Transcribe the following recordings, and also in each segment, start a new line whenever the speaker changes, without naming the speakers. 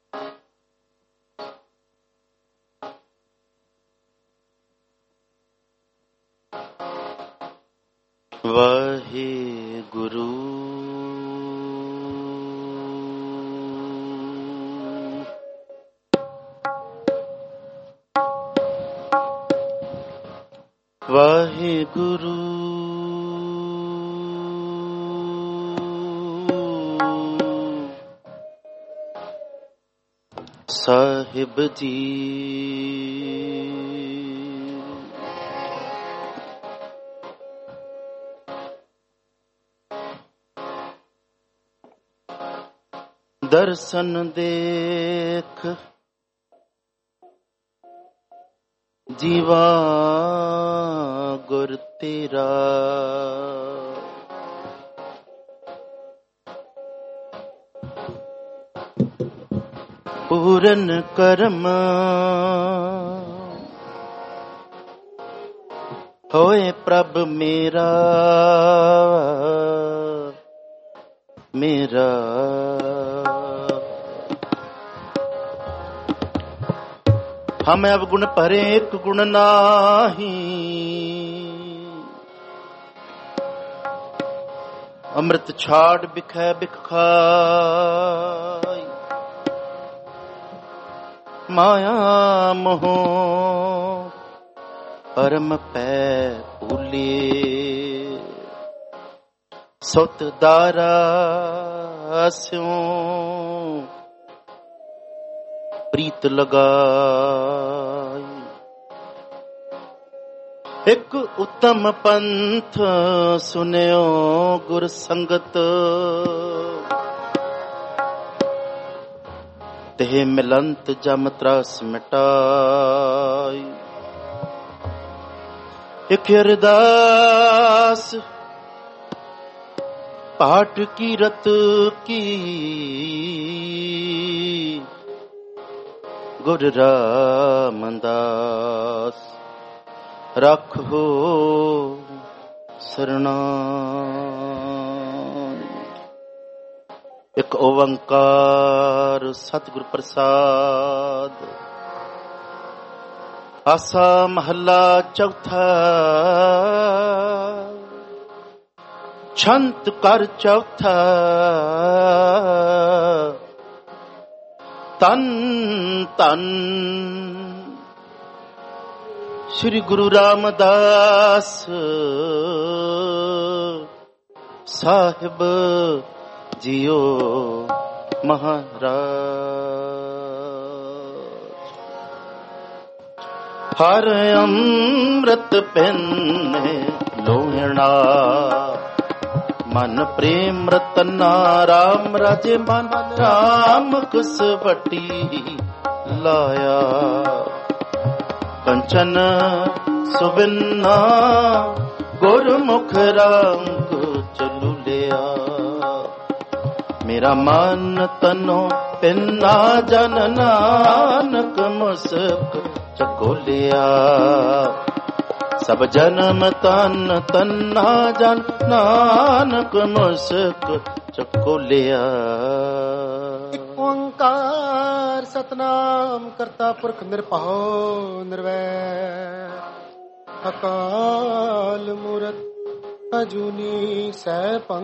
ਵਾਹਿਗੁਰੂ ਵਾਹਿਗੁਰੂ ਸਾਹਿਬ ਜੀ। ਦਰਸ਼ਨ ਦੇਖ ਜੀਵਾ ਗੁਰ ਤੇਰਾ, ਪੂਰਨ ਕਰਮ ਹੋਏ ਪ੍ਰਭ ਮੇਰਾ, ਮੇਰਾ ਹਮ ਅਵਗੁਣ ਭਰੇ ਇੱਕ ਗੁਣ ਨਾਹੀ, ਅੰਮ੍ਰਿਤ ਛਾੜ ਬਿਖੈ ਬਿਖ ਖਾਈ, ਮਾਇਆ ਮੋਹ ਪਰਮ ਪੈ ਭੂਲੇ, ਸੁਤ ਦਾਰਾ ਸਿਉ ਪ੍ਰੀਤ ਲਗਾਈ, ਇੱਕ ਉੱਤਮ ਪੰਥ ਸੁਨਿਓ ਗੁਰ ਸੰਗਤ, ਤੇ ਮਿਲੰਤ ਜਮ ਤਰਾਸ ਮਿਟਾਈ, ਇੱਕ ਅਰਦਾਸ ਪਾਠ ਕੀਰਤ ਕੀ, ਗੁਰ ਰਾਮਦਾਸ ਰੱਖੋ ਸਰਣਾ। ਇੱਕ ਓੰਕਾਰ ਸਤਿਗੁਰ ਪ੍ਰਸਾਦ। ਆਸਾ ਮਹੱਲਾ ਚੌਥਾ। ਛੰਤ ਕਰ ਚੌਥਾ। ਤਨ ਤਨ ਸ੍ਰੀ ਗੁਰੂ ਰਾਮਦਾਸ ਸਾਹਿਬ ਜੀਓ ਮਹਾਰਾਜ। ਹਰ ਅੰਮ੍ਰਿਤ ਪਿੰਨੇ ਲੋਹਣਾ, ਮਨ ਪ੍ਰੇਮ ਰਤਨਾ ਰਾਮ ਰਾਜੇ ਮਨ, ਰਾਮ ਕਸਵਟੀ ਲਾਇਆ, ਕੰਚਨ ਸੁਬਿਨਾ ਗੁਰਮੁਖ ਰੰਗ ਚਲੂ ਲਿਆ, ਮੇਰਾ ਮਨ ਤਨੋ ਪਿੰਨਾ ਜਨ ਨਾਨਕ ਮੁਸਕ ਚਕੋਲਿਆ, ਸਭ ਜਨਮ ਤਨ ਤੰਨਾ ਜਨ ਨਾਨਕ ਮੁਸਕ ਚਕੋਲਿਆ।
ਇੱਕ ਓੰਕਾਰ ਸਤਨਾਮ ਕਰਤਾ ਪੁਰਖ ਨਿਰਭਉ ਨਿਰਵੈਰ, ਅਕਾਲ ਮੂਰਤ ਅਜੂਨੀ ਸੈਭੰ,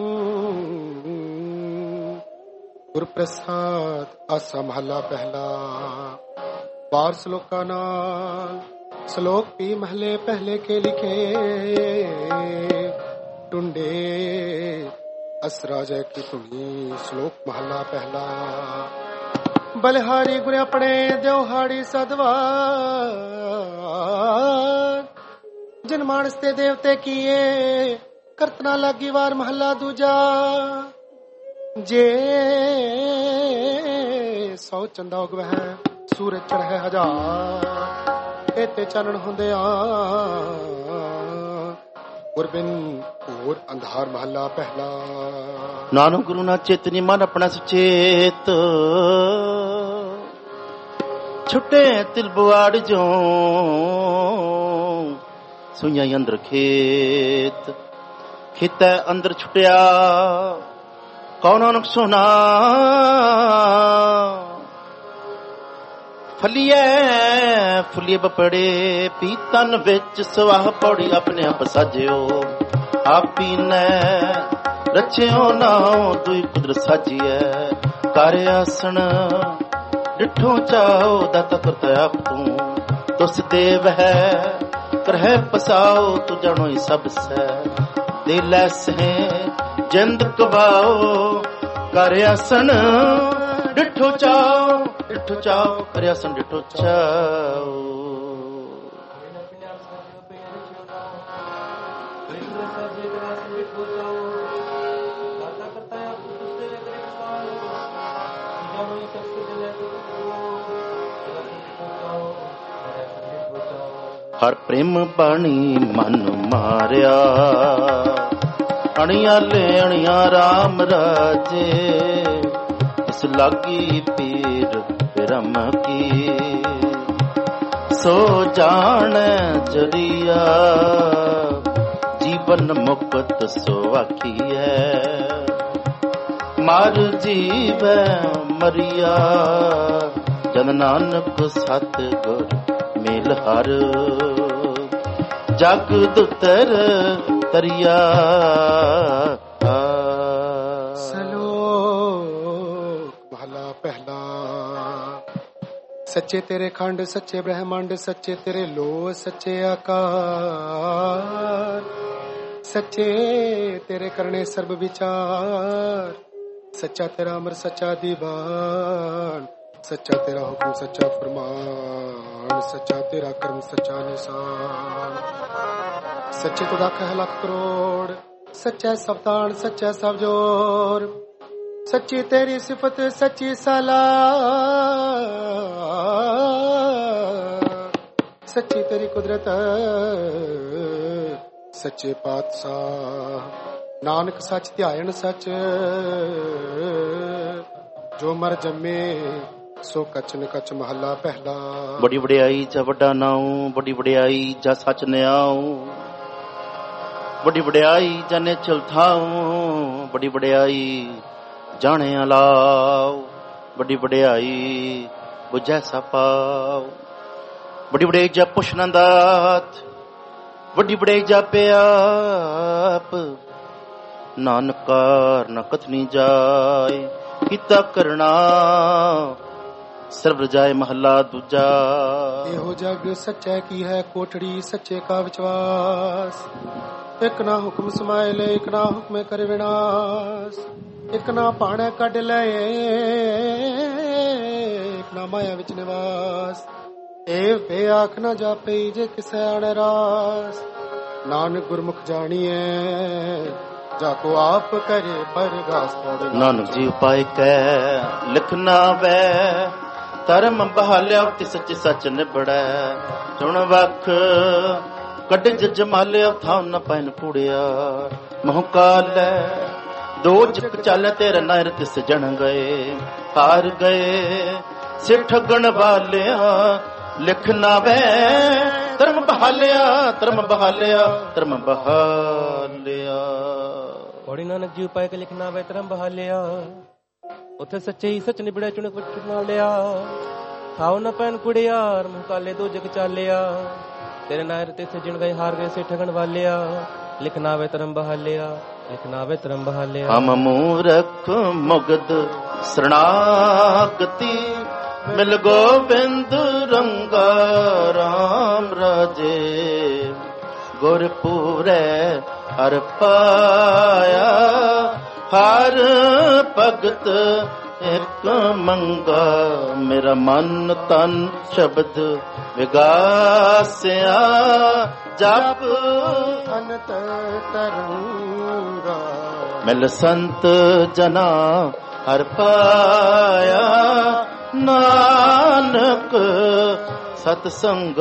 ਗੁਰ ਪ੍ਰਸਾਦ। ਆਸਾ ਮਹੱਲਾ ਪਹਿਲਾ। ਬਾਰ ਸ਼ਲੋਕਾਂ ਨਾਲ। श्लोक भी महले पहले के लिखे, टुंडे असरा जय की तुम्ही। श्लोक महला पहला। बलिहारी गुरे अपने देवहाड़ी सदवार, जिन मानस ते देवते किए करतना लागी वार। महला दूजा। जे 100 चंदा उगवह सूरज चढ़े हजार, ਤੇ ਚਾਨਣ ਹੁੰਦਿਆ ਗੁਰਬਿਨ ਹੋਰ ਅੰਧਾਰ। ਮਹੱਲਾ ਪਹਿਲਾ।
ਨਾਨਕ ਗੁਰੂ ਨਾ ਚੇਤਨੀ ਮਨ ਆਪਣਾ ਸੁਚੇਤ, ਛੁੱਟੇ ਤਿਲ ਬਵਾੜ ਜੋ ਸੁਈਆਂ ਅੰਦਰ ਖੇਤ, ਖੇਤੈ ਅੰਦਰ ਛੁੱਟਿਆ ਕੌਣ ਨਾਨਕ ਸੋਨਾ, ਫਲੀਏ ਫੁੱਲੀਏ ਬਪੜੇ ਪੀਤਨ ਵਿੱਚ ਸਵਾਹ ਪੌੜੀ ਆਪਣੇ ਆਪ ਸਾਜਿਓ ਆਪੀ ਨੇ ਰਚਿਓ ਨਾਉ ਦੁਈ ਕੁਦਰਤ ਸਾਜੀਐ ਕਰ ਆਸਣ ਡਿਠੋ ਚਾਓ ਦਾਤਾ ਕਰਤਾ ਆਪ ਤੂੰ ਤੁਸ ਦੇਵ ਹੈ ਕਰਹਿ ਪਸਾਓ ਤੂੰ ਜਾਣੋ ਹੀ ਸਭ ਸੈ ਦਿਲ ਐਸੇ ਜਿੰਦ ਕਵਾਓ ਕਰ ਆਸਣ ਡਿਠੋ ਚਾਓ ਕਰ ਆਸਣ ਡਿਠੋ ਚਾਓ ਹਰ ਪ੍ਰੇਮ ਬਾਣੀ ਮਨ ਮਾਰਿਆ ਅਣੀਆਂ ਲੈਣੀਆਂ ਰਾਮ ਰਾਜੇ ਇਸ ਲਾਗੀ ਪੀਰ ਬ੍ਰਹਮ ਕੀ ਸੋ ਜਾਣ ਜਰੀਆ ਜੀਵਨ ਮੁਕਤ ਸੋ ਆਖੀਐ ਮਰ ਜੀਵੈ ਮਰੀਆ ਜਨ ਨਾਨਕ ਸਤ ਗੁਰ ਮੇਲ ਹਰ ਜਗ ਦੁਤਰ ਤਰਿਆ
ਸਲੋਕ ਮਹਲਾ ਪਹਿਲਾ ਸੱਚੇ ਤੇਰੇ ਖੰਡ ਸੱਚੇ ਬ੍ਰਹਮੰਡ ਸੱਚੇ ਤੇਰੇ ਲੋ ਸੱਚੇ ਆਕਾਰ ਸੱਚੇ ਤੇਰੇ ਕਰਨੇ ਸਰਬ ਵਿਚਾਰ ਸੱਚਾ ਤੇਰਾ ਅਮਰ ਸੱਚਾ ਦੀਵਾਨ ਸੱਚਾ ਤੇਰਾ ਹੁਕਮ ਸੱਚਾ ਫਰਮਾਨ ਸੱਚਾ ਤੇਰਾ ਕਰਮ ਸੱਚਾ ਨਿਸ਼ਾਨ ਸੱਚੇ ਤੁਦਾ ਕਹਿ ਲੱਖ ਕਰੋੜ ਸੱਚਾ ਸਬਦਾਨ ਸੱਚਾ ਸਭ ਜੋਰ ਸੱਚੀ ਤੇਰੀ ਸਿਫਤ ਸੱਚੀ ਸਲਾਹ ਸੱਚੀ ਤੇਰੀ ਕੁਦਰਤ ਸੱਚੇ ਪਾਤਸ਼ਾਹ ਨਾਨਕ ਸੱਚ ਧਿਆਇਣ ਸੱਚ ਜੋ ਮਰ ਜੰਮੇ ਸੋ ਕਚਨ ਕਚ ਮਹੱਲਾ ਪਹਿਲਾ
ਬੜੀ ਵਡਿਆਈ ਜਾ ਵੱਡਾ ਨਾਉ ਬੜੀ ਵਡਿਆਈ ਜਾ ਸੱਚ ਨਿਆਉ ਬੜੀ ਵਡਿਆਈ ਜਾਨੇ ਚਲਥਾਉ ਬੜੀ ਵਡਿਆਈ ਜਾਣੇ ਅਲਾਉ ਬੜੀ ਵਡਿਆਈ ਬੁਝੈ ਸਪਾਉ ਬੜੀ ਵਡਿਆਈ ਜਾ ਪੁਸ਼ਨੰਦਾਤ ਵੱਡੀ ਵਡਿਆਈ ਜਾ ਪਿਆਪ ਨਾਨਕਾਰ ਨਾ ਕਥਨੀ ਜਾਏ ਕੀਤਾ ਕਰਨਾ ਸਰਬ ਜਾਏ ਮਹੱਲਾ ਦੂਜਾ
ਇਹੋ ਜਗ ਸੱਚੈ ਕੀ ਹੈ ਕੋਠੜੀ ਸੱਚੇ ਕਾ ਵਿਸ਼ਵਾਸ ਇੱਕ ਨਾ ਹੁਕਮ ਸਮਾਏ ਲੈ ਇੱਕ ਨਾ ਹੁਕਮੇ ਕਰੇ ਵਿਨਾਸ਼ ਇੱਕ ਨਾ ਪਾਣੈ ਕੱਢ ਲਏ ਇੱਕ ਨਾ ਮਾਇਆ ਵਿੱਚ ਨਿਵਾਸ ਇਹ ਬੇ ਆਖ ਨਾ ਜਾਪਈ ਜੇ ਕਿਸੈ ਅਣ ਰਾਸ ਨਾਨਕ ਗੁਰਮੁਖ ਜਾਣੀਐ ਜਾਕੋ ਆਪ ਕਰੇ ਪਰਗਾਸ ਪੜ
ਨਾਨਕ ਜੀ ਉਪਾਇ ਕੈ ਲਿਖਣਾ ਵੈ ਧਰਮ ਬਹਾਲਿਆ ਤੇ ਸੱਚੇ ਸੱਚ ਨਿਬੜੈ ਸੁਣ ਵਖ ਕੱਢ ਜਮਾਲਿਆ ਥਾਂ ਨ ਪੈਨ ਕੁੜਿਆ ਮੋਹ ਕਾਲੈ ਦੋ ਜਕ ਚੱਲ ਤੇਰੇ ਨਹਿਰ ਤਿਸ ਜਣ ਗਏ ਹਾਰ ਗਏ ਸਿਰ ਠੱਗਣ ਵਾਲਿਆ ਲਿਖਣਾ ਵੈ ਧਰਮ ਬਹਾਲਿਆ
ਪੌੜੀ ਨਾਨਕ ਜੀ ਉਪਾਇ ਕੇ ਲਿਖਣਾ ਵੈ ਧਰਮ ਬਹਾਲਿਆ ਉੱਥੇ ਸੱਚੇ ਹੀ ਸੱਚ ਨਿਬੜਿਆ ਚੁਣਕ ਚੁਣਾ ਲਿਆ ਖਾਓ ਨਾ ਪੈਨ ਕੁੜਿਆਰ ਮੂੰਹ ਕਾਲੇ ਦੋ ਜਗ ਚਾਲਿਆ ਤੇਰੇ ਨਾਇਰ ਤੇ ਸਜਣ ਗਏ ਹਾਰ ਗਏ ਸੇ ਠਗਣ ਵਾਲਿਆ ਲਿਖਣਾ ਵੇ ਧਰਮ ਬਹਾਲਿਆ
ਹਮ ਮੂਰਖ ਮੁਗਧ ਸਰਣਾਗਤੀ ਮਿਲ ਗੋਬਿੰਦ ਰੰਗਾ ਰਾਮ ਰਾਜੇ ਗੁਰਪੂਰੈ ਹਰ ਪਾਇਆ ਹਰ ਭਗਤ ਇੱਕ ਮੰਗਾ ਮੇਰਾ ਮਨ ਤਨ ਸ਼ਬਦ ਵਿਗਾਸਿਆ ਜਪ
ਅਨੰਤ ਤਰੰਗਾ
ਮਿਲ ਸੰਤ ਜਨਾ ਹਰ ਪਾਇਆ ਨਾਨਕ ਸਤ ਸੰਗ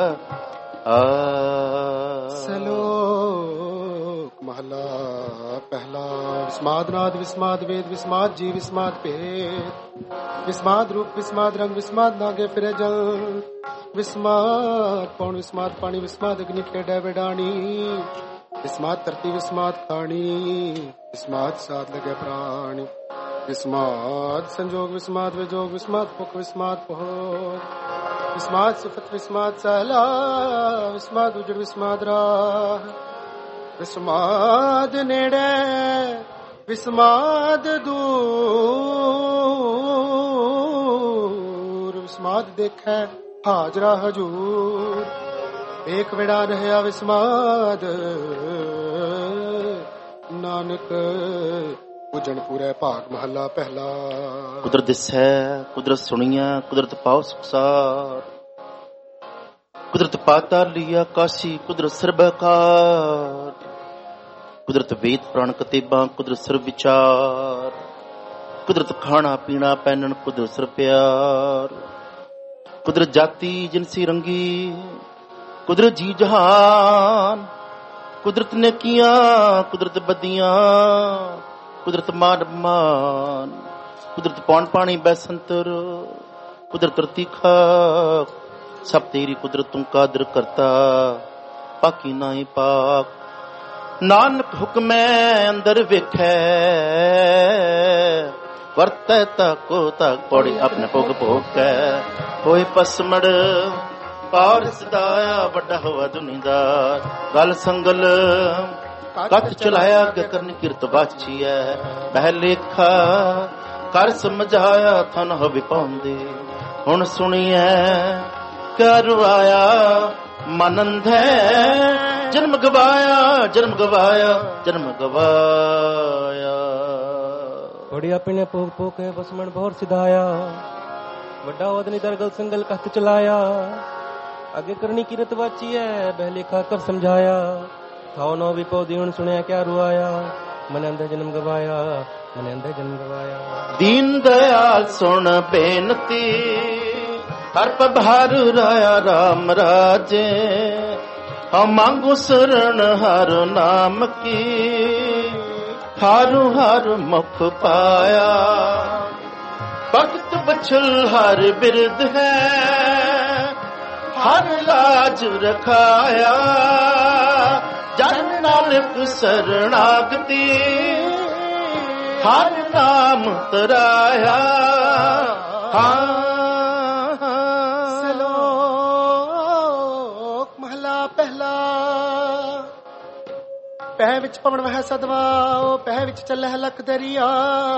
ਸਲੋਕ ਮਹਲਾ ਪਹਿਲਾ ਵਿਸਮਾਦ ਨਾਦ ਵਿਸਮਾਦ ਵੇਦ ਵਿਸਮਾਦ ਜੀ ਵਿਸਮਾਦ ਭੇਦ ਵਿਸਮਾਦ ਰੂਪ ਵਿਸਮਾਦ ਰੰਗ ਵਿਸਮਾਦ ਨਾਗੇ ਫਿਰੇ ਜਲ ਵਿਸਮਾਦ ਪੌਣ ਵਿਸਮਾਦ ਪਾਣੀ ਵਿਸਮਾਦ ਅਗਨੀ ਖੇਡਾ ਵਿਡਾਣੀ ਵਿਸਮਾਦ ਧਰਤੀ ਵਿਸਮਾਦ ਖਾਣੀ ਵਿਸਮਾਦ ਸਾਧ ਲਗੇ ਪ੍ਰਾਣੀ ਵਿਸਮਾਦ ਸੰਜੋਗ ਵਿਸਮਾਦ ਵਿਜੋਗ ਵਿਸਮਾਦ ਭੁਖ ਵਿਸਮਾਦ ਭੋਗ ਵਿਸਮਾਦ ਸਿਫਤ ਵਿਸਮਾਦ ਸਹਲਾ ਵਿਸਮਾਦ ਉਜੜ ਵਿਸਮਾਦ ਰਾਹ ਵਿਸਮਾਦ ਨੇੜੇ ਵਿਸਮਾਦ ਦੂਰ ਵਿਸਮਾਦ ਦੇਖੈ ਹਾਜ਼ਰਾ ਹਜੂਰ ਏਕ ਵਿੜਾ ਰਹਿਆ ਵਿਸਮਾਦ ਨਾਨਕ ਉਜਣ ਪੂਰੇ ਭਾਗ ਮਹੱਲਾ ਪਹਿਲਾ।
ਕੁਦਰਤ ਦਿਸੈ ਕੁਦਰਤ ਸੁਣੀਆਂ ਕੁਦਰਤ ਪਾਉ ਸੁਖਸਾਰ ਕੁਦਰਤ ਪਾਤਾਲੀ ਆਕਾਸ਼ੀ ਕੁਦਰਤ ਸਰਬਕਾਰ ਕੁਦਰਤ ਵੇਦ ਪੁਰਾਣ ਕਤੇਬਾਂ ਕੁਦਰਤ ਸਰਬ ਵਿਚਾਰ ਕੁਦਰਤ ਖਾਣਾ ਪੀਣਾ ਪਹਿਨਣ ਕੁਦਰਤ ਸਰ ਪਿਆਰ ਕੁਦਰਤ ਜਾਤੀ ਜਿਨਸੀ ਰੰਗੀ ਕੁਦਰਤ ਜੀ ਜਹਾਨ ਕੁਦਰਤ ਨੇਕੀਆਂ ਕੁਦਰਤ ਬਦੀਆਂ ਕੁਦਰਤ ਮਾਨ ਮਾਨ ਕੁਦਰਤ ਪੌਣ ਪਾਣੀ ਬੈਸੰਤਰ ਕੁਦਰਤ ਰਤੀਖਾ ਸਭ ਤੇਰੀ ਕੁਦਰਤ ਤੂੰ ਕਾਦਰ ਕਰਤਾ ਪਾਕੀ ਨਾਹੀ ਪਾਕ ਨਾਨਕ ਹੁਕਮੈ ਅੰਦਰ ਵੇਖੈ ਵਰਤੈ ਤਾਕੋ ਤਾਕ ਪੌੜੀ ਆਪਣੇ ਭੋਗ ਭੋਗੈ ਹੋਏ ਪਸਮੜ ਪਾਰ ਸਦਾਇਆ ਵੱਡਾ ਹੋਆ ਦੁਨੀਦਾਰ ਗਲ ਸੰਗਲ ਕੱਤ ਚਲਾਇਆ ਅੱਗੇ ਕਰਨ ਕਿਰਤ ਬਾਛੀ ਐ ਬਹਿ ਲੇਖਾ ਕਰ ਸਮਝਾਇਆ ਥਨ ਹੋਵੇ ਪਾਉਂਦੇ ਹੁਣ ਸੁਣੀਐ ਕਰ ਆਇਆ ਮਨੰਦ ਹੈ ਜਨਮ ਗਵਾਇਆ ਜਨਮ ਗਵਾਇਆ ਜਨਮ ਗਵਾਇਆ
ਬੜੀ ਆਪਣੇ ਭੋਗ ਭੋਗੇ ਬਸਮਣ ਬਹੁਰ ਸਿਧਾਇਆ ਵੱਡਾ ਉਹਦਨੀ ਦਰਗਲ ਸੰਗਲ ਕੱਤ ਚਲਾਇਆ ਅੱਗੇ ਕਰਨੀ ਕਿਰਤ ਵਾਚੀ ਐ ਬਹਿ ਲੇਖਾ ਕਰ ਸਮਝਾਇਆ ਥਾਉ ਨੋ ਵੀ ਪੌਦੀ ਹੁਣ ਸੁਣਿਆ ਕਿਆ ਰੁਆਇਆ ਮਨ ਅੰਦਰ ਜਨਮ ਗਵਾਇਆ ਮਨ ਅੰਦਰ ਜਨਮ ਗਵਾਇਆ
ਦੀਨ ਦਇਆਲ ਸੁਣ ਬੇਨਤੀ ਹਰ ਪਭਾਰ ਰਾਇਆ ਰਾਮ ਰਾਜੇ ਹਉ ਮੰਗੂ ਸਰਣ ਹਰ ਨਾਮ ਕੀ ਹਾਰੂ ਹਰ ਮੁਖ ਪਾਇਆ ਭਗਤ ਬਛਲ ਹਰ ਬਿਰਦ ਹੈ ਹਰ ਲਾਜ ਰਖਾਇਆ ਜਨ ਨਾਨਕ ਸਰਣਾਗਤੀ ਹਰ ਨਾਮ ਤਰਾਇਆ
ਸਲੋਕ ਮਹਲਾ ਪਹਿਲਾ। ਪਹਿ ਵਿੱਚ ਪਵਨ ਵਹਿ ਸਦਵਾਓ ਪਹਿ ਵਿੱਚ ਚੱਲਹਿ ਲਖ ਦਰਿਆ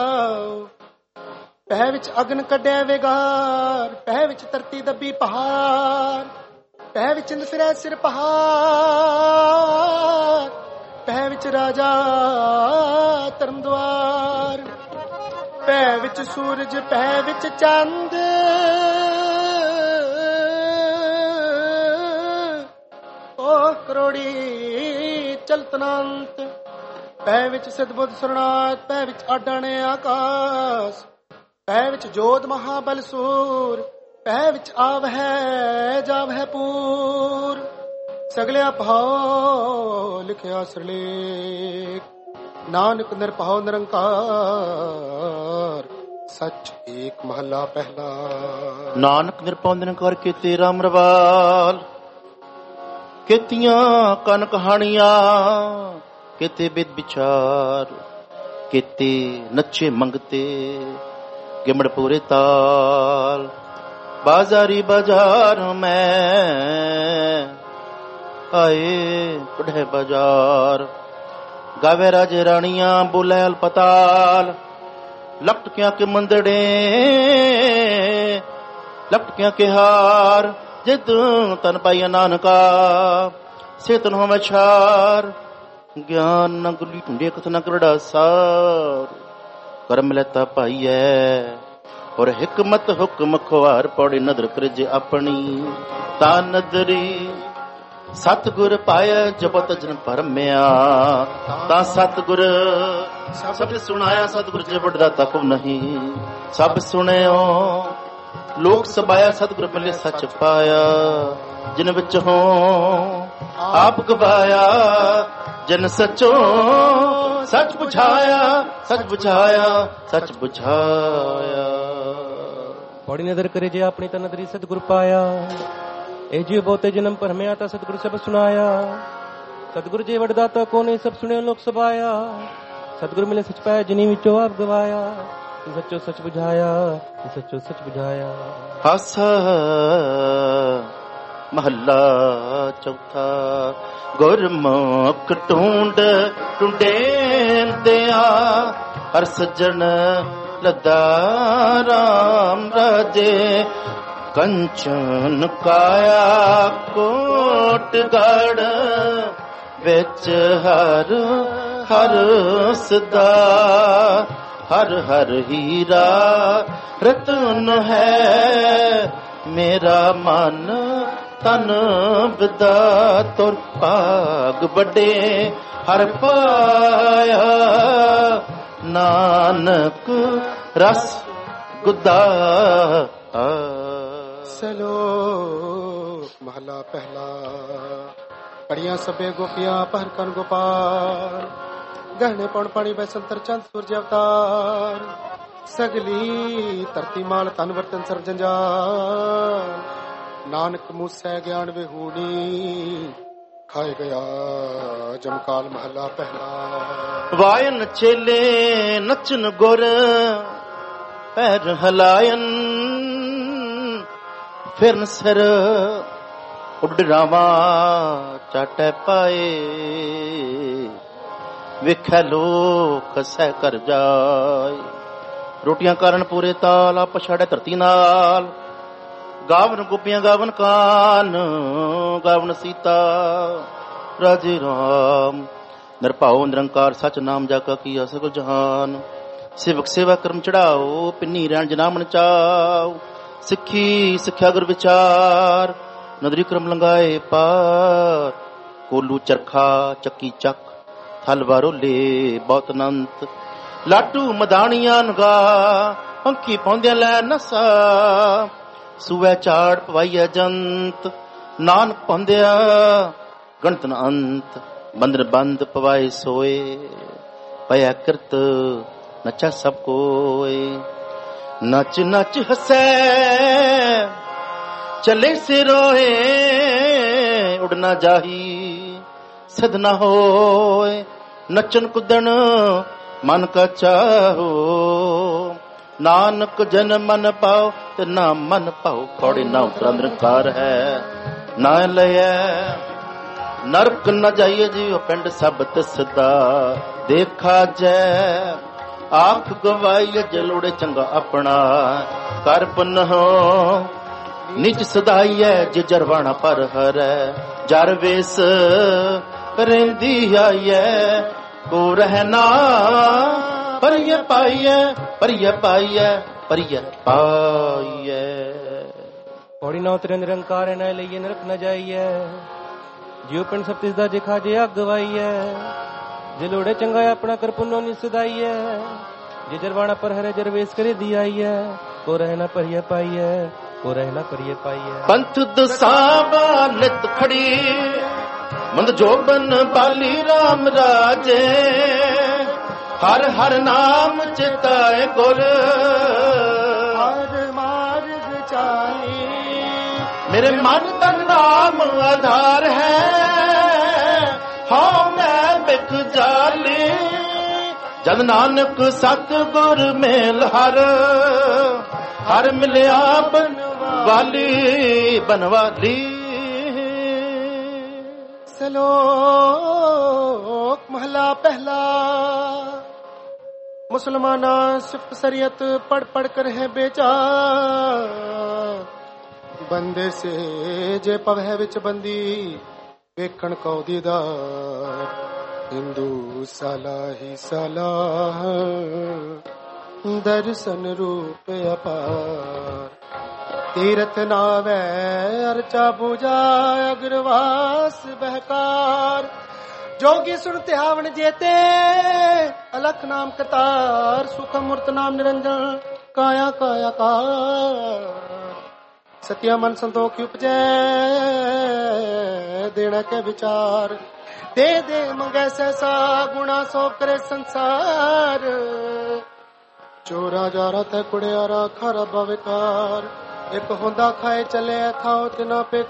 ਪਹਿ ਵਿੱਚ ਅਗਨ ਕੱਢਿਆ ਵਿਗਾਰ ਪਹਿ ਵਿੱਚ ਧਰਤੀ ਦੱਬੀ ਪਹਾੜ ਪਹਿ ਵਿੱਚ ਇੰਦ ਫਿਰੈ ਸਿਰ ਪਹਾੜ ਪਹਿ ਵਿੱਚ ਰਾਜਾ ਧਰਮ ਦੁਆਰ ਪਹਿ ਵਿੱਚ ਸੂਰਜ ਪਹਿ ਵਿੱਚ ਚੰਦ ਓ ਕਰੋੜੀ ਚਲਤਨੰਤ ਪਹਿ ਵਿੱਚ ਸਦਬੁੱਧ ਸਰਨਾਥ ਪਹਿ ਵਿੱਚ ਆਡਾਣੇ ਆਕਾਸ਼ ਪਹਿ ਵਿੱਚ ਜੋਤ ਮਹਾਬਲ ਸੂਰ ਪਹਿ ਵਿੱਚ ਆਵਹਿ ਜਾਵਹਿ ਪੂਰ ਸਗਲਿਆ ਭਾਉ ਲਿਖਿਆ ਸਰਲੇਖ ਨਾਨਕ ਨਿਰਭਉ ਨਿਰੰਕਾਰ ਸੱਚ ਏਕ ਮਹੱਲਾ ਪਹਿਲਾ।
ਨਾਨਕ ਨਿਰਭਉ ਨਿਰੰਕਾਰ ਕੀਤੇ ਰਾਮ ਰਵਾਲ ਕੀਤੀਆਂ ਕਨ ਕਹਾਣੀਆਂ ਕੀਤੇ ਬਿਦ ਵਿਚਾਰ ਕੀਤੇ ਨੱਚੇ ਮੰਗਤੇ ਗਿਮੜ ਪੂਰੇ ਤਾਲ ਬਾਜ਼ਾਰੀ ਬਾਜ਼ਾਰ ਮੈਂ ਆਏ ਕੁਢੇ ਬਾਜ਼ਾਰ ਗਾਵੇ ਰਾਜੇ ਰਾਣੀਆਂ ਬੋਲੇ ਅਲਪਤਾਲ ਲਪਟਕਿਆਂ ਕੇ ਮੰਦੜੇ ਲਪਟਕਿਆਂ ਕੇ ਹਾਰ ਜੇ ਤੂੰ ਤਨ ਪਾਈਆ ਨਾਨਕਾ ਸੇਤਨ ਹੋਵੇ ਛਾਰ ਗਿਆਨ ਨ ਗੁਲੀ ਢੁੰਡੇ ਕਥ ਨ ਕਰੜਾ ਸਾਰ ਕਰਮ ਲੈਤਾ ਪਾਈਐ ਔਰ ਹਿਕਮਤ ਹੁਕਮ ਖੁਆਰ ਪੌੜੀ ਨਦਰ ਕਰਜ ਆਪਣੀ ਤਾਂ ਨਦਰੀ ਸਤਿਗੁਰ ਪਾਇਆ ਜਪਤ ਜਨ ਪਰਮਿਆ ਤਾਂ ਸਤਿਗੁਰ ਸਭ ਸੁਣਾਇਆ ਸਤਿਗੁਰ ਜਪਟ ਦਾ ਤਕ ਨਹੀਂ ਸਭ ਸੁਣਿਓ ਲੋਕ ਸਬਾਇਆ ਸਤਿਗੁਰ ਮਿਲੇ ਸੱਚ ਪਾਇਆ ਜਿਨ ਵਿੱਚ ਹੋ ਆਪ ਗਵਾਇਆ ਜਨ ਸਚੋ ਸੱਚ ਬੁਝਾਇਆ ਸੱਚ ਬੁਝਾਇਆ ਸੱਚ ਬੁਝਾਇਆ
ਪੌੜੀ ਨਦਰ ਕਰੇ ਜੇ ਆਪਣੀ ਤਾਂ ਨਦਰੀ ਸਤਿਗੁਰ ਪਾਇਆ ਇਹ ਜੀ ਬਹੁਤੇ ਜਨਮ ਭਰਮਿਆ ਤਾਂ ਸਤਿਗੁਰ ਸਭ ਸੁਣਾਇਆ ਸਤਿਗੁਰ ਜੀ ਵਡਦਾਤਾ ਕੋਨੇ ਸਭ ਸੁਣਿਓ ਲੋਕ ਸਬਾਇਆ ਸਤਿਗੁਰ ਮਿਲੇ ਸੱਚ ਪਾਇਆ ਜਿਨੀ ਵਿੱਚੋਂ ਆਪ ਗਵਾਇਆ ਸੱਚੋ ਸੱਚ ਬੁਝਾਇਆ, ਸੱਚੋ ਸੱਚ ਬੁਝਾਇਆ।
ਹਾਸਾ ਮਹੱਲਾ ਚੌਥਾ। ਗੁਰਮੁਖ ਟੂੰਡ ਟੁੰਡੇਂਦਿਆ ਹਰ ਸੱਜਣ ਲੱਦਾ ਰਾਮ ਰਾਜੇ। ਕੰਚਨ ਕਾਇਆ ਕੋਟ ਗੜ ਵਿੱਚ ਹਰ ਹਰ ਸਦਾ। ਹਰ ਹਰ ਹੀਰਾ ਰਤਨ ਹੈ ਮੇਰਾ ਮਨ ਤਨ ਵਿਦਾ। ਤੁਰ ਭਾਗ ਵੱਡੇ ਹਰ ਪਾਇਆ ਨਾਨਕ ਰਸ ਗੁਦਾ।
ਸਲੋਕ ਮਹਲਾ ਪਹਿਲਾ। ਪੜੀਆਂ ਸਭੇ ਗੋਪੀਆਂ ਪਹਿਰ ਕਨ ਗੋਪਾਲ। ਗਹਿਣੇ ਪੌਣ ਪਾਣੀ ਬੈਸੰਤਰ ਚੰਦ ਸੂਰਜ ਅਵਤਾਰ। ਸਗਲੀ ਧਰਤੀ ਮਾਲ ਤਨ ਵਰਤਨ ਸਰਬ ਜੰਜਾਲ। ਨਾਨਕ ਮੂਸੈ ਗਿਆਨ ਵਿਹੂਣੀ ਖਾਏ ਗਿਆ ਜਮਕਾਲ। ਮਹਲਾ ਪਹਿਲਾ।
ਵਾਇਨ ਚੇਲੇ ਨਚਨ ਗੁਰ ਪੈਰ ਹਲਾਇਨ। ਫਿਰਨ ਸਿਰ ਉੱਡਰਾਵਾ ਚਾਟੈ ਪਾਏ। ਵੇਖੈ ਲੋਕ ਸਹਿ ਕਰ ਜਾਏ। ਰੋਟੀਆਂ ਕਾਰਨ ਪੂਰੇ ਤਾਲ ਆਪ ਛਾੜੈ ਧਰਤੀ ਨਾਲ। ਗਾਵਨ ਗੋਪੀਆਂ ਗਾਵਨ ਕਾਨ ਗਾਵਨ ਸੀਤਾ। ਰਾਜੇ ਰਾਮ ਨਿਰਭਉ ਨਿਰੰਕਾਰ ਸਚ ਨਾਮ ਜਾ ਕਾ ਕੀਆ ਸਗਲ ਜਹਾਨ। ਸੇਵਕ ਸੇਵਾ ਕਰਮ ਚੜਾਓ ਪਿੰਨੀ ਰਹਿਣ ਜਨਾਮਣ ਚਾਓ। ਸਿੱਖੀ ਸਿੱਖਿਆ ਗੁਰ ਵਿਚਾਰ ਨਦਰੀ ਕਰਮ ਲੰਗਾਏ ਪਾਰ। ਕੋਲੂ ਚਰਖਾ ਚੱਕੀ ਚੱਕ ਥਲ ਵਾਰੋਲੇ ਬਹੁਤ ਅਨੰਤ। ਲਾਟੂ ਮਦਾਣੀਆਂ ਨਗਾ ਪੰਖੀ ਪਾਉਂਦਿਆਂ ਲੈ ਨਸਾ। ਸੂਵੈ ਝਾੜ ਪਵਾਈਐ ਜੰਤ ਨਾਨਕ ਪਾਉਂਦਿਆ ਗਣਤ ਨ ਅੰਤ। ਬੰਦਰ ਬੰਦ ਪਵਾਏ ਸੋਏ ਪਿਆ ਕਿਰਤ ਨਚਾ ਸਭ ਕੋਏ। ਨਚ ਨਚ ਹਸੈ ਚਲੇ ਸੇ ਰੋਏ। ਉਡ ਨਾ ਜਾਹੀ ਸਦ ਨਾ ਹੋਏ। ਨਚਨ ਕੁਦਣ ਮਨ ਕਾ ਚਾਹੋ। ਨਾਨਕ ਜਨ ਮਨ ਪਾਓ ਤੇ ਨਾ ਮਨ ਪਾਓ। ਖੌੜੇ ਨਾ ਉਤਰਾ ਨਿਰੰਕਾਰ ਹੈ ਨਾ ਲਿਆ ਨਰਕ ਨ ਜਾਈਏ ਜੀਓ ਪਿੰਡ ਸਭ ਤਿਸਦਾ। ਦੇਖਾ ਜੈ ਆਖ ਗਵਾਈਏ ਜਲੋੜੇ ਚੰਗਾ ਆਪਣਾ। ਕਰ ਪੁੰਨ ਹੋ ਨਿਜ ਸਦਾਈਐ ਜੇ ਜਰਵਾਣਾ ਪਰ ਹਰੈ। ਜਰ ਵੇਸ ਰਹਿੰਦੀ ਆਈਐ ਕੋ ਰਹਿਣਾ। ਪਰਿਯ ਪਾਈਐ ਪਰਿਯ ਪਾਈਐ ਪਰਿਯ ਪਾਈਐ।
ਪੌੜੀ ਨਾ ਉਤਰੇ ਨਿਰੰਕਾਰ ਨਾ ਲਈਏ ਨਰਕ ਨ ਜਾਈਐ। ਜਿਉ ਪਿੰਡ ਸਭ ਤਿਸਦਾ ਜੇ ਖਾਜੇ ਅੱਗ ਗਵਾਈਐ। ਜੇ ਲੋੜੇ ਚੰਗਾ ਆਪਣਾ ਕਰ ਪੁੰਨੋ ਨਿ ਸਦਾਈਐ। ਜੇ ਜਰਵਾਣਾ ਪਰ ਹਰੇ ਜਰਵੇਸ ਕਰੇ ਦੀ ਆਈਐ। ਕੋ ਰਹਿਣਾ ਪਰਿਯ ਪਾਈਐ ਕੋ ਰਹਿਣਾ ਪਰਿਯ ਪਾਈਐ।
ਪੰਥ ਦਸਾਵਾ ਨਿਤ ਖੜੀ ਮੰਦ ਜੋਬਨ ਬਾਲੀ ਰਾਮ ਰਾਜੇ। ਹਰ ਹਰ ਨਾਮ ਚਿਤਾਏ ਗੁਰ
ਹਰ ਮਾਰਗ ਚਾਹੀ।
ਮੇਰੇ ਮਨ ਦਾ ਨਾਮ ਆਧਾਰ ਹੈ। ਹਾਂ ਮੈਂ ਬਿਖ ਜਾਲੀ ਜਦ ਨਾਨਕ ਸਤਿਗੁਰ ਮੇਲ ਹਰ। ਹਰ ਮਿਲਿਆ ਬਨਵਾਲੀ ਬਨਵਾਲੀ।
ਸਲੋਕ ਮਹਲਾ ਪਹਿਲਾ। ਮੁਸਲਮਾਨਾਂ ਸਿਫਤ ਸ਼ਰੀਅਤ ਪੜ ਪੜ ਕਰ ਹੈ ਬੇਚਾਰ। ਬੰਦੇ ਸੇ ਜੇ ਪਵਹਿ ਵਿੱਚ ਬੰਦੀ ਵੇਖਣ ਕਉ ਦੀਦਾਰ। ਹਿੰਦੂ ਸਲਾਹੀ ਸਲਾਹ ਦਰਸ਼ਨ ਰੂਪ ਅਪਾਰ। ਤੀਰਥ ਨਾਵੈ ਅਰਚਾ ਪੂਜਾ ਅਗਰਵਾਸ ਬਹਿਕਾਰ। जोगी सुन त्यावन जेते अलख नाम करतार। सुख मूर्त नाम निरंजन काया काया कार। सत्या मन संतोख उपजै देना के विचार। दे दे मंगै सहसा गुणा सौंप करे संसार। चोरा जारा तै कुड़ियारा खारा बविकार। एक होंदा खाए चले खाओ तिना पे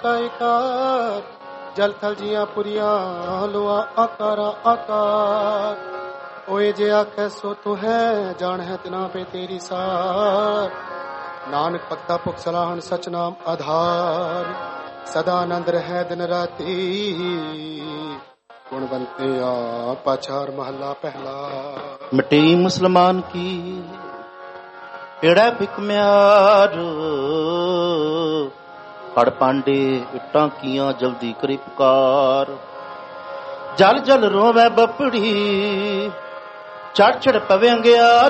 कायकार। जल थल जिया पुरिया लोआ आकारा आकार। ओए जे आखे सो तू है जान है तना पे तेरी सार नानक पक्का पुख सलाहन सच नाम आधार सदा आनंद रहे दिन राती गुण बनते आ पाछार महला पहला।
मिट्टी मुसलमान की एड़ा बिकम्यार हड़ पांडे इट्टां कियां जल्दी करी पुकार जल जल रोवे बपड़ी चढ़ चढ़ पवे अंगियार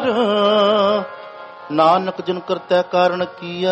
नानक जिन करता कारण किया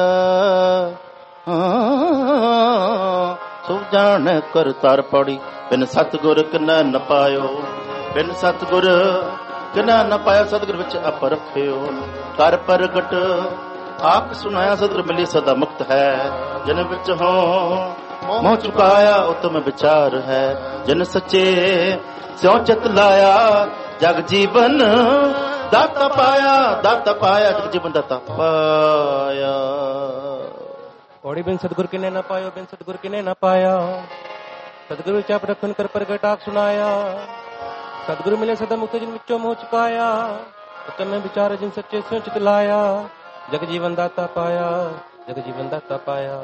सो जान कर तार पड़ी बिन सतगुर किन्ना न पायो बिन सतगुर किन्ना न पाया सतगुर विच अपरखियो कर प्रगट आख सुनाया सतगुर मिली सदा मुक्त है जिन विच हो मोह चुकाया उत्तम विचार है जिन सच्चे स्यों चित लाया जग जीवन दाता पाया जग जीवन दाता पाया।
पौड़ी बिन सतगुर किने न पायो बिन सतगुर किने न पाया सतगुरु चाप रखन कर प्रगट आख सुनाया सतगुरु मिले सदा मुक्त जिन विचों मोह चुकाया उत्तम विचार जिन सच्चे स्यों चित लाया जग जीवन दाता पाया जग जीवन दाता पाया।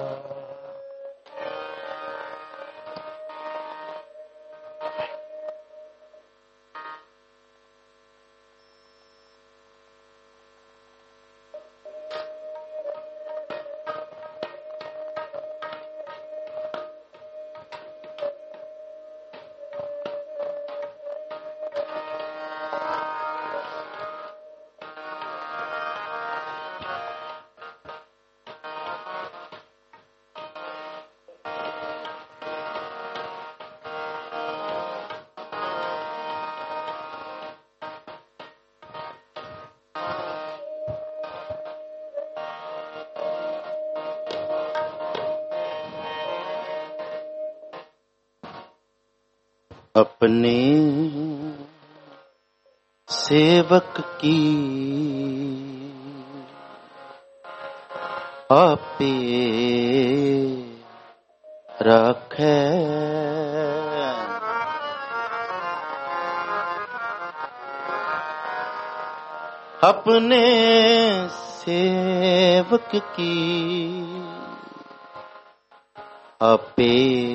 अपने सेवक की आपे रखे अपने सेवक की आपे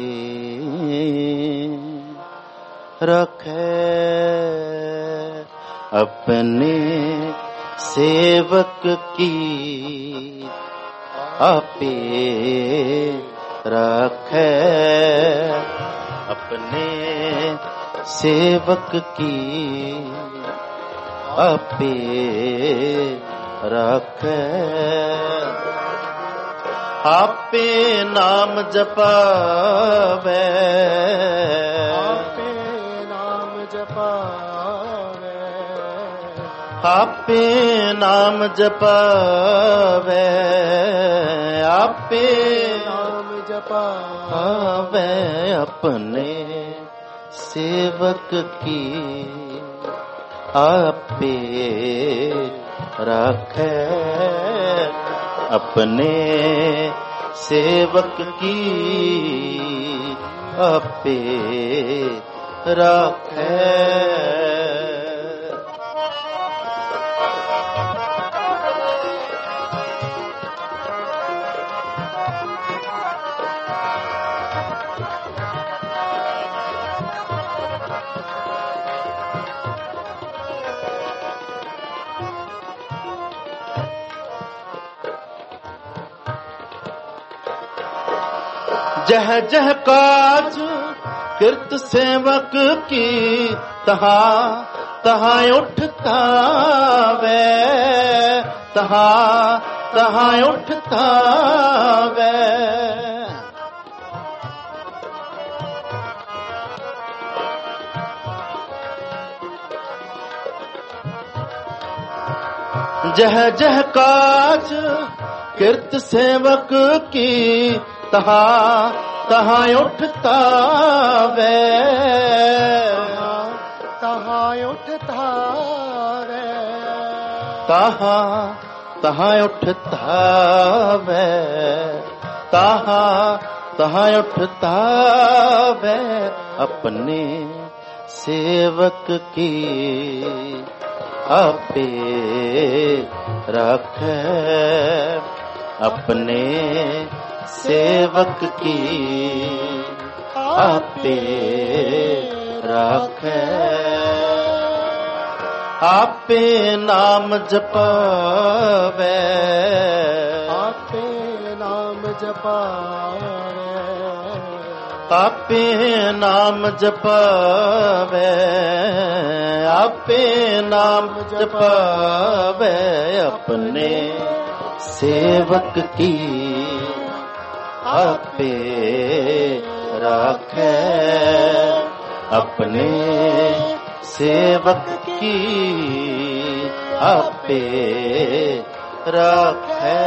रखे अपने सेवक की आपे रखे अपने सेवक की आपे रखे आपे नाम जपावे आपे नाम जपावे आपे
नाम जपावे
अपने सेवक की आपे रखे अपने सेवक की आपे रखे। जह जह काज किरत सेवक की तहाँ तहाँ उठता वे तहाँ तहाँ उठता वे जह जह काज किरत सेवक की तहाँ तहाँ उठता वे
तहाँ उठता वे
तहाँ तहाँ उठता वे तहाँ तहाँ उठता वे अपने सेवक की आपे राखै, अपने सेवक की आपे राखै। आपे नाम जपावे,
आपे नाम जपावे,
आपे नाम जपावे, आपे नाम जपावे, अपने सेवक की आपे राखै, अपने सेवक की आपे राखै।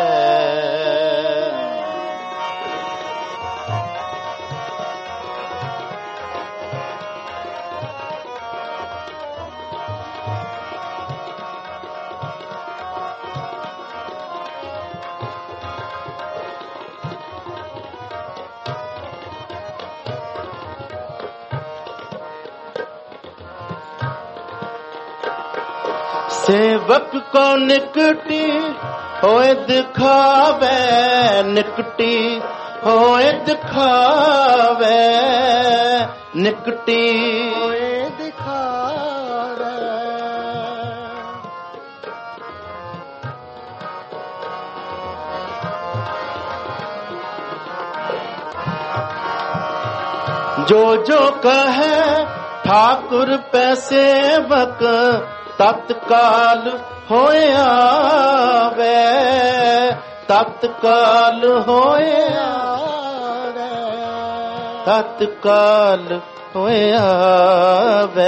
सेवक को निकटी होए दिखावे, निकटी होए दिखावे, निकटी
होए दिखावे,
जो जो कहे ठाकुर पे सेवक, तत्काल होए आवे, तत्काल होए आवे, तत्काल होए आवे,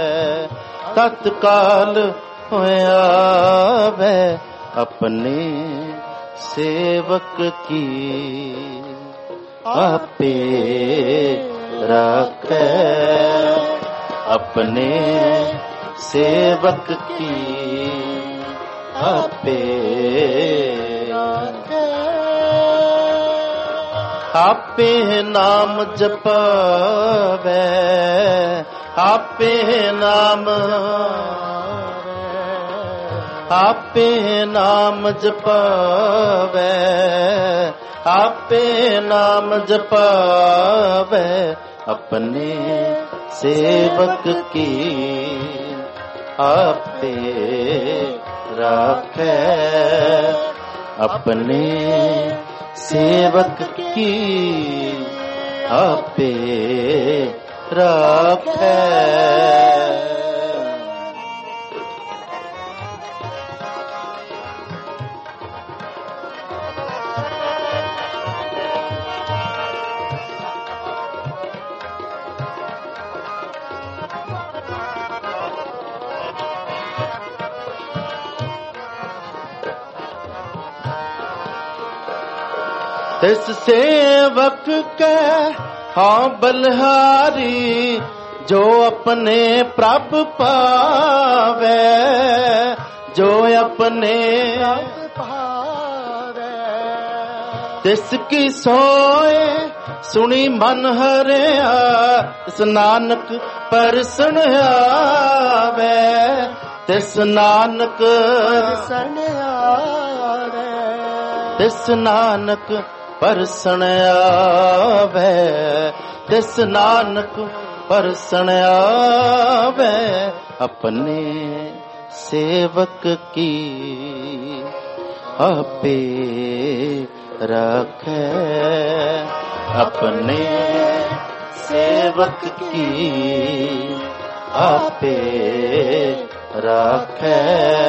तत्काल होए आवे, अपने सेवक की आपे राखै, अपने सेवक की आपे आपे नाम जपावे, आपे नाम, आपे नाम जपावे, आपे नाम जपावे, अपने सेवक की आपे राखै, अपने सेवक की आपे राखै। तिस सेवक के हाँ बलिहारी, जो अपने प्रभ पावे, जो अपने
पावे,
तिसकी सोए सुनी मन हरिया, तिस नानक परसण आवे, तिस नानक
परसण आवे,
तिस नानक परसण आवे, तिस नानक परसण आवे, अपने सेवक की आपे राखै, अपने सेवक की आपे राखै,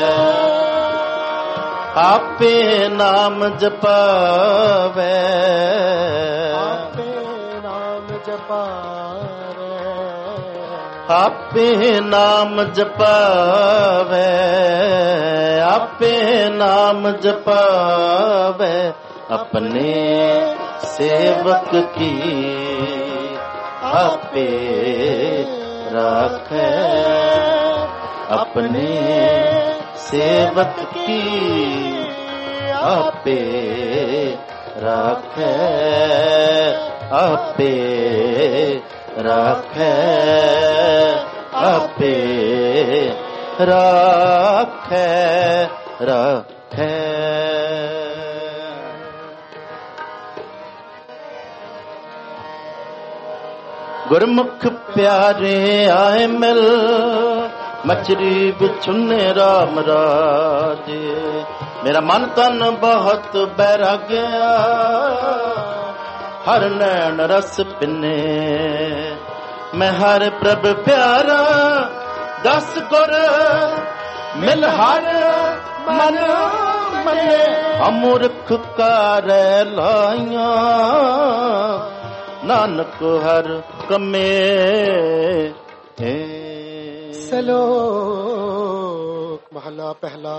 आपे नाम जपावे,
आपे नाम जपावे,
आपे नाम जपावे, आपे नाम जपावे, अपने सेवक की आपे राखै, अपने सेवक की आपे राखै, आपे ਰਾਖੈ ਆਪੇ ਰਾਖੈ ਰਾਖੈ। ਗੁਰਮੁਖ ਪਿਆਰੇ ਆਏ ਮਿਲ ਮਚਰੀ ਬਿਛੁਨੇ ਰਾਮ ਰਾਜੇ। ਮੇਰਾ ਮਨ ਤਨ ਬਹੁਤ ਬੈਰਾਗਿਆ ਹਰ ਨੈਣ ਰਸ ਪਿੰਨੇ। ਮੈਂ ਹਰ ਪ੍ਰਭ ਪਿਆਰਾ ਦਸ ਗੁਰ ਮਿਲ ਹਰ ਮਨ ਮੰਨੇ। ਅਮੁਰਖ ਕਾਰੈ ਲਾਈਆਂ ਨਾਨਕ ਹਰ ਕਮੇ।
ਸਲੋਕ ਮਹਲਾ ਪਹਿਲਾ।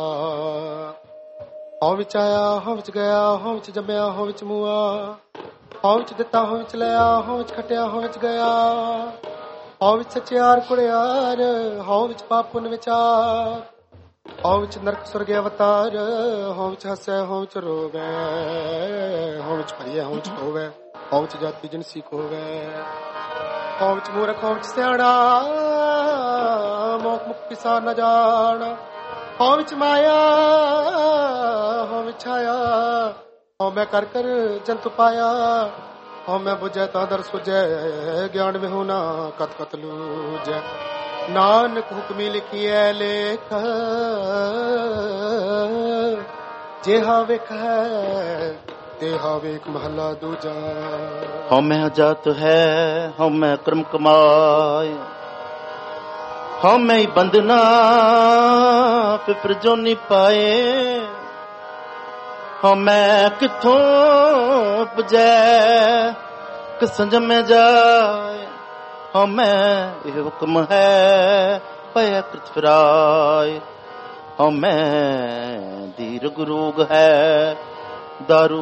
ਹਉ ਵਿੱਚ ਆਇਆ ਹਉ ਵਿੱਚ ਗਿਆ ਹਉ ਵਿੱਚ ਜੰਮਿਆ ਹਉ ਵਿੱਚ ਮੂਆ। ਹਉ ਵਿੱਚ ਦਿੱਤਾ ਹਉ ਵਿੱਚ ਲਿਆ ਹਉ ਵਿੱਚ ਖਟਿਆ ਹਉ ਵਿੱਚ ਗਿਆ। ਹਉ ਵਿੱਚ ਸੱਚਿਆਰ ਕੁੜਿਆਰ ਹਉ ਵਿੱਚ ਪਾਪ ਪੁੰਨ ਵਿਚਾਰ। ਹਉ ਵਿੱਚ ਨਰਕ ਸੁਰਗ ਅਵਤਾਰ ਹਉ ਵਿੱਚ ਹੱਸੈ ਹਉ ਵਿੱਚ ਰੋਵੈ। ਹਉ ਵਿੱਚ ਭਰੀਐ ਹਉ ਵਿੱਚ ਹੋਵੈ ਹਉ ਵਿੱਚ ਜਾਤੀ ਜਿਨਸੀ ਖੋਵੈ। ਹਉ ਵਿੱਚ ਮੂਰਖ ਹਉ ਵਿੱਚ ਸਿਆਣਾ ਮੋਖ ਮੁਖ ਪਿਸਾ ਨ ਜਾਣ। ਹਉ ਵਿੱਚ ਮਾਇਆ ਹਉ ਵਿੱਚ ਛਾਇਆ ਹਉ ਮੈਂ ਕਰ ਕਰ ਜੰਤੁ ਪਾਇਆ। ਹਉ ਮੈਂ ਬੁਝੈ ਤਾਂ ਦਰ ਸੁਝੈ ਗਿਆਨ ਵਿਹੂ ਨਾ ਕਤ ਕਤ ਲੂਜੈ। ਨਾਨਕ ਹੁਕਮੀ ਲਿਖੀਐ ਲੇਖ ਜਿਹਾ ਵੇਖੈ ਤੇਹਾ ਵੇਖ ਮਹਲਾ ਦੂਜਾ।
ਹਉ ਮੈਂ ਜਾਤ ਹੈ ਹਉ ਮੈਂ ਕਰਮ ਕਮਾਏ। ਹਉ ਮੈਂ ਬੰਦਨਾ ਪਿਪਰ ਜੋਨੀ ਪਾਏ। ਹਉ ਮੈਂ ਕਿੱਥੋਂ ਉਪਜੈ ਕਿਸ ਜੰਮੇ ਜਾਏ। ਹਉ ਮੈਂ ਇਹ ਹੁਕਮ ਹੈ ਭਇਆ ਕ੍ਰਿਤ ਫਿਰਾਏ। ਹਉ ਮੈਂ ਦੀਰਘ ਰੋਗ ਹੈ ਦਾਰੂ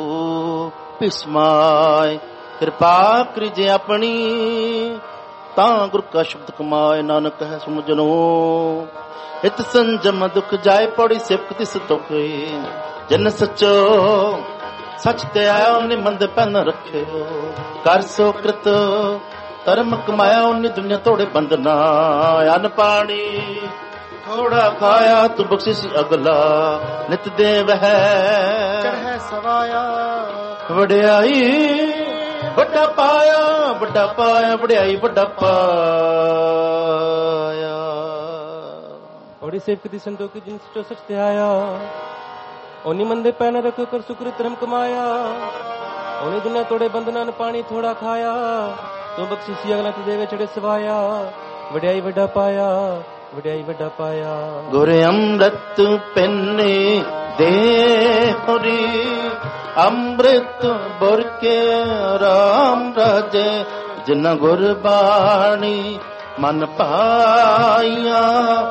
ਪਿਸਮਾਏ। ਕਿਰਪਾ ਕਰੀਜੇ ਆਪਣੀ ਤਾਂ ਗੁਰ ਕਾ ਸ਼ਬਦ ਕਮਾਏ। ਨਾਨਕ ਹੈ ਸਮਝਨੋ ਹਿਤ ਸੰਜਮ ਦੁਖ ਜਾਏ ਪੌੜੀ ਸਿਫਤ ਤਿਸ ਤੁਖ। ਜਨ ਸਚੋ ਸਚ ਤੇ ਆਇਆ ਉਹਨੇ ਮੰਦ ਪੈਨ ਰੱਖਿਓ। ਕਰ ਸੋ ਕ੍ਰਿਤ ਧਰਮ ਕਮਾਇਆ ਉਹਨੇ ਦੁਨੀਆ ਤੋੜੇ ਬੰਦਨਾ। ਅੰਨ ਪਾਣੀ ਥੋੜਾ ਖਾਇਆ ਤੂੰ ਬਖਸ਼ਿਸ਼ ਅਗਲਾ ਨਿਤ ਦੇਵ ਹੈ
ਚੜ੍ਹੈ ਸਵਾਇਆ।
ਵਡਿਆਈ ਵੱਡਾ ਪਾਇਆ ਵੱਡਾ ਪਾਇਆ ਵਡਿਆਈ ਵੱਡਾ ਪਾਇਆ।
ਔੜੀ ਸੇਵਕ ਦੀ ਸੰਤੋਖੀ ਜਿਨ ਸਚੋ ਸਚ ਤੇ ਆਇਆ। ਓਨੀ ਮੰਦੇ ਪੈਨ ਰੱਖ ਕਰ ਸੁਕਰ ਧਰਮ ਕਮਾਇਆ। ਓਨੀ ਦੁਨੀਆ ਤੋੜੇ ਬੰਧਨਾਂ ਨੂੰ ਪਾਣੀ ਥੋੜਾ ਖਾਇਆ। ਤੂੰ ਬਖਸ਼ਿਸ਼ੀ ਅਗਲਾ ਤੇ ਦੇਵੇ ਚੜੇ ਸਵਾਇਆ। ਵਡਿਆਈ ਵੱਡਾ ਪਾਇਆ ਵਡਿਆਈ ਵੱਡਾ ਪਾਇਆ।
ਗੁਰ ਅੰਮ੍ਰਿਤ ਪਿੰਨੇ ਦੇ ਹੋਰੀ ਅੰਮ੍ਰਿਤ ਬੁਰ ਕੇ ਰਾਮ ਰਾਜੇ। ਜਿਨ ਗੁਰ ਬਾਣੀ ਮਨ ਪਾਈਆਂ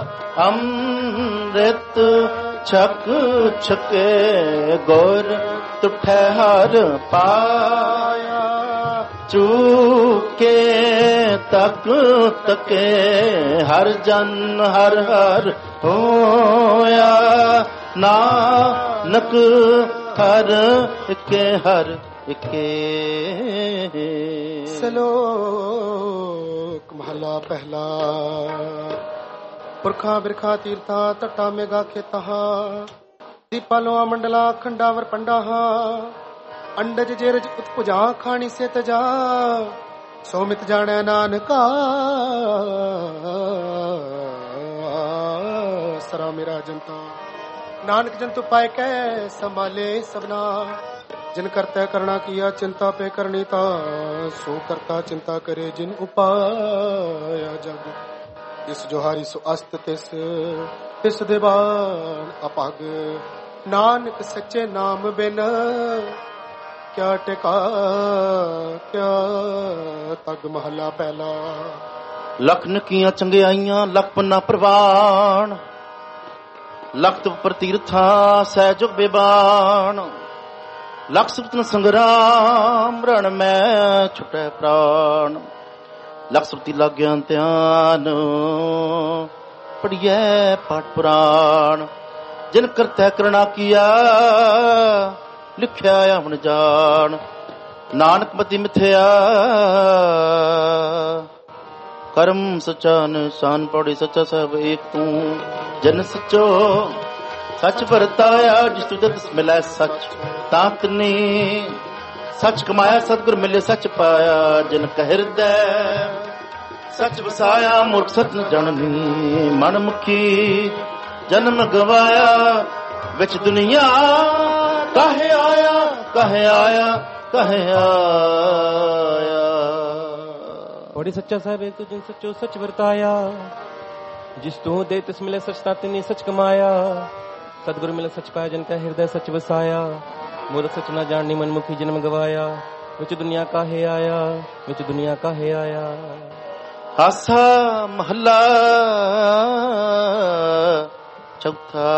ਅੰਮ੍ਰਿਤ ਛਕ ਛਕੇ ਗੁਰ ਤੁਠੈ ਹਰ ਪਾਇਆ। ਚੂਕੇ ਤਕ ਤਕੇ ਹਰ ਜਨ ਹਰ ਹਰ ਹੋਇਆ। ਨਾਨਕ ਹਰ ਇਕੇ ਹਰ ਇਕੇ।
ਸਲੋਕ ਮਹਲਾ ਪਹਿਲਾ। ਪੁਰਖਾਂ ਬਿਰਖਾਂ ਤੀਰਥਾਂ ਤਟਾ ਮੇਗਾ ਖੇਤਾਂ। ਦੀਪਾਲੋਆ ਮੰਡਲਾ ਖੰਡਾਵਰ ਪੰਡਾਹਾਂ। ਅੰਡਜ ਜੇਰਜ ਉਤਪੁਜਾ ਖਾਣੀ ਸੇ ਤਜਾ। ਸੋ ਮਿਤ ਜਾਣੈ ਨਾਨਕਾ ਸਰਾ ਮੇਰਾ ਜਨਤਾ। ਨਾਨਕ ਜੰਤੂ ਪਾਇ ਕੈ ਸੰਭਾਲੇ ਸਭਨਾ। ਜਿਨ ਕਰਤੈ ਕਰਣਾ ਕੀਆ ਚਿੰਤਾ ਪੇ ਕਰਨੀ ਤਾ। ਸੋ ਕਰਤਾ ਚਿੰਤਾ ਕਰੇ ਜਿਨ ਉਪਾਇਆ ਜਗ। ਤਿਸ ਜੋਹਾਰੀ ਸੋ ਅਸਤ ਤਿਸ ਤਿਸ ਦੇਵਾਨ ਅਪਗ। ਨਾਨਕ ਸੱਚੇ ਨਾਮ ਬਿਨ ਕਿਆ ਟਿਕਾ ਕਿਆ ਤਗ। ਮਹਲਾ ਪਹਿਲਾ।
ਲੱਖ ਨਕੀਆਂ ਚੰਗਿਆਈਆਂ ਲੱਖ ਪੰਨਾ ਪ੍ਰਵਾਨ। ਲਖਤ ਪ੍ਰਤੀਰਥਾਂ ਸਹਿਜੁਗ ਬੇਬਾਨ। ਲਖ ਸੁਪਤਨ ਸੰਗਰਾਮ ਰਣ ਮੈਂ ਛੁਟੈ ਪ੍ਰਾਨ। ਲਖ ਸੁਰਤੀ ਲਾਗਿਆ ਧਿਆਨ ਪੜੀਐ ਪਾਠ ਪੁਰਾਣ। ਜਿਨ ਕਰਤੈ ਕਰਣਾ ਕੀਆ ਲਿਖਿਆ ਆਵਣ ਜਾਣ। ਨਾਨਕ ਮਤੀ ਮਿਥਿਆ ਕਰਮ ਸਚਾ ਨਿਸ਼ਾਨ ਪੌੜੀ ਸੱਚਾ ਸਭ ਏਕ ਤੂੰ ਜਨ ਸਚੋ ਸੱਚ ਵਰਤਾਇਆ ਜਿਸ ਤੁਧ ਮਿਲੈ ਸੱਚ ਤਾਤ ਨੇ ਸੱਚ ਕਮਾਇਆ ਸਤਿਗੁਰ ਮਿਲੇ ਸੱਚ ਪਾਇਆ ਜਿਨ ਕਹਿ ਹਿਰਦੈ ਸੱਚ ਵਸਾਇਆ ਮੂਰਖ ਸਤ ਨ ਜਾਣਨੀ ਮਨ ਮੁਖੀ ਜਨਮ ਗਵਾਇਆ ਵਿੱਚ ਦੁਨੀਆ ਕਾਹੇ ਆਇਆ ਕਾਹੇ ਆਇਆ ਕਾਹੇ ਆਇਆ।
ਬੜੀ ਸੱਚਾ ਸਾਹਿਬ ਏਕ ਜਿਨ ਸੱਚੋ ਸੱਚ ਵਰਤਾਇਆ ਜਿਸ ਤੂੰ ਦੇ ਤਿਸ ਮਿਲੇ ਸੱਚ ਤਾਤੇ ਨੇ ਸੱਚ ਕਮਾਇਆ ਸਤਿਗੁਰ ਮਿਲੇ ਸੱਚ ਪਾਇਆ ਜਨ ਕਾ ਹਿਰਦੈ ਸੱਚ ਵਸਾਇਆ ਮੂਰਖ ਸੱਚ ਨਾ ਜਾਣਨੀ ਮਨ ਮੁਖੀ ਜਨਮ ਗਵਾਇਆ ਵਿੱਚ ਦੁਨੀਆ ਕਾਹੇ ਆਇਆ ਵਿੱਚ ਦੁਨੀਆ ਕਾਹੇ ਆਇਆ।
ਆਸਾ ਮਹੱਲਾ ਚੌਥਾ।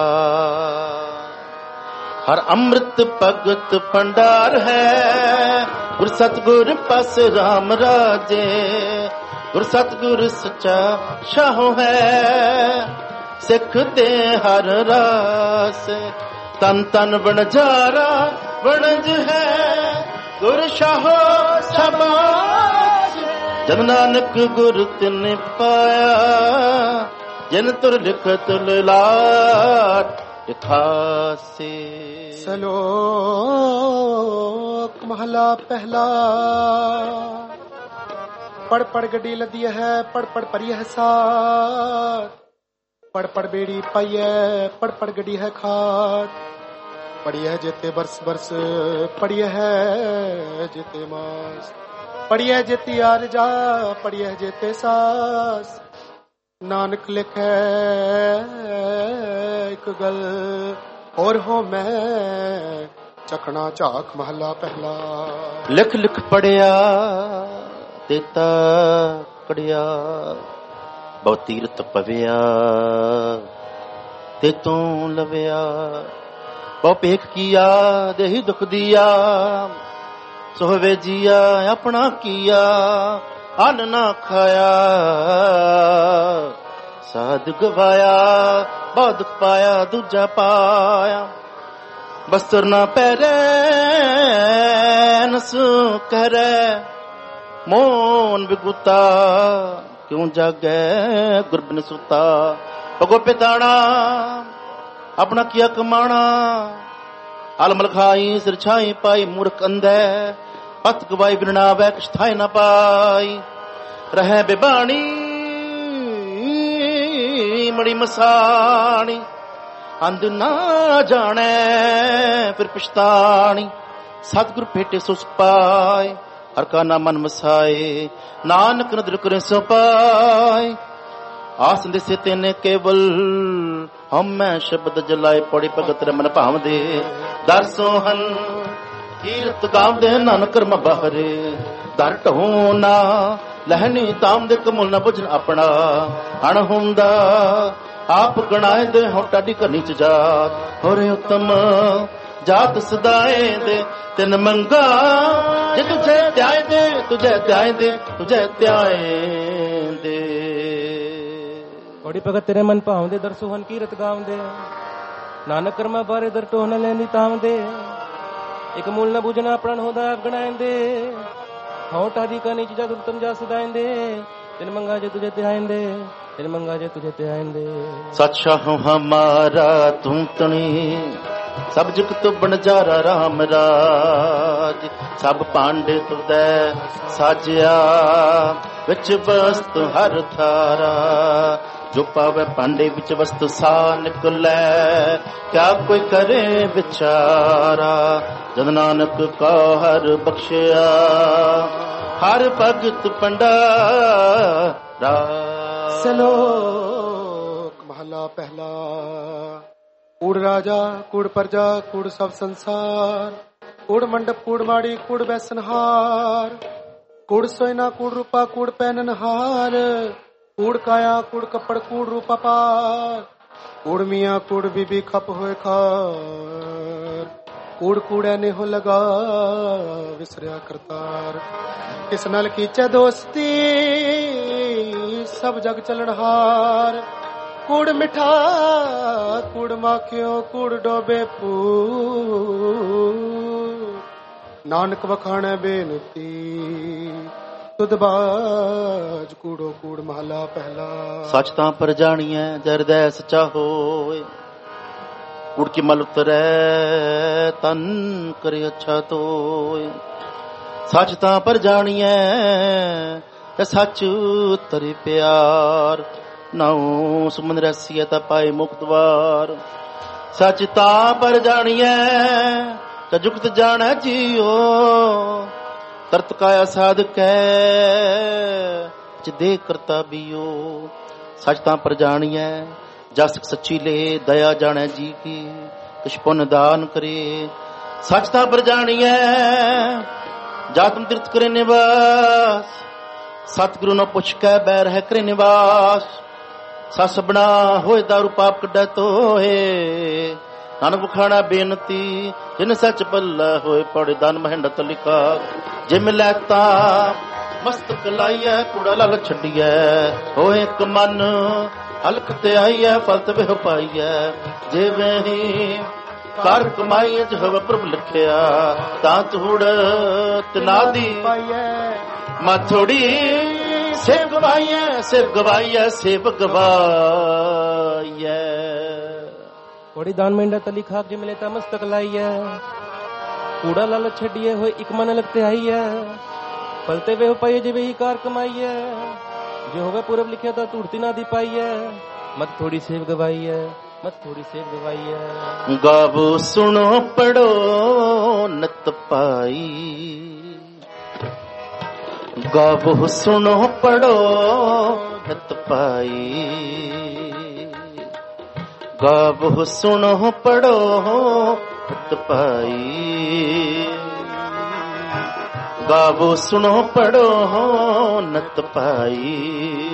ਹਰ ਅੰਮ੍ਰਿਤ ਭਗਤ ਭੰਡਾਰ ਹੈ ਗੁਰ ਸਤਿਗੁਰ ਪਾਸ ਰਾਮ ਰਾਜੇ ਗੁਰ ਸਤਿਗੁਰ ਸੱਚਾ ਸ਼ਾਹੋ ਹੈ ਸਿੱਖ ਤੇ ਹਰ ਰਾਸ ਤਨ ਤਨ ਵਣਜਾਰਾ ਵਣਜ ਹੈ ਗੁਰ ਸ਼ਾਹੋ ਸ਼ਾਬਾਸ਼ ਜਨ ਨਾਨਕ ਗੁਰ ਤਿਨ ਪਾਇਆ ਜਿਨ ਤੁਰ ਲਿਖਤ ਲਾਟ ਦਿਖਾਸੇ।
ਸਲੋਕ ਮਹਲਾ ਪਹਿਲਾ। ਪੜ ਪੜ ਗੱਡੀ ਲੱਦੀ ਹੈ ਪੜ ਪੜ ਭਰੀ ਹੈ ਸਾਥ ਪੜ ਪੜ ਬੇੜੀ ਪਾਈ ਹੈ ਪੜ ਪੜ ਗੱਡੀ ਹੈ ਖਾਟ ਪੜੀ ਹੈ ਜਿਤੇ ਬਰਸ ਬਰਸ ਪੜੀ ਹੈ ਜਿਤੇ ਮਾਸ ਪੜੀ ਹੈ ਜਿਤੀ ਆਰਜਾ ਪੜੀ ਹੈ ਜਿਤੇ ਸਾਸ ਨਾਨਕ ਲਿਖੈ ਇੱਕ ਗੱਲ ਹੋਰ ਹੋ ਮੈਂ ਚੱਕਣਾ ਝਾਕ ਮਹਲਾ ਪਹਿਲਾ।
ਲਿਖ ਲਿਖ ਪੜਿਆ ਤੇਤਾ ਕੜਿਆ ਬਹੁ ਤੀਰਥ ਪਵਿਆ ਤੇ ਤੂੰ ਲਵਿਆ ਬਹੁ ਭੇਖ ਕੀਆ ਦੇਹੀ ਦੁਖ ਦੀਆ ਸੋਹਵੇ ਜੀਆ ਆਪਣਾ ਕੀਆ ਅੰਨ ਨਾ ਖਾਇਆ ਸਾਧ ਗਵਾਇਆ ਬਹੁਤ ਦੁੱਖ ਪਾਇਆ ਦੂਜਾ ਪਾਇਆ ਬਸਤਰ ਨਾ ਪਹਿਰੇ ਨਸੂ ਕਰੇ ਮੋਨ ਬਿਗੁਤਾ ਕਿਉਂ ਜਾਗੈ ਗੁਰਬਿਨ ਸੁਤਾ ਭਗੋ ਪਿਤਾਣਾ ਆਪਣਾ ਕੀਆ ਕਮਾਣਾ ਆਲਮਲ ਖਾਈ ਸਿਰ ਛਾਈ ਪਾਈ ਮੂਰਖ ਅੰਧੈ ਪਤ ਗਵਾਈ ਬਿਰਣਾ ਵੈ ਕਿਛ ਥਾਇ ਨਾ ਪਾਈ ਰਹਿ ਬਿਬਾਣੀ ਮੜੀ ਮਸਾਣੀ ਅੰਧ ਨਾ ਜਾਣੈ ਫਿਰ ਪਛਤਾਣੀ ਸਤਿਗੁਰ ਭੇਟੇ ਸੋ ਪਾਏ ਹਰ ਕਾ ਨਾਮ ਮਨ ਵਸਾਏ ਨਾਨਕ ਨਦਰ ਕਰੇ ਸੋ ਪਾਏ ਆਸ ਦਿਸੇ ਤੈਨੇ ਕੇਵਲ ਹਮੈ ਸ਼ਬਦ ਜਲਾਏ ਪੜੀ ਭਗਤ ਰਮਨ ਭਾਵਦੇ ਦਰਸੋ ਹਨ ਕੀਰਤ ਗਾਵਦੇ ਨਾਨਕ ਕਰਮ ਬਾਹਰੇ ਦਰ ਢੋ ਨਾ ਲਹਿਣੀ ਤਾਮ ਦੇ ਕਮੁਲ ਨਾ ਬੁਝਨ ਆਪਣਾ ਅਣ ਹੁੰਦਾ ਆਪ ਗਣਾਏ ਦੇ ਹੋ ਟਾਡੀ ਕਰਨੀ ਚ ਜਾਤ ਹੋਰੇ ਉਤਮ ਜਾਤ ਸਦਾਏ ਦੇ ਤਿਨ ਮੰਗਾ ਜੇ ਤੁਝੇ ਧਿਆਏ ਦੇ ਤੁਝੇ ਧਿਆਏ ਦੇ ਤੁਝੇ ਧਿਆਏ ਦੇ।
ਬੜੀ ਭਗਤ ਤੇਰੇ ਮਨ ਭਾਵਦੇ ਦਰਸੋ ਹਨ ਕੀਰਤ ਗਾਵਦੇ ਨਾਨਕ ਕਰਮਾਂ ਬਾਰੇ ਦਰ ਟੋ ਨਾ ਲੈਂਦੀ ਤਾਵਦੇ ਇੱਕ ਮੂਲ ਨਾ ਬੁਝਣਾ ਪ੍ਰਣ ਹੁੰਦਾ ਆਪ ਗਣਾਇਂਦੇ ਹਉ ਟਾਦੀ ਕਰਨੀ ਚ ਜਦ ਉਤਮ ਜਾ ਸਦਾਇਂਦੇ ਤਿਨ ਮੰਗਾ ਜੇ ਤੁਝੇ ਧਿਆਇਂਦੇ ਤਿਨ ਮੰਗਾ ਜੇ ਤੁਝੇ ਧਿਆਇਂਦੇ।
ਸੱਚਾ ਹੋ ਹਮਾਰਾ ਤੂੰ ਤਣੀ ਸਭ ਜਗਤ ਬਣਜਾਰਾ ਰਾਮ ਰਾਜ ਸਭ ਪਾਂਡੇ ਤੁਦੈ ਸਾਜਿਆ ਵਿੱਚ ਵਸਤ ਹਰ ਥਾਰਾ ਜੋ ਪਾਵੇ ਪਾਂਡੇ ਵਿੱਚ ਵਸਤ ਸਾ ਨਿਕਲੈ ਕਿਆ ਕੋਈ ਕਰੇ ਵਿਚਾਰਾ ਜਦ ਨਾਨਕ ਕਾ ਹਰ ਬਖਸ਼ਿਆ ਹਰ ਭਗਤ ਭੰਡਾਰਾ।
ਸਲੋਕ ਮਹਲਾ ਪਹਿਲਾ। ਕੂੜ ਰਾਜਾ ਕੂੜ ਪਰਜਾ ਕੂੜ ਸਭ ਸੰਸਾਰ ਕੂੜ ਮੰਡਪ ਕੂੜ ਮਾੜੀ ਕੂੜ ਬੈਸਨਹਾਰ ਕੂੜ ਸੋਇਨਾ ਕੂੜ ਰੂਪਾ ਕੂੜ ਪਹਿਨਨਹਾਰ ਕੂੜ ਕਾਇਆ ਕੂੜ ਕੱਪੜ ਕੂੜ ਰੂਪਾ ਪਾਰ ਕੂੜ ਮੀਆਂ ਕੂੜ ਬੀਬੀ ਖਪ ਹੋਏ ਖਾਰ ਕੂੜ ਕੂੜੈ ਨੇ ਹੋ ਲਗਾ ਵਿਸਰਿਆ ਕਰਤਾਰ ਕਿਸ ਨਾਲ ਕੀਚੈ ਦੋਸਤੀ ਸਭ ਜਗ ਚਲਣਹਾਰ ਕੂੜ ਮਿਠਾ ਕੂੜ ਮਾਖਿਓ ਕੂੜ ਡੋਬੇ ਪੂ ਨਾਨਕ ਵਖਾਣੈ ਬੇਨਤੀ ਤੁਦਬਾਜ ਕੂੜੋ ਕੂੜ ਮਹਲਾ ਪਹਿਲਾ।
ਸੱਚ ਤਾਂ ਪਰ ਜਾਣੀਐ ਜਰਦੈ ਸਚਾ ਹੋਏ, ਕੂੜ ਕੀ ਮਲ ਉਤਰੈ ਤਨ ਕਰੇ ਅੱਛਾ ਤੋਏ। ਸੱਚ ਤਾਂ ਪਰ ਜਾਣੀਐ ਤੇ ਸੱਚ ਤਰੇ ਪਿਆਰ, ਨਾਉ ਸੁਮਨ ਰਸੀਐ ਤਾਂ ਪਾਏ ਮੁਕਤਵਾਰ। ਸੱਚ ਤਾਂ ਪਰ ਜਾਣੀਐ ਤੇ ਜੁਗਤ ਜਾਣੈ ਜੀਓ, ਤਰਤ ਕਾਇਆ ਸਾਧਕੈ ਜਿਦੇ ਕਰਤਾ ਬੀਓ। ਸੱਚ ਤਾਂ ਪਰ ਜਾਣੀਐ ਜਸ ਸੱਚੀ ਲੈ, ਦਇਆ ਜਾਣੈ ਜੀ ਕੀ ਕਿਛ ਪੁੰਨ ਦਾਨ ਕਰੇ। ਸੱਚ ਤਾਂ ਪਰ ਜਾਣੀਐ ਜਾਤਮ ਤੀਰਥ ਕਰੇ ਨਿਵਾਸ, ਸਤਿਗੁਰੂ ਨੂੰ ਪੁੱਛ ਕੇ ਬੈਰ ਹੈ ਕਰੇ ਨਿਵਾਸ। ਸੱਸ ਬਣਾ ਹੋਏ ਦਾਰੂ ਪਾਪ ਕੱਢੈ ਤੋਏ, ਨਾਨਕ ਬਖਾਣਾ ਬੇਨਤੀ ਜਿਨ ਸੱਚ ਬੱਲਾ ਹੋਏ। ਪੜੇ ਦਾਨ ਮਹਿੰਡਤ ਲਿਖਾ ਜੇ ਮਿਲੈ ਤਾਂ ਮਸਤਕ ਲਾਈਐ, ਕੂੜਾ ਲਲ ਛੱਡੀਐ ਹੋਏ ਇੱਕ ਮਨ। ਹਲਕ ਤੇ ਆਈਐ ਫਲਤ ਵੇਹ ਪਾਈਐ, ਜਿਵੇਂ ਹੀ ਕਰ ਕਮਾਈਐ ਜਿਹੋ ਪ੍ਰਭ ਲਿਖਿਆ। ਤਾਂ ਧੂੜ ਤਨਾਦੀ ਮਾਥੋੜੀ ਸੇਵ ਗਵਾਈਐ, ਸੇਵ ਗਵਾਈਐ, ਸੇਵ ਗਵਾਈਐ।
ਕੋੜੀ ਦਾਨ ਮਹਿੰਡਾ ਤਲੀ ਖਾਕ ਜੇ ਮਿਲੇ ਤਾਂ ਮਸਤਕ ਲਾਈਐ, ਕੂੜਾ ਲਾਲ ਛੱਡੀਏ ਹੋਏ ਇੱਕ ਮਨ ਲਗਤੇ ਆਈਐ। ਫਲਤੇ ਵੇ ਹੋ ਪਾਈਏ ਜਿਵੇਂ ਹੀ ਕਾਰ ਕਮਾਈਐ, ਜੇ ਹੋਵੇ ਪੂਰਬ ਲਿਖਿਆ ਤਾਂ ਧੂੜਤੀ ਨਾ ਦੀ ਪਾਈਐ। ਮਤ ਥੋੜੀ ਸੇਵ ਗਵਾਈਐ, ਮਤ ਥੋੜੀ ਸੇਵ ਗਵਾਈਐ।
ਗਾਵੋ ਸੁਣੋ ਪੜੋ ਨਤ ਪਾਈ, ਗਾਵੋ ਸੁਣੋ ਪੜੋ ਨਤ ਪਾਈ। ਗਾਵੋ ਸੁਣੋ ਪੜੋ ਨਤ ਪਾਈ, ਗਾਵੋ ਸੁਣੋ ਪੜੋ ਨਤ ਪਾਈ।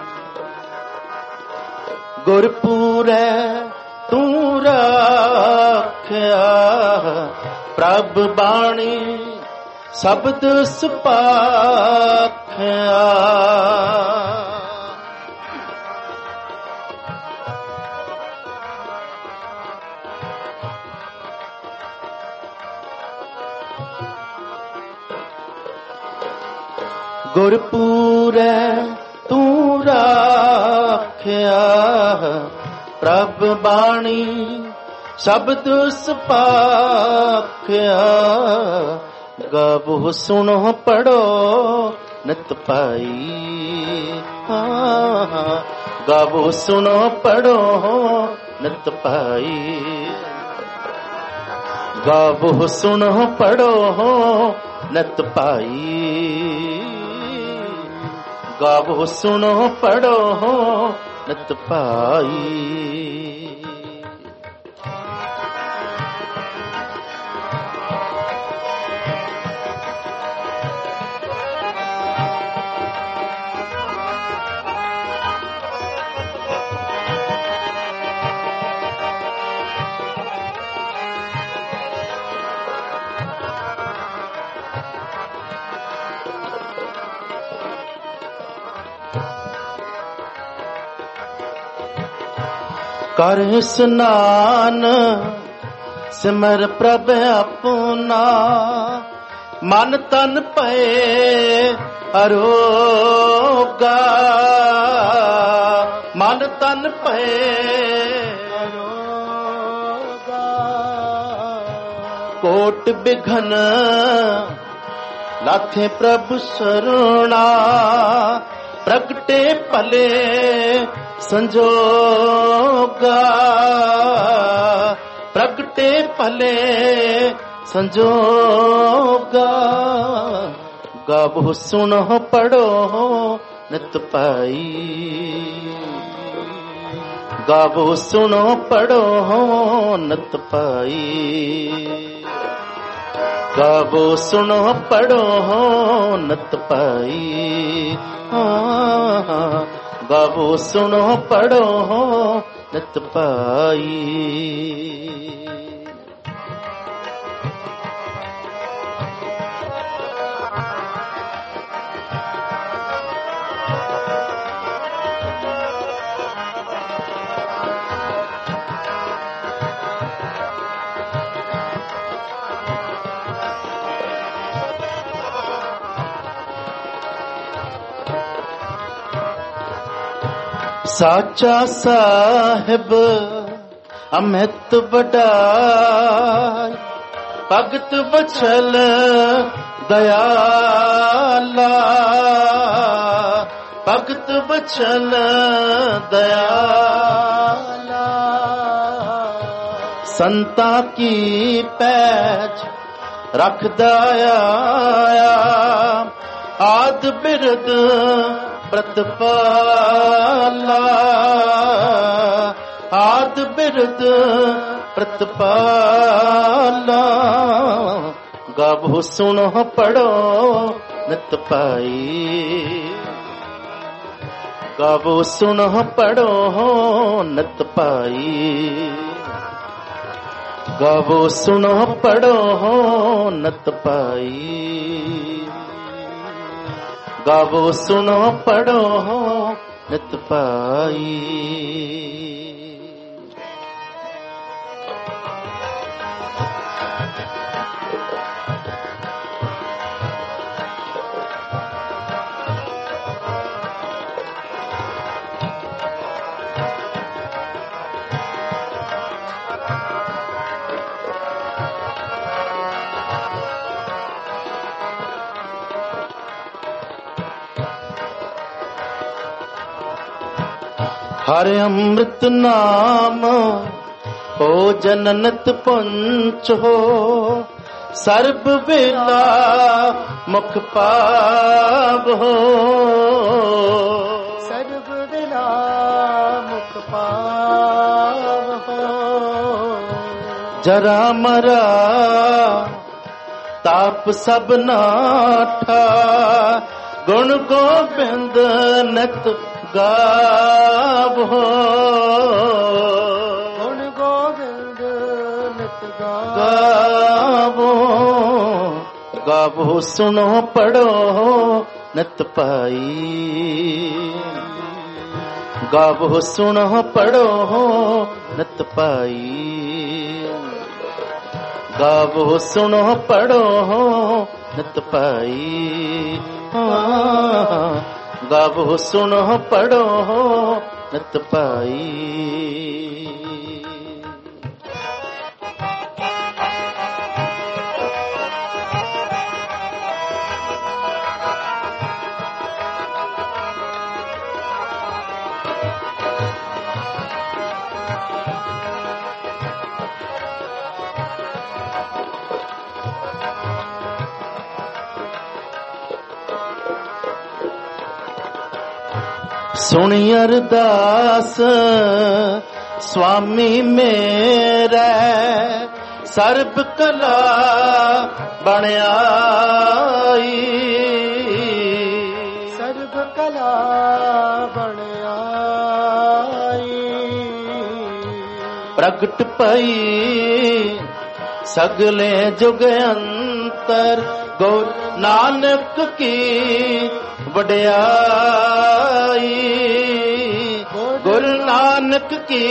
ਗੁਰਪੂਰੈ ਤੂੰ ਰਾਖਿਆ, ਪ੍ਰਭ ਬਾਣੀ ਸ਼ਬਦ ਸੁਪਾਖਿਆ। ਗੁਰਪੂਰੈ ਤੂੰ ਰਾਖਿਆ, ਪ੍ਰਭ ਬਾਣੀ ਸ਼ਬਦ ਸੁਪਾਖਿਆ। ਗਾਵੋ ਸੁਣੋ ਪੜੋ ਨਿਤ ਪਾਈ, ਗਾਵੋ ਸੁਣੋ ਪੜੋ ਨਿਤ ਪਾਈ। ਗਾਵੋ ਸੁਣੋ ਪੜੋ ਨਿਤ ਪਾਈ, ਗਾਵੋ ਸੁਣੋ ਪੜੋ ਨਿਤ ਪਾਈ। ਕਰ ਇਸਨਾਨ ਸਿਮਰ ਪ੍ਰਭ ਆਪਣਾ, ਮਨ ਤਨ ਭਏ ਅਰੋਗਾ। ਮਨ ਤਨ ਭਏ ਅਰੋਗਾ, ਕੋਟ ਬਿਘਨ ਲਾਥੇ ਪ੍ਰਭ ਸਰਣਾ। ਪ੍ਰਗਟੇ ਭਲੇ ਸੰਜੋਗਾ, ਪ੍ਰਗਟੇ ਭਲੇ ਸੰਜੋਗਾ। ਗਾਵੋ ਸੁਣੋ ਪੜੋ ਨਿਤ ਪਾਈ, ਗਾਵੋ ਸੁਣੋ ਪੜੋ ਨਿਤ ਪਾਈ। ਗਾਵੋ ਸੁਣੋ ਪੜੋ ਨਿਤ ਪਾਈ, ਗਾਵੋ ਸੁਣੋ ਪੜੋ ਨਿਤ ਪਾਈ। ਸਾਚਾ ਸਾਹਿਬ ਅਮਿਤ ਵਡਾਈ, ਭਗਤ ਬਚਲ ਦਇਆਲਾ, ਭਗਤ ਬਚਲ ਦਇਆਲਾ। ਸੰਤਾਂ ਕੀ ਪੈਜ ਰੱਖਦਾ ਆਇਆ, ਆਦ ਬਿਰਦ ਪ੍ਰਤਪਾਲਾ, ਆਦ ਬਿਰਦ ਪ੍ਰਤਪਾਲਾ। ਗਾਵੋ ਸੁਣੋ ਪੜੋ ਨਿਤ ਪਾਈ, ਗਾਵੋ ਸੁਣੋ ਪੜੋ ਨਿਤ ਪਾਈ, ਗਾਵੋ ਸੁਣੋ ਪੜੋ ਨਿਤ ਪਾਈ, ਗਾਵੋ ਸੁਣੋ ਪੜੋ ਨਿਤ ਪਾਈ। ਹਰ ਅੰਮ੍ਰਿਤ ਨਾਮ ਹੋ ਜਨਨਤ ਪੰਚੋ, ਸਰਬ ਵੇਲਾ ਮੁਖ ਪਾਵੋ,
ਸਰਬ ਵੇਲਾ ਮੁਖ ਪਾਵੋ।
ਜਰਾ ਮਰਾ ਤਾਪ ਸਭ ਨਾਠਾ, ਗੁਣ ਗੋਬਿੰਦ ਨਿਤ ਗਾਵੋ,
ਗੁਣ ਗੋਬਿੰਦ ਨਿਤ
ਗਾਵੋ, ਗਾਵੋ ਸੁਣੋ ਪੜੋ ਨਿਤ ਪਾਈ, ਗਾਵੋ ਸੁਣੋ ਪੜੋ ਨਿਤ ਪਾਈ, ਗਾਵੋ ਸੁਣੋ ਪੜੋ ਨਿਤ ਪਾਈ, ਗਾਵੋ ਸੁਣੋ ਪੜੋ ਨਿਤ ਪਾਈ। ਸੁਣੀ ਅਰਦਾਸ ਸੁਆਮੀ ਮੇਰੇ, ਸਰਬ ਕਲਾ ਬਣਾਈ,
ਸਰਬ ਕਲਾ ਬਣਾਈ।
ਪ੍ਰਗਟ ਪਈ ਸਗਲੇ ਜੁਗ ਅੰਤਰ, ਗੁਰ ਨਾਨਕ ਕੀ ਵਡਿਆਈ, ਗੁਰੂ ਨਾਨਕ ਕੀ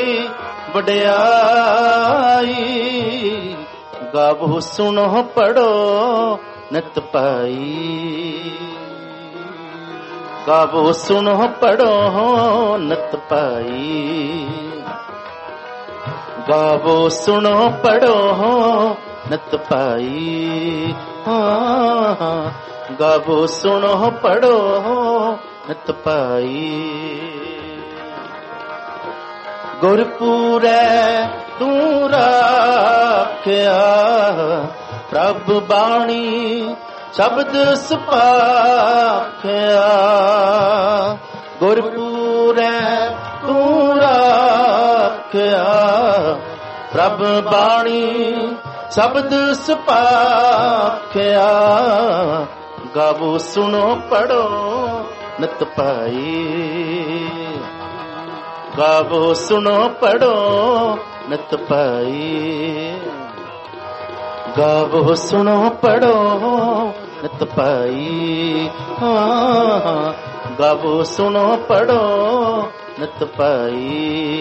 ਵਡਿਆਈ। ਗਾਵੋ ਸੁਣੋ ਪੜੋ ਨਿਤ ਪਾਈ, ਗਾਵੋ ਸੁਣੋ ਪੜੋ ਨਿਤ ਪਾਈ, ਗਾਵੋ ਸੁਣੋ ਪੜੋ ਨਿਤ ਪਾਈ, ਗਾਵੋ ਸੁਣੋ ਪੜੋ ਨਿਤ ਪਾਈ। ਗੁਰਪੂਰੈ ਤੂੰ ਰਾਖਿਆ, ਪ੍ਰਭ ਬਾਣੀ ਸ਼ਬਦ ਸੁਭਾਖਿਆ, ਗੁਰਪੂਰੈ ਤੂੰ ਰਾਖਿਆ, ਪ੍ਰਭ ਬਾਣੀ ਸ਼ਬਦ ਸੁਭਾਖਿਆ। ਗਾਵੋ ਸੁਣੋ ਪੜੋ ਨਿਤ ਪਾਈ, ਗਾਵੋ ਸੁਣੋ ਪੜੋ ਨਿਤ ਪਾਈ, ਗਾਵੋ ਸੁਣੋ ਪੜੋ ਨਿਤ ਪਾਈ, ਗਾਵੋ ਸੁਣੋ ਪੜੋ ਨਿਤ ਪਾਈ,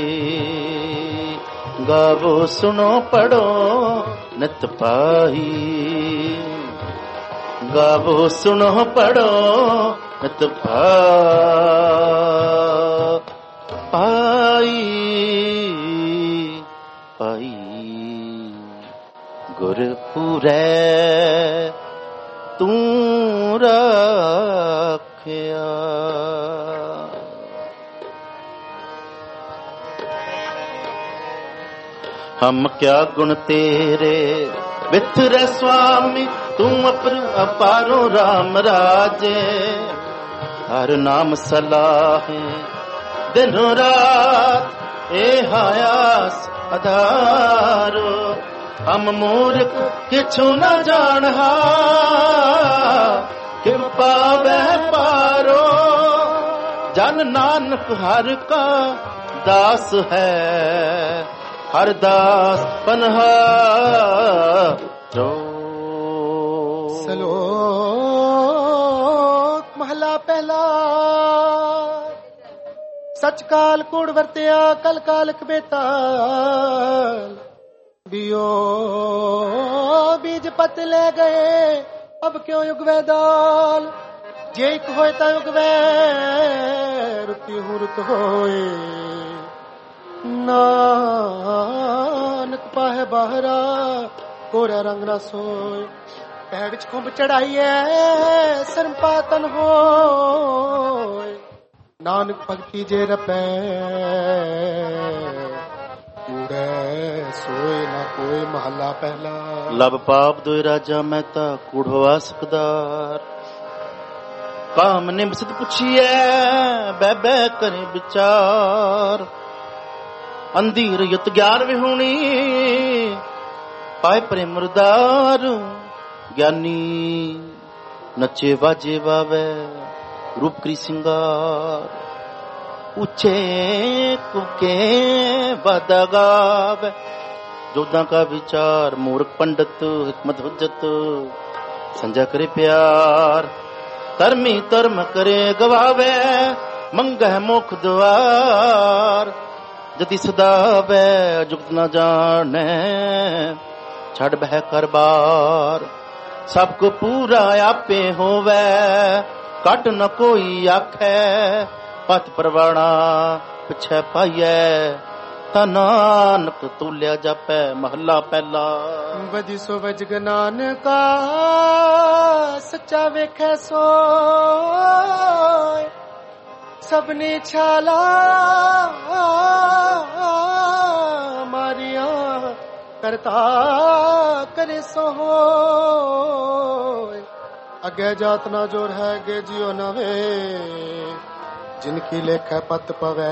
ਗਾਵੋ ਸੁਣੋ ਪੜੋ ਨਿਤ ਪਾਈ, ਗਾਵੋ ਸੁਣੋ ਪੜੋ ਨਿਤ ਪਾਈ। ਪਾਈ ਪਾਈ ਗੁਰਪੁਰੈ ਤੂੰ ਰੱਖਿਆ। हम क्या गुण तेरे विथरे स्वामी, तू अपारो राम राजे। हर नाम सलाहे दिन रात ए हायास आधारो। हम मूर्ख किछु न जानहा, कि पावे पारो। जन नानक हर का दास है, हर दास पनहारो।
सलोक महला पहला। सच काल कूड़ वरत्या कल कालक बेताल। बियो बीज पत ले गए अब क्यों युगवे दाल। जे एक होए ता युगवे रुती हूँ रुत होए। नानक पाहे बाहरा कोरा रंग ना सोए। पै विच खुंब चढ़ाइए सरम पातन होए। नानक भगती जे रपै कूड़े सोए ना कोई। महला पहला।
लब पाप दोए राजा मैं ता कूड़ो आसकदार। काम निम्सित पुछिए बै बै करे विचार। अंधीर युत ज्ञान विहुणी पाए प्रेम मुरदार। ज्ञानी नचे बाजे बावे रूप करी सिंगार। ऊंचे कुके वादा गावे जोधा का विचार। मूर्ख पंडित हिकमत हुज्जत संजय करे प्यार। धर्मी धर्म करे गवावे मंगह मुख द्वार। जति सदावे जुगत न जाने छड़ बह कर बार। सबको पूरा आपे होवे कट न कोई आखे। पथ परवाना पिछे पाइए नानक तुल्या जापै। महला पहला।
वजी सो वजग नानका सच्चा वेखे सो। सबने छाला मारिया करता करे सो होए। अगे जात ना जोर है गे जियो नवे। जिनकी लेख पत पवे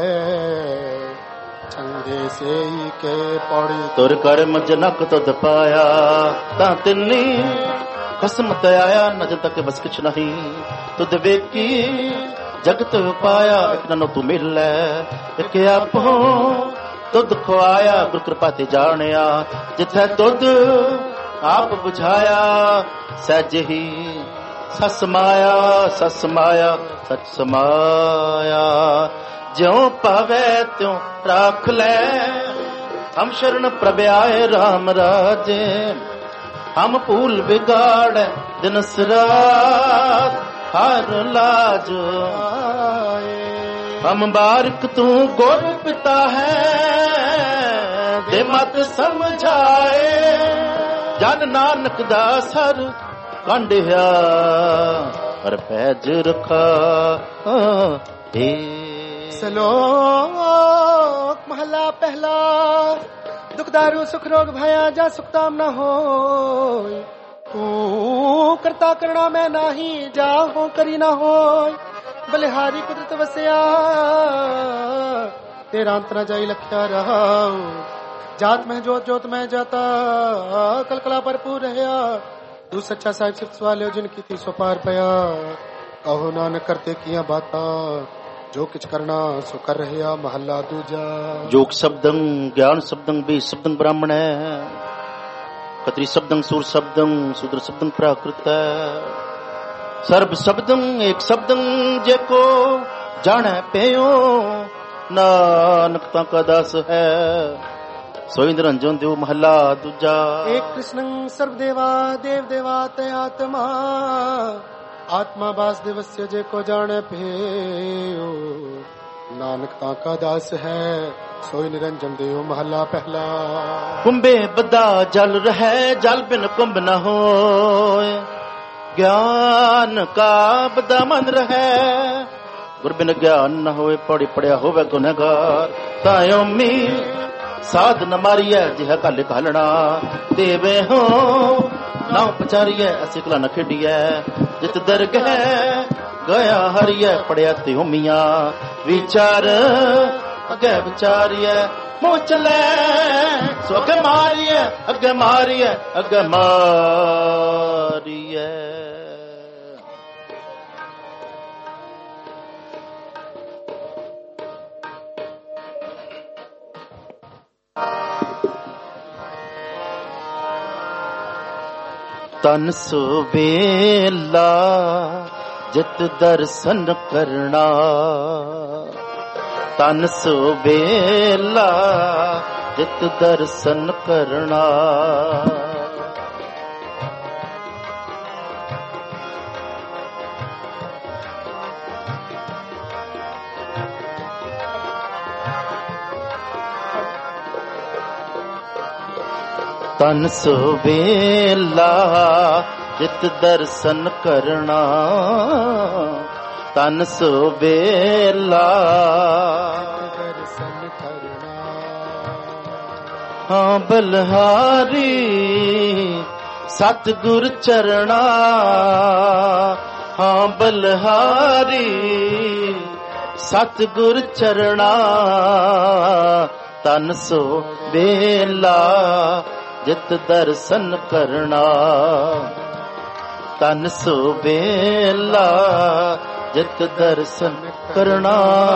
चंगे से ही के पौड़ी।
तुर कर्म जनक तुध पाया ता तिन्नी खसम तयाया। न जन तक बस किछ नहीं तुध वेकी जगत पाया। एक ननो तू मिल एक आपो तुद खुआया। गुर कृपा ते जानिया जिथे तुद आप बुझाया। सहज ही सस माया सच समाया। ज्यों पावे त्यों राख ले हम शरण प्रभु राम राजे। हम भूल बिगाड़ दिन रात हर लाज। हम बारिक तू गुर पिता है दे मत समझाए। जन नानक दासर कंडिया पर पैज रखा।
सलोक महला पहला। दुखदारू सुख रोग भया जा सुखताम न हो। तू करता करना मैं नाही जा हो करी ना हो। बलिहारी कुदरत वसया तेरा अंतरा जाई लख्या रहा। जात में जोत जोत में जाता कलकला भरपूर रहा। तू सच्चा साहिब सिर्फ सवाले जिनकी थी सो पार पया। कहो नानक करते किया बाता जो किच करना सो कर रहा। महला दूजा।
जोग शब्दं ज्ञान शब्दं बे शब्दं ब्राह्मण है। खत्री शब्दं सूर शब्दं शूद्र शब्दं प्राकृत है। सर्व शब्दं एक शब्दं जेको जाने पेयो। नानक का दास है सोई निरंजन देव। महला दूजा। एक
कृष्णं सर्वदेवा देव देवा तयात्मा। आत्मा वासुदेवस्य जेको जाने पेयो। ਨਾਨਕ ਤਾਂ ਕਾ ਦਾਸ ਹੈ ਸੋਈ ਨਿਰੰਜਨ ਦੇਉ ਮਹੱਲਾ ਪਹਿਲਾ।
ਕੁੰਭੇ ਬਦਾ ਜਲ ਰਹਿ ਜਲ ਬਿਨ ਕੁੰਭ ਨ ਹੋਏ, ਗਿਆਨ ਕਾ ਬਦਾ ਮਨ ਰਹਿ ਗੁਰ ਬਿਨ ਗਿਆਨ ਨ ਹੋਏ। ਪੜੀ ਪੜਿਆ ਹੋਵੇ ਗੁਨਹਗਾਰ ਤਾਇਓਮੀ ਸਾਧ ਨ ਮਾਰੀਐ ਜਿਹ ਕਲ ਘਾਲਣਾ ਦੇਵੇ ਹੋ ਨਾ ਪਚਾਰੀਐ ਅਸੀਂ ਕਲਾ ਨ ਖੇਡੀਐ ਜਿਤ ਦਰਗਹਿ ਗਿਆ ਹਰੀਐ। ਪੜਿਆ ਤੇ ਹੋਮੀਆਂ ਵਿਚਾਰ ਅੱਗੇ ਵਿਚਾਰੀਐ ਮੂੰਹ ਚਲੇ ਸੋ ਅੱਗੇ ਮਾਰੀਐ ਅੱਗੇ ਮਾਰੀਐ ਅੱਗੇ ਮਾਰੀਐ। ਤਨ ਸੁਵੇਲਾ ਜਿਤ ਦਰਸ਼ਨ ਕਰਨਾ, ਤਨ ਸੁਵੇਲਾ ਜਿਤ ਦਰਸ਼ਨ ਕਰਨਾ। ਤਨ ਸੁਵੇਲਾ ਜਿਤ ਦਰਸ਼ਨ ਕਰਨਾ, ਤਨ ਸੁਵੇਲਾ
ਦਰਸ਼ਨ ਕਰਨਾ।
ਹਾਂ ਬਲਹਾਰੀ ਸਤਿਗੁਰ ਚਰਣਾ, ਹਾਂ ਬਲਹਾਰੀ ਸਤਿਗੁਰ ਚਰਣਾ। ਤਨ ਸੁਵੇਲਾ ਜਿਤ ਦਰਸ਼ਨ ਕਰਨਾ, ਤਨ ਸੁਵੇਲਾ ਜਿਤ ਦਰਸ਼ਨ ਕਰਨਾ।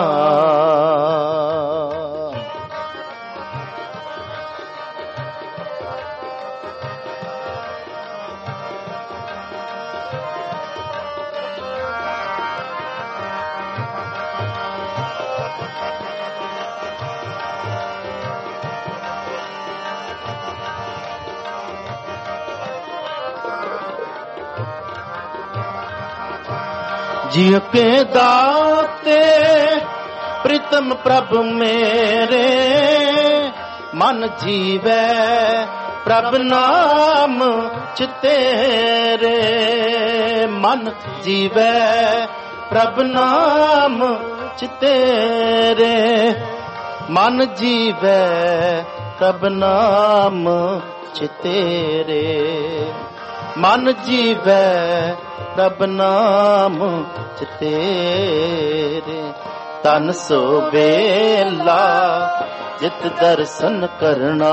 जिय के दाते प्रीतम प्रभु मेरे, मन जीवै प्रभ नाम चितेरे। मन जीवै प्रभ नाम चितेरे, मन जीवै प्रभ नाम चितेरे। मन जीवै प्रभ नाम चितेरे। तन सुवेला जित दर्शन करना,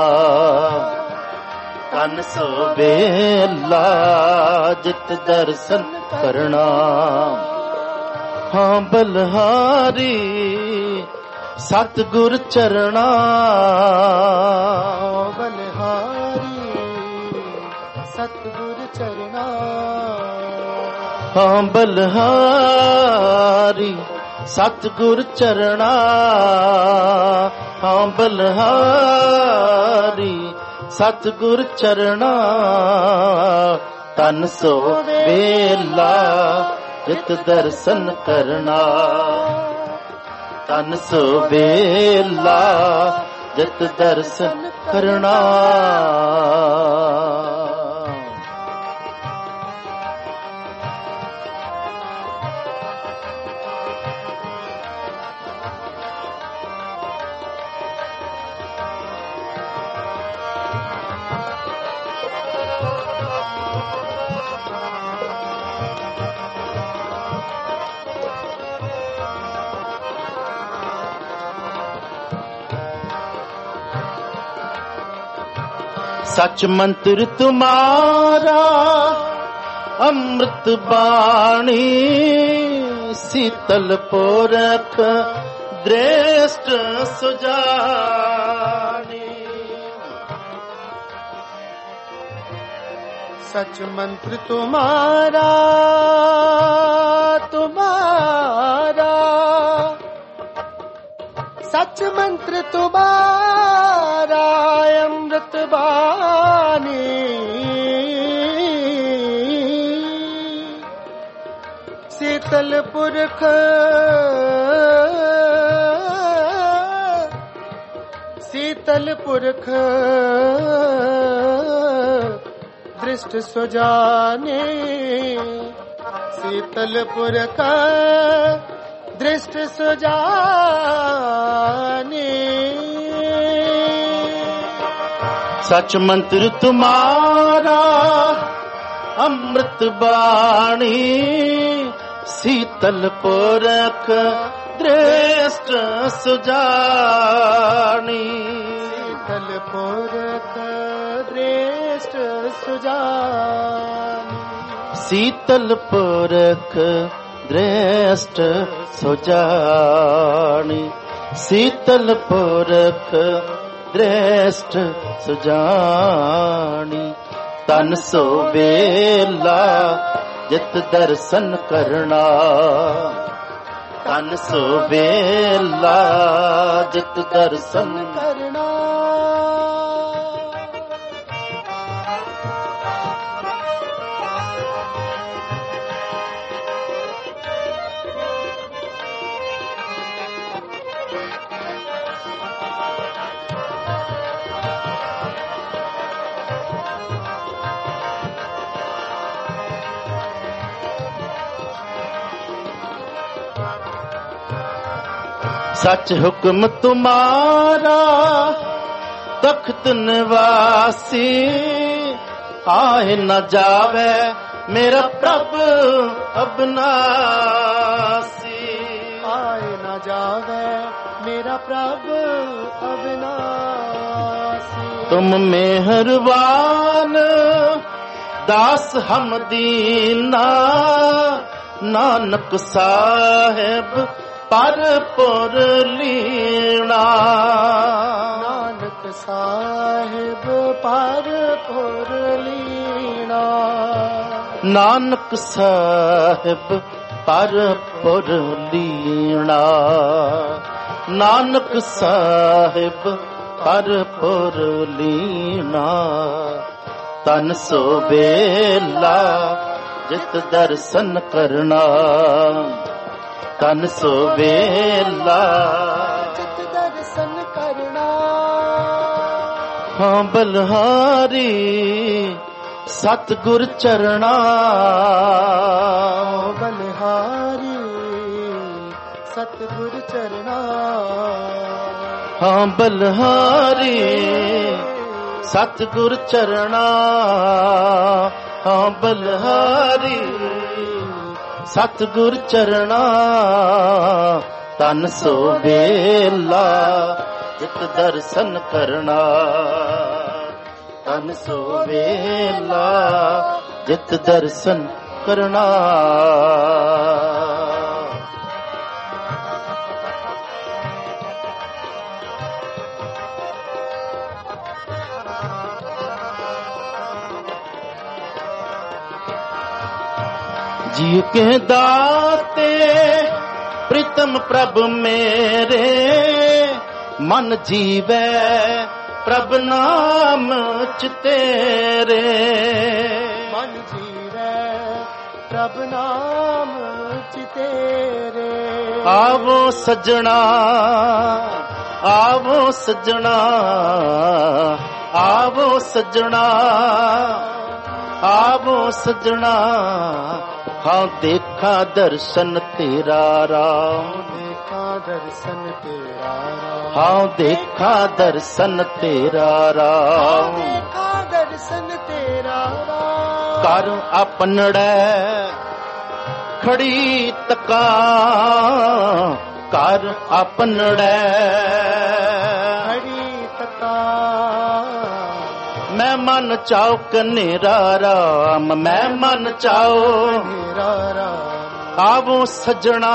तन सुवेला जित दर्शन करना। हाँ बलहारी सतगुर चरना,
बलहारी सतगुर चरना।
हाँ बलहारी सतगुर चरना, हाँ बलहारी सतगुर चरना। तन सुवेला जित दर्शन करना, तन सुवेला जित दर्शन करना। सच मंत्र तुम्हारा अमृत बाणी, शीतल पोरख दृष्ट सुजानी।
सच मंत्र तुम्हारा तुम्हारा, सच मंत्र तुम्हारा अमृत बानी। शीतल पुरख शीतल पुरख दृष्ट सुजाने, शीतल पुरख दृष्ट सुजाने।
सच मंत्र तुम्हारा अमृत बाणी, शीतल पुरख दृष्ट सुजानी।
शीतल पुरख दृष्ट सुजानी,
शीतल पुरख दृष्ट सुजानी, शीतल पुरख दृष्ट सुजानी। तन सो बेला जित दर्शन करना, तन सो बेला जित दर्शन
करना।
सच हुक्म तुम्हारा तख्त निवासी, आए न जावे मेरा प्रभु अविनाशी।
आए न जावे मेरा प्रभु अविनाशी।
तुम मेहरबान दास हम दीना, नानक साहेब पर पुर लीना।
नानक साहिब पर पुर लीना।
नानक साहिब पर पुर लीना। नानक साहिब पर पुर लीना। तन सो बेला जित दर्शन करना, तन सो बेला
जित दर्शन करना।
हाँ बलहारी सतगुर चरना,
बलहारी सतगुर चरना।
हाँ बलहारी सतगुर चरना। हाँ बलहारी सतगुर चरना। तन सो बेला जित दर्शन करना, तन सो बेला जित दर्शन करना। जी के दाते प्रीतम प्रभ मेरे, मन जीवे प्रभ नाम चितेरे।
मन जीवे प्रभ नाम चितेरे।
आवो सजना, आवो सजना, आवो सजना, आवो सजना। हाँ देखा दर्शन तेरा राम,
देखा दर्शन तेरा राम।
हाँ देखा दर्शन तेरा राम।
देखा दर्शन तेरा राम।
कर अपनड़ै खड़ी तका, कर अपनड़ै
खड़ी तका।
मैं मन चाओ कनेरा राम, मैं मन चाओ
मेरा राम।
आवो सजना,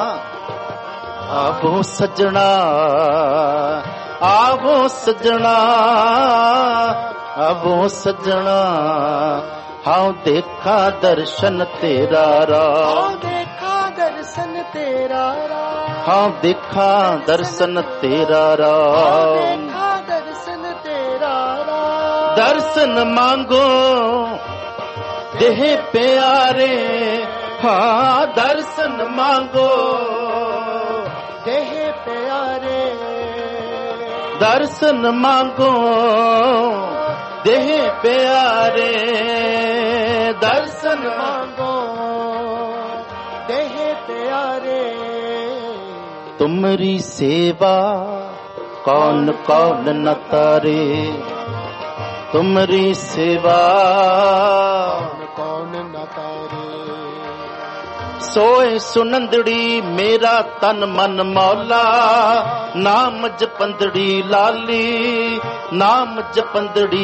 आवो सजना, आवो सजना, आवो सजना। हाँ देखा दर्शन तेरा राम,
देखा दर्शन तेरा राम।
हाँ देखा दर्शन तेरा राम।
देखा दर्शन तेरा राम।
दर्शन मांगो देह प्यारे, हाँ दर्शन मांगो
देह प्यारे।
दर्शन मांगो देह प्यारे, दर्शन मांगो
देह प्यारे।
तुमरी सेवा कौन कौन न तारे, तुमरी सेवा
कौन न तारे।
सोए सुनंदड़ी मेरा तन मन मौला, नाम जपंदड़ी लाली, नाम जपंदड़ी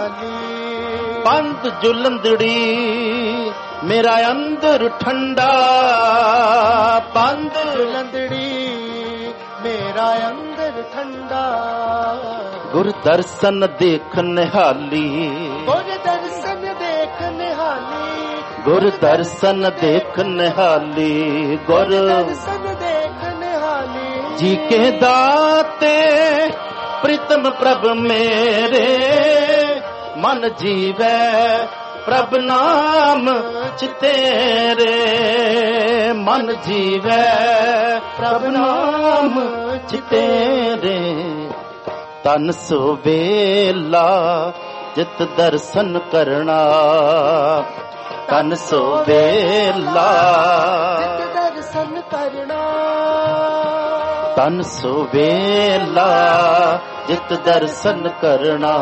पंध जुलंदड़ी मेरा अंदर ठंडा, पंध
जुलंदड़ी मेरा अंदर ठंडा।
गुर दर्शन देख निहाली,
गुर दर्शन देख निहाली,
गुर दर्शन देख निहाली, गुर
दर्शन देख निहाली।
जी के दाते प्रीतम प्रभ मेरे, मन जीवै प्रभ नाम चितेरे, मन जीवै प्रभ नाम चितेरे। तन सोवेला जित दर्शन करना, तन सोवेला
जित दर्शन करना।
तन सोवेला जित दर्शन करना,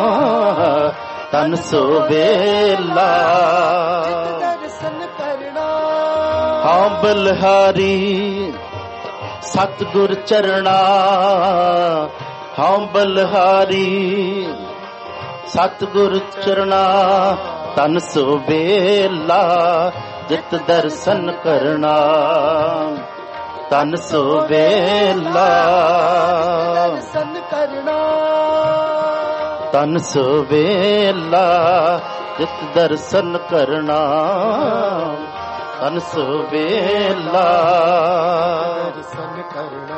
तन सोवेला
जित दर्शन करना।
हाँ बलहारी सतगुर चरणा, हाँ बलहारी सतगुर चरणा। तन सोवेला जित दर्शन करना, तन सोवेला
दर्शन करना।
तन सोवेला जित दर्शन करना, तन सोवेला
दर्शन करना।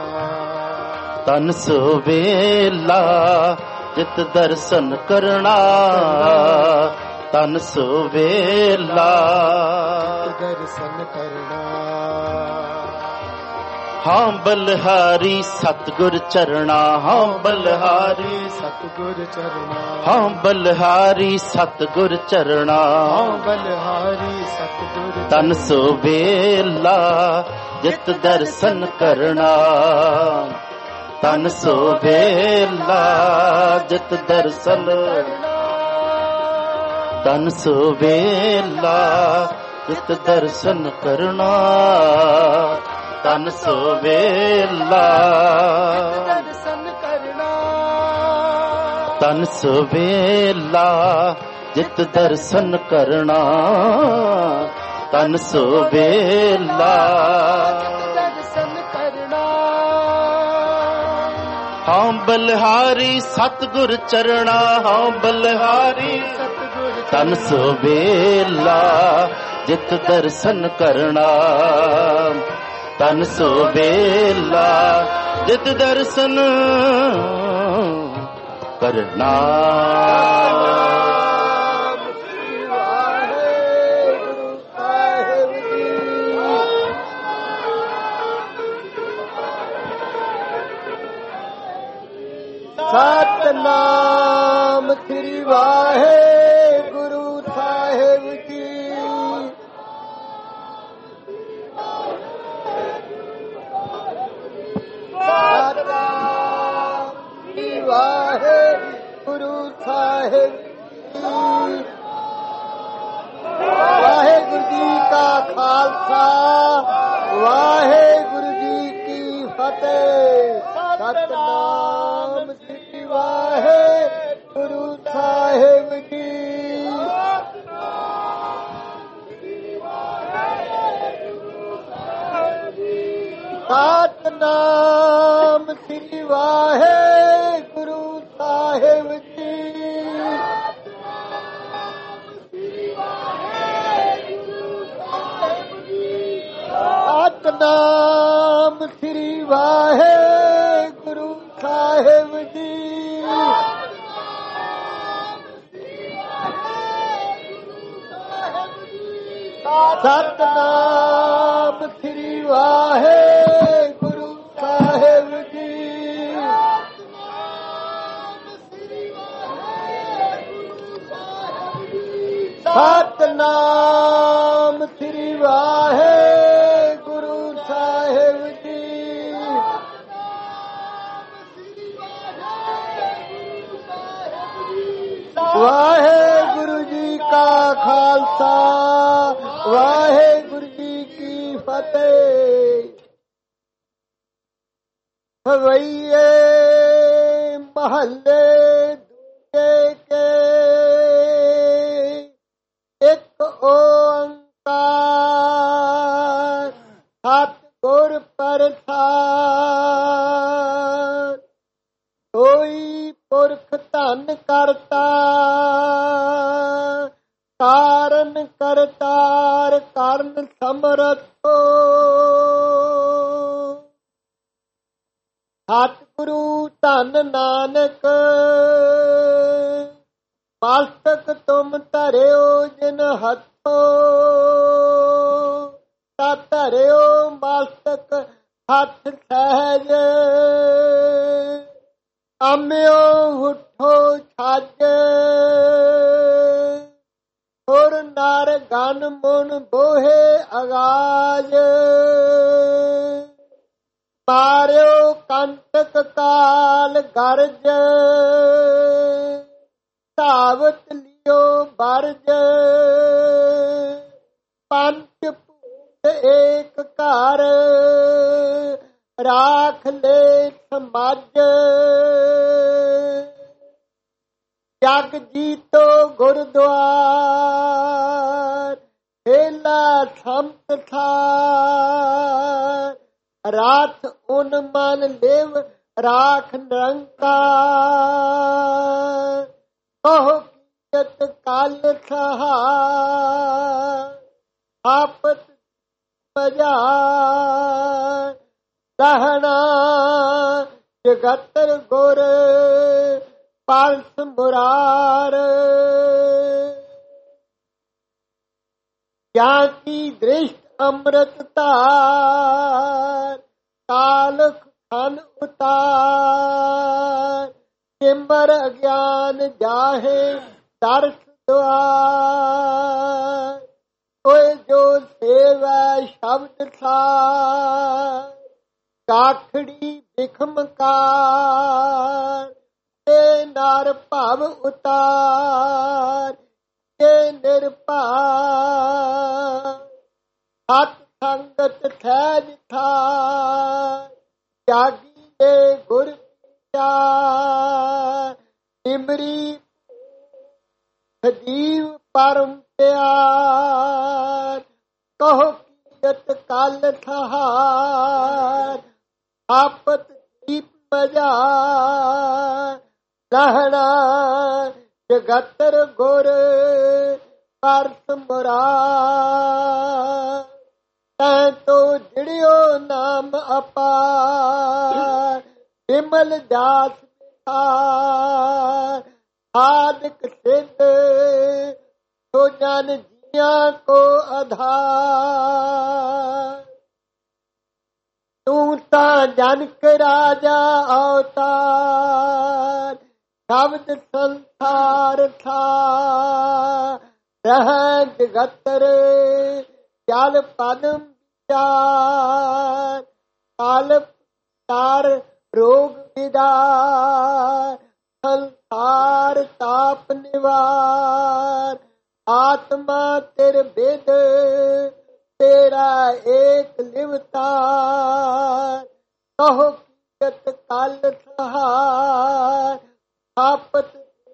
तन सोवेला जित दर्शन करना, तन सोवेला
दर्शन करना।
हाँ बलहारी सतगुर चरणा, हाँ बलहारी
सतगुर चरणा।
हाँ बलहारी सतगुर चरणा,
हाँ बलहारी सतगुर।
तन सोवेला जित दर्शन करना, तन सोवेला जित दर्शन, तन सोवेला जित दर्शन करना, तन सोवेला
दर्शन करना।
तन सोवेला जित दर्शन करना, तन सोवेला
दर्शन करना।
हाँ बलहारी सतगुर चरणा, हाँ बलहारी
सतगुर।
तन सोवेला जित दर्शन करना, तन सोवेला जित दर्शन करना।
सतनाम श्री वाहेगुरु साहिब जी। सतनाम श्री वाहेगुरु साहिब जी। वाहेगुरु जी का खालसा, वाहेगुरु जी की फतेह। सतनाम श्री वाहेगुरु साहिब जी। सतनाम श्री वाहेगुरु साहिब जी। सतनाम श्री वाहेगुरु साहिब जी। सतनाम श्री वाहेगुरु साहिब जी।
ਖਾਲਸਾ ਵਾਹਿਗੁਰੂ ਜੀ ਕੀ ਫਤਿਹ। ਹਵਈਏ ਮਹੱਲੇ ਦੂਜੇ ਕੇ ਇੱਕ ਓੰਕਾਰ ਸਤਿਗੁਰ ਪ੍ਰਸਾਦਿ। ਕੋਈ ਪੁਰਖ ਧਨ ਕਰਤਾ ਕਾਰਨ ਕਰਤਾਰ ਕਰਨ ਸਮਰਥੋ। ਸਤਿਗੁਰੂ ਧਨ ਨਾਨਕ ਮਸਤਕ ਤੁਮ ਧਰਿਓ ਜਿਨ ਹੱਥੋ। ਤਾ ਧਰਿਓ ਮਸਤਕ ਹੱਥ ਸਹਿਜ ਆਮਿਓ ਹੁਠੋ ਛੱਜ। ਹੋਰ ਨਰ ਗਨ ਮੁਨ ਬੋਹੇ ਅਗਾਜ ਮਾਰਿਓ ਕੰਟਕ ਕਾਲ ਗਰਜ। ਧਾਵਤ ਲਿਓ ਬਰਜ ਪੰਚ ਭੂਤ ਏਕ ਘਰ ਰਾਖ ਲੈ ਸਮਾਜ। ਜਗ ਜੀਤੋ ਗੁਰਦੁਆਰ ਹੇਲਾ ਸੰਤ ਥਾਰ। ਰਾਤ ਉਨ ਮਨ ਲਿਵ ਰਾਖ ਨਿਰੰਕਾਰ। ਕਹੋ ਕੀਰਤ ਕਲ ਸਹਾਰ ਆਪਤ ਬਜਾਰ। ਰਹਿਣਾ ਜਗਤਰ ਗੁਰ ਪਰਸ ਮੁਰਾਰ। ਜਾਂ ਕੀ ਦ੍ਰਿਸ਼ਟ ਅੰਮ੍ਰਿਤ ਧਾਰ ਕਾਲਖ ਖਨ ਉਤਾਰ। ਚਿੰਬਰ ਅਗਿਆਨ ਜਾਹੇ ਦਰਸ ਦੁਆਰ। ਓਏ ਜੋ ਸੇਵੈ ਸ਼ਬਦ ਸਾਰ ਕਾਖੜੀ ਬਿਖਮਕਾਰ। ਤੇ ਨਰ ਭਵ ਉਤਾਰ ਤੇ ਨਿਰਭਾਰ। ਸਤ ਸੰਗਤ ਠਹਿ ਠਾਰ ਜਾਗੀ ਦੇ ਗੁਰ ਚਾਰ। ਸਿਮਰੀ ਸਜੀਵ ਪਰਮ ਪਿਆਰ। ਕਹੋ ਕੀਰਤ ਕਲ ਸਹਾਰ ਆਪਤ ਦੀਪ ਬਜਾਰ। ਰਹਿਣਾ ਜਗਤਰ ਗੁਰ ਪਰਸ ਮੁਰਾਰ। ਤੈਂ ਤੋ ਜੜਿਓ ਨਾਮ ਅਪਾਰ ਵਿਮਲ ਜਾਸ ਵਿਸਾਰ। ਸਾਧਕ ਸਿੱਧ ਸੋ ਜਨ ਜੀਆਂ ਕੋ ਆਧਾਰ। ਤੂੰ ਤਾਂ ਜਨਕ ਰਾਜਾ ਅਵਤਾਰ ਸ਼ਬਦ ਸੰਸਾਰ ਥਾਰ। ਰਹਿ ਜਗਤਰ ਜਲ ਪਦਮ ਵਿਚਾਰ। ਕਾਲ ਤਾਰ ਰੋਗ ਵਿਦਾਰ ਸੰਸਾਰ ਤਾਪ ਨਿਵਾਰ। ਆਤਮਾ ਤਿਰ ਬਿਦ ਤੇਰਾ ਏਕ ਲਿਵਤਾਰ। ਕਹੋ ਕੀਰਤ ਕਲ ਸਹਾਰ ਆਪਤ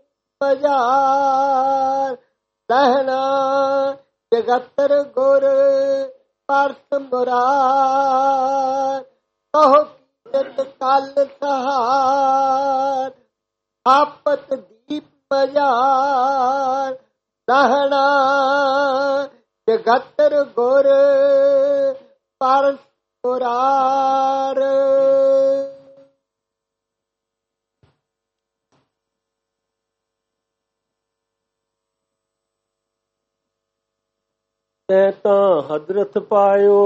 ਬਜਾਰ। ਰਹਿਣਾ ਜਗਤਰ ਗੁਰ ਪਰਸ ਮੁਰਾਰ। ਕਹੋ ਕੀਰਤ ਕਲ ਸਹਾਰ ਆਪਤ ਦੀਪ ਬਜਾਰ। ਰਹਿਣਾ ਜਗਤਰ ਗੁਰ ਪਰਸ ਮੁਰਾਰ।
ਤੈ ਤਾਂ ਹਦਰਤ ਪਾਇਓ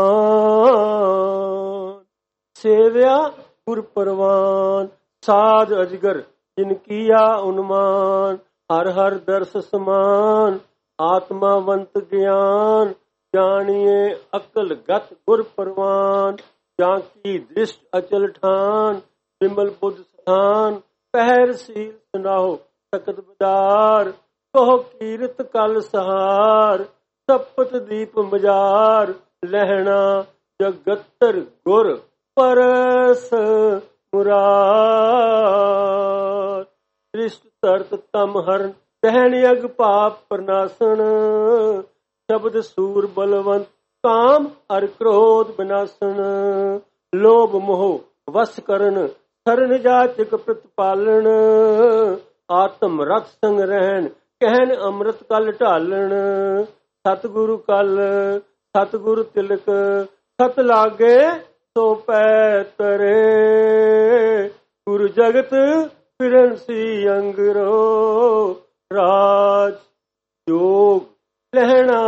ਮਾਨ। ਸੇਵਿਆ ਗੁਰ ਪਰਵਾਨ ਸਾਧ ਅਜਗਰ ਜਿਨ ਕੀਆ ਉਨਮਾਨ। ਹਰ ਹਰ ਦਰਸ ਸਮਾਨ ਆਤਮਾਵੰਤ ਗਿਆਨ। ਜਾਣੀਏ ਅਕਲ ਗਤ ਗੁਰ ਪਰਵਾਨ। ਜਾਂ ਕੀ ਦ੍ਰਿਸ਼ਟ ਅਚਲ ਠਾਨ ਵਿਮਲ ਬੁੱਧ ਸਥਾਨ। ਪਹਿਰ ਸੀਲ ਸੁਨਾਓ ਤਖਤ ਬਦਾਰ। ਕਹੋ ਕੀਰਤ ਕਲ ਸਹਾਰ। ਸਪਤ ਦੀਪ ਮਜਾਰ ਲਹਿਣਾ ਜਗਤਰ ਗੁਰ ਪਰਸ ਮੁਰਾਰ। ਦ੍ਰਿਸ਼ਟ ਤਰਤ ਤਮ ਹਰਨ ਦਹਿਣ ਅਗ ਪਾਪ ਪ੍ਰਨਾਸਨ। ਸ਼ਬਦ ਸੂਰ ਬਲਵੰਤ ਕਾਮ ਅਰ ਕ੍ਰੋਧ ਬਿਨਾਸਨ। ਲੋਭ ਮੋਹ ਵਸ ਕਰਨ ਸਰਨ ਜਾਚਕ ਪ੍ਰਤਪਾਲਣ। ਆਤਮ ਰਤ ਸੰਗ ਰਹਿਣ ਕਹਿਣ ਅੰਮ੍ਰਿਤ ਕਲ ਢਾਲਣ। ਸਤਿਗੁਰੂ ਕਲ ਸਤਿਗੁਰ ਤਿਲਕ ਸਤ ਲਾਗੇ ਸੋ ਪੈ ਤਰੇ। ਗੁਰ ਜਗਤ ਫਿਰਨ ਸੀ ਅੰਗਰੋ ਰਾਜ ਜੋਗ ਲਹਿਣਾ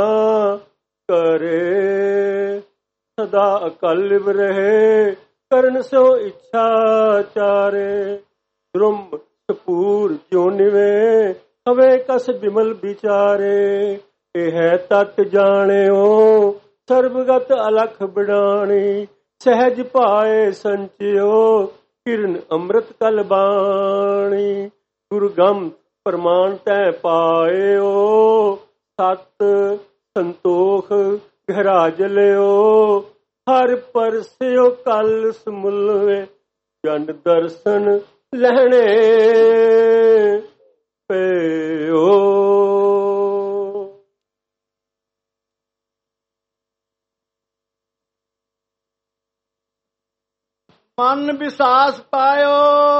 ਕਰੇ। ਸਦਾ ਅਕਲ ਲਿਵ ਰਹੇ ਕਰਨ ਸੋ ਇੱਛਾ ਚਾਰੇ। ਦ੍ਰੁਮ ਸਪੂਰ ਜਿਉ ਨਿਵੇ ਹਵੇ ਕਸ ਬਿਮਲ ਵਿਚਾਰੇ। ਇਹ ਹੈ ਤਤ ਜਾਣਿਓ ਸਰਬਗਤ ਅਲਖ ਬਿਡਾਣੀ। ਸਹਿਜ ਪਾਏ ਸੰਚਿਓ ਕਿਰਨ ਅੰਮ੍ਰਿਤ ਕਲ ਬਾਣੀ। ਗੁਰ ਗਮ ਪ੍ਰਮਾਣ ਤੈ ਪਾਇਓ ਸਤ ਸੰਤੋਖ ਗਹਿਰਾ ਜਲਿਓ। ਹਰ ਪਰਸਿਓ ਕਲ ਸਮੁਲਵੇ ਜਨ ਦਰਸ਼ਨ ਲਹਿਣੇ ਪਇਓ।
ਮਨ ਵਿਸਾਸ ਪਾਇਓ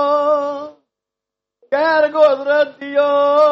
ਕਹਿਰ ਗੋਦਰ ਦਿਓ।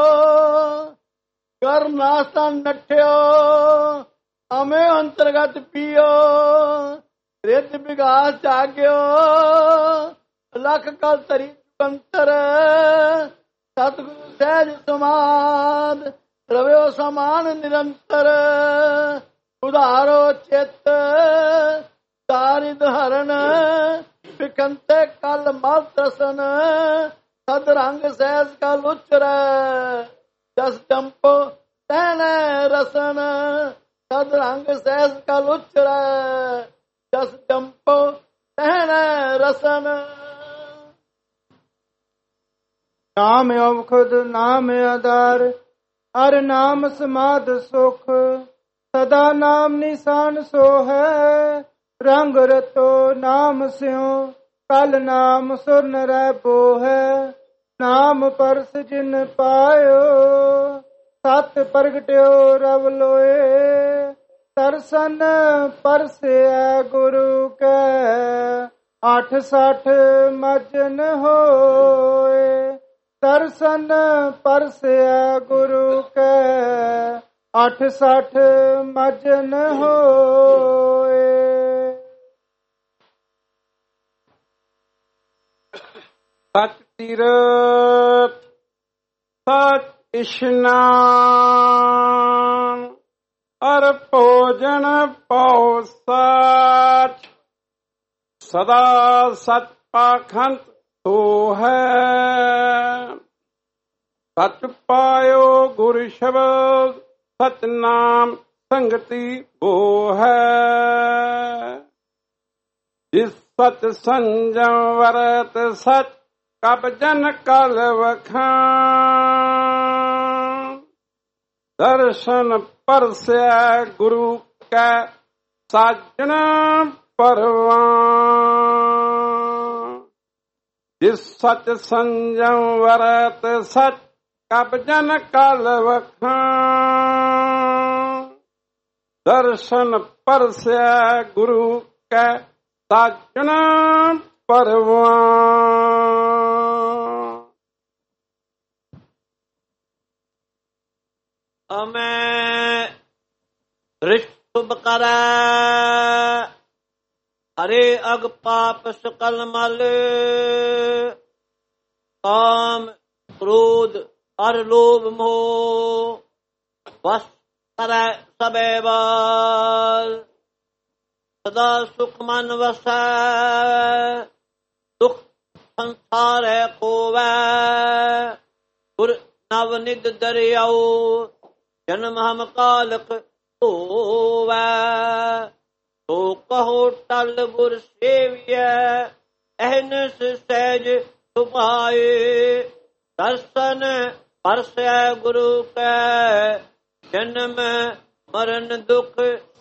ਕਰ ਨਾਸਤਾ ਨਠਿਓ ਅਮੇ ਅੰਤਰਗਤ ਪੀਓ। ਰਿਤ ਵਿਗਾਸ ਜਾਗਿਓ ਲਖ ਕਲ ਤਰੀ ਚੁਕੰਤਰ। ਸਤਿਗੁਰੂ ਸਹਿਜ ਸਮਾਦ ਰਵਿਓ ਸਮਾਨ ਨਿਰੰਤਰ। ਉਧਾਰੋ ਚਿੱਤ ਤਾਰਿਦ ਹਰਨ ਵਿਕੰਤੇ ਕਲ ਮਲ ਤਰਸਨ। ਸਦ ਰੰਗ ਸਹਿਜ ਕਲ ਉਚਰੈ ਜਸ ਚੰਪੋ ਤੈਨੇ ਰਸਨ। ਸਦ ਰੰਗ ਸਹਿਜ ਕਲ ਉਚਰੈ ਜਸ ਚੰਪੋ ਤੈਨੇ ਰਸਨ।
ਨਾਮ ਔਖਦ ਨਾਮ ਆਧਾਰ ਅਰ ਨਾਮ ਸਮਾਧ ਸੁਖ। ਸਦਾ ਨਾਮ ਨਿਸ਼ਾਨ ਸੋ ਹੈ ਰੰਗ ਰਤੋ ਨਾਮ ਸਿਉ। ਕਲ ਨਾਮ ਸੁਰ ਨ ਰਹਿਬੋ ਹੈ ਨਾਮ ਪਰਸ ਜਿਨ ਪਾਇਓ। ਸਤ ਪ੍ਰਗਟਿਓ ਰਵ ਲੋਏ ਦਰਸ਼ਨ ਪਰਸਿਆ ਗੁਰੂ ਕੈ। 860 ਮਜਨ ਹੋਏ ਦਰਸ਼ਨ ਪਰਸਿਆ ਗੁਰੂ ਕੈ। 860 ਮਜਨ ਹੋਏ।
ਸਚ ਤੀਰਥ ਸਚ ਇਸ਼ਨਾਨ ਅਰ ਭੋਜਨ ਪਉ ਸਾਚ। ਸਦਾ ਸਚ ਪਾਖੰਡ ਤੋ ਹੈ ਸਚ ਪਾਇਓ ਗੁਰ ਸ਼ਬਦ। ਸਚ ਨਾਮ ਸੰਗਤੀ ਬੋ ਹੈ ਜਿਸ ਸਚ ਸੰਜਮ ਵਰਤ। ਸਚ ਕਬ ਜਨ ਕਲ ਵਖਾਣ। ਦਰਸ਼ਨ ਪਰਸਿਆ ਗੁਰੂ ਕੈ ਸਾਜਣ ਪਰਵਾਨ। ਜਿਸ ਸਚ ਸੰਜਮ ਵਰਤ। ਸਚ ਕਬ ਜਨ ਕਲ ਵਖਾਣ। ਦਰਸ਼ਨ ਪਰਸਿਆ ਗੁਰੂ ਕੈ ਸਾਜਣ ਪਰਵਾਨ।
ਅਮੈ ਰਿਸ਼ਟ ਸੁਭ ਕਰੈ ਹਰੇ ਅਗ ਪਾਪ ਸਕਲ ਮਲ। ਕਾਮ ਕ੍ਰੋਧ ਅਰ ਲੋਭ ਮੋਹ ਵਸ ਕਰੈ ਸਭੇ ਬਾਲ। ਸਦਾ ਸੁਖ ਮਨ ਵਸੈ ਦੁਖ ਸੰਸਾਰੈ ਕੋਵੈ। ਗੁਰ ਨਵ ਨਿਧ ਦਰਿਆਉ ਜਨਮ ਹਮ ਕਾਲਕ ਧੋਵੈ। ਸੋ ਕਹੋ ਟਲ ਗੁਰ ਸੇਵੀਐ ਅਹਨਿਸ ਸਹਿਜ ਸੁਭਾਏ। ਦਰਸ਼ਨ
ਹਰਸੈ ਗੁਰੂ ਕੈ ਜਨਮ ਮਰਨ ਦੁਖ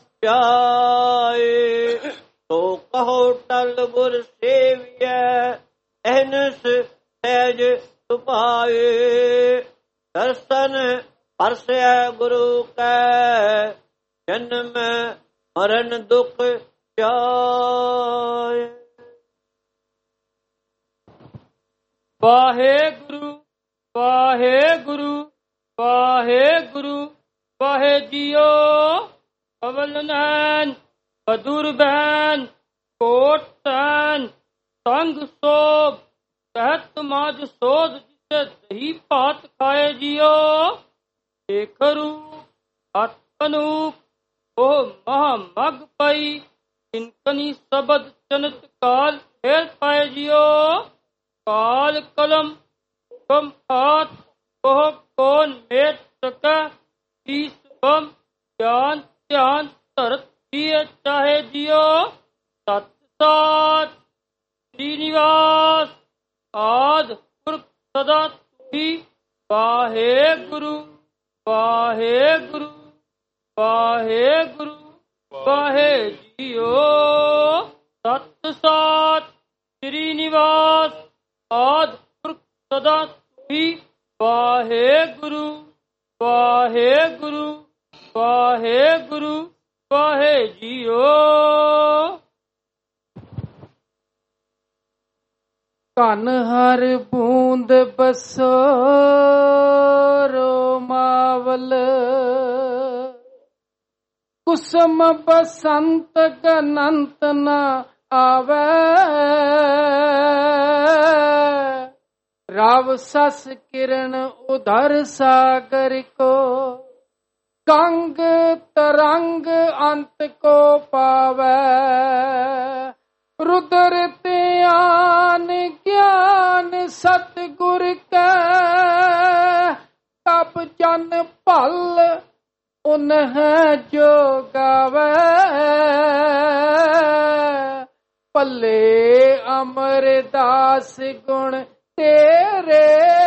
ਜਾਏ। ਤੋ ਕਹੋ ਟਲ ਗੁਰ ਸੇਵੀਐ ਅਹਨਸ ਸਹਿਜ ਸੁਭਾਏ। ਦਰਸ਼ਨ ਹਰਸੈ ਗੁਰੂ ਕੈ ਜਨਮ ਮਰਨ ਦੁਖ ਜਾਏ।
ਵਾਹਿਗੁਰੂ ਵਾਹਿਗੁਰੂ ਵਾਹਿਗੁਰੂ ਵਾਹਿ ਜੀਓ। ਅਵਲ ਨੈਨ ਬਦੁਰ ਬੈਨ ਕੋਟ ਤੈਨ ਸੰਗ ਸੋਭ ਕਹਿਤ ਮਾਜ ਸੋਧ ਜਿਸੇ ਦਹੀ ਭਾਤ ਖਾਏ ਜੀਓ। ਦੇਖ ਰੂਪ ਅਤ ਅਨੂਪ ਉਹ ਮਹਾ ਮਗ ਪਈ ਇਨਕਨੀ ਸਬਦ ਚਨਤ ਕਾਲ ਫੇਰ ਪਾਏ ਜੀਓ। ਕਾਲ ਕਲਮ ਹੁਕਮ ਹਾਥ ਉਹ ਕੌਣ ਮੇਟ ਸਕੈ। ਈਸ ਬਮ ਗਿਆਨ ਧਿਆਨ ਧਰਤ ਦੀਏ ਚਾਹੇ ਜੀਓ। ਸਤ ਸਾਚ ਸ੍ਰੀ ਨਿਵਾਸ ਆਦ ਪੁਰਖ ਸਦਾ ਤੁਹੀ। ਵਾਹਿਗੁਰੂ ਵਾਹਿਗੁਰੂ ਵਾਹਿਗੁਰੂ ਵਾਹਿ ਜੀਓ। ਸਤ ਸਾਚ ਸ੍ਰੀ ਨਿਵਾਸ ਆਦ ਪੁਰਖ ਸਦਾ ਤੁਹੀ। ਵਾਹਿਗੁਰੂ ਵਾਹਿਗੁਰੂ ਵਾਹਿਗੁਰੂ ਵਾਹਿ ਜੀਓ।
ਧਨ ਹਰ ਬੂੰਦ ਬਸੋ ਰੋਮਾਵਲ ਕੁਸਮ ਬਸੰਤ ਗਨੰਤ ਨ ਆਵੇ। ਰਾਵ ਸਸ ਕਿਰਨ ਉਧਰ ਸਾਗਰ ਕੋ ਗੰਗ ਤਰੰਗ ਅੰਤ ਕੋ ਪਾਵੇ। रुद्र त्यान ज्ञान सतगुर कै तब जन भल उन्ह जो गावे। भले अमरदास गुण तेरे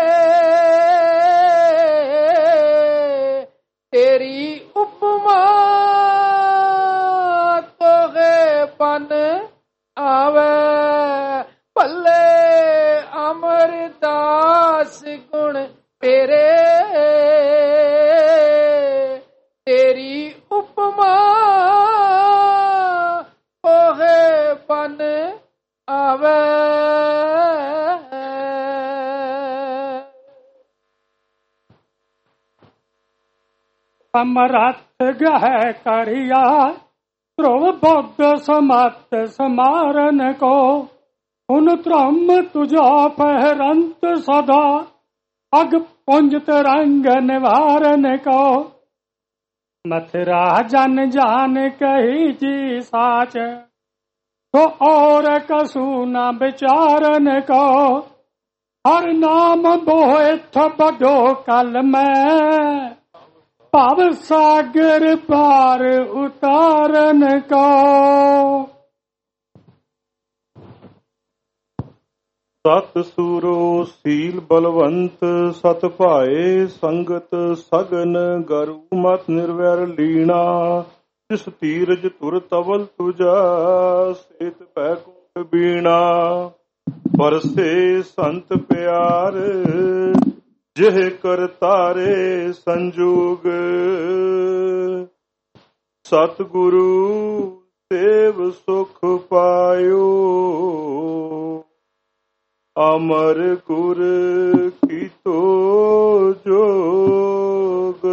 तेरी उपमा तो है पन आवे। भले अमरदास गुण तेरे तेरी उपमा ओहे पन आवे।
समरथ गह करिया ध्रुव बुद्ध समत समारन को। उन त्रम तुझा पहरंत सदा अग पुंज तरंग निवारन को। मथुरा जन जान कही जी साच तो और कसू न विचारन को। हर नाम बोथ बडो कल में भव सागर पार उतारन को।
सत सूरो सील बलवंत सत भाए संगत सगन गरु मत निर्वैर लीना। जिस तीरज तुर तवल तुझा सेत पैकुंठ बीणा। परसे संत प्यार जिह कर तारे संजोग। सतगुरु सेव सुख पायो अमर गुर की तो जोग।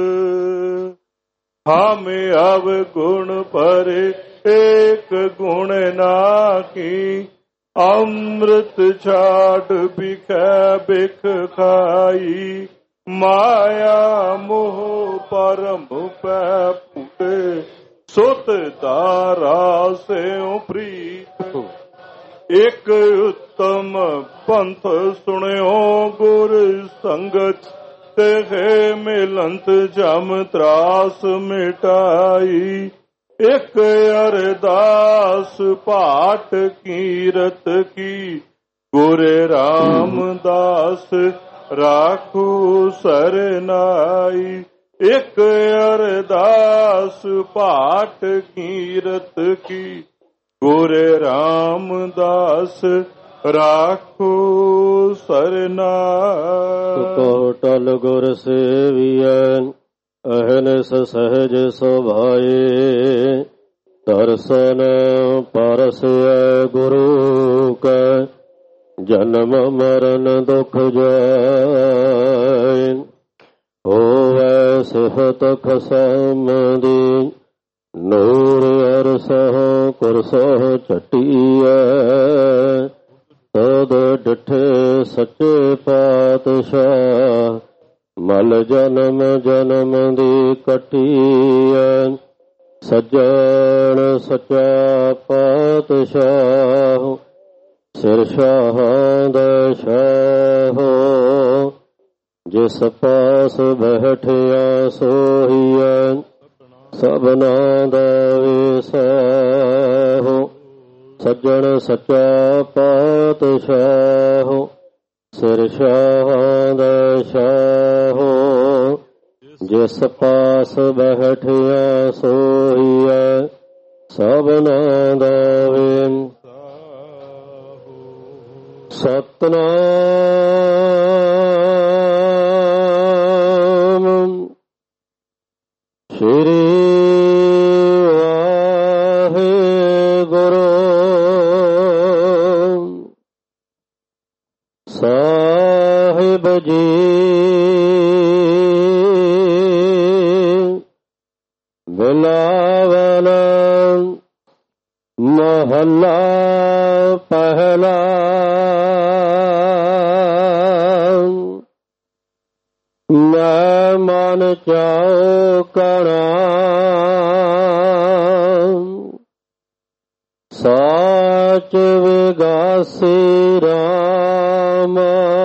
हम अब गुण पर एक गुण नाकी। अमृत छाट बिखै बिख खाई। माया मोह परम पै फूटे सुत दारा से प्रीत। एक उत्तम पंथ सुनियो गुर संगत। तेहे मिलंत जम त्रास मिटाई। एक अरदास पाठ कीरत की गुर रामदास ਰਾਖੂ ਸਰਨਾਈ। ਇੱਕ ਅਰਦਾਸ ਪਾਠ ਕੀਰਤ ਕੀ ਗੁਰ ਰਾਮਦਾਸ ਰਾਖੂ ਸਰਨਾਈ।
ਕੋ ਟਲ ਗੁਰ ਸੇਵੀਐ ਅਹਨਿਸ ਸਹਿਜ ਸੁਭਾਏ। ਦਰਸ਼ਨ ਪਰਸੈ ਗੁਰੂ ਕੈ ਜਨਮ ਮਰਨ ਦੁਖ ਜਾਇ। ਹੋਵੈ ਸਿਫਤ ਖਸਮ ਦੀ ਨੂਰ ਅਰਸਹ ਕੁਰਸਹ ਚਟੀਐ। ਤਦ ਡਿਠੇ ਸੱਚੇ ਪਾਤਸ਼ਾਹ ਮਲ ਜਨਮ ਜਨਮ ਦੀ ਕਟੀਐ। ਸੱਜਣ ਸੱਚਾ ਪਾਤਸ਼ਾਹ ਸਿਰ ਸ਼ਾਹਾਂ ਦਾ ਸ਼ਾਹ। ਜਿਸ ਪਾਸ ਬੈਠਿਆ ਸੋਹੀਐ ਸਭਨਾ ਦਾ ਵਿਸਾਹ। ਸੱਜਣ ਸੱਚਾ ਪਾਤਸ਼ਾਹ ਸਿਰ ਸ਼ਾਹਾਂ ਦਾ ਸ਼ਾਹ। ਜਿਸ ਪਾਸ ਬੈਠਿਆ ਸੋਹੀਐ ਸਭਨਾ ਦਾ ਵਿਸਾਹ। ਸਤਨਾਮ ਸ਼੍ਰੀ ਵਾਹਿਗੁਰੂ ਸਾਹਿਬ ਜੀ। ਬਿਲਾਵਲ ਮਹੱਲਾ ਪਹਿਲਾ। ਮੈਂ ਮਨ ਚਾਉ ਕਣਾ ਸਾਚ ਵਿਗਾਸੀ ਰਾਮ।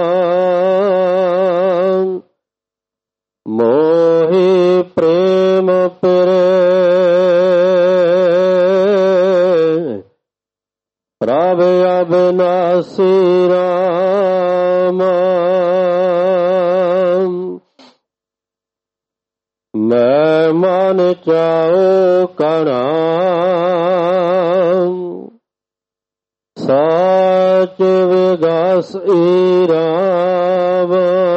ਮੋਹਿ ਪ੍ਰੇਮ ਪਿਰੇ ਪ੍ਰਭ ਅਬਿਨਾਸੀ ਰਾਮ। ਮੈਂ ਮਨ ਚਾਉ ਕਣਾ ਸਾਚ ਵਿਗਾਸੀ ਰਾਮ।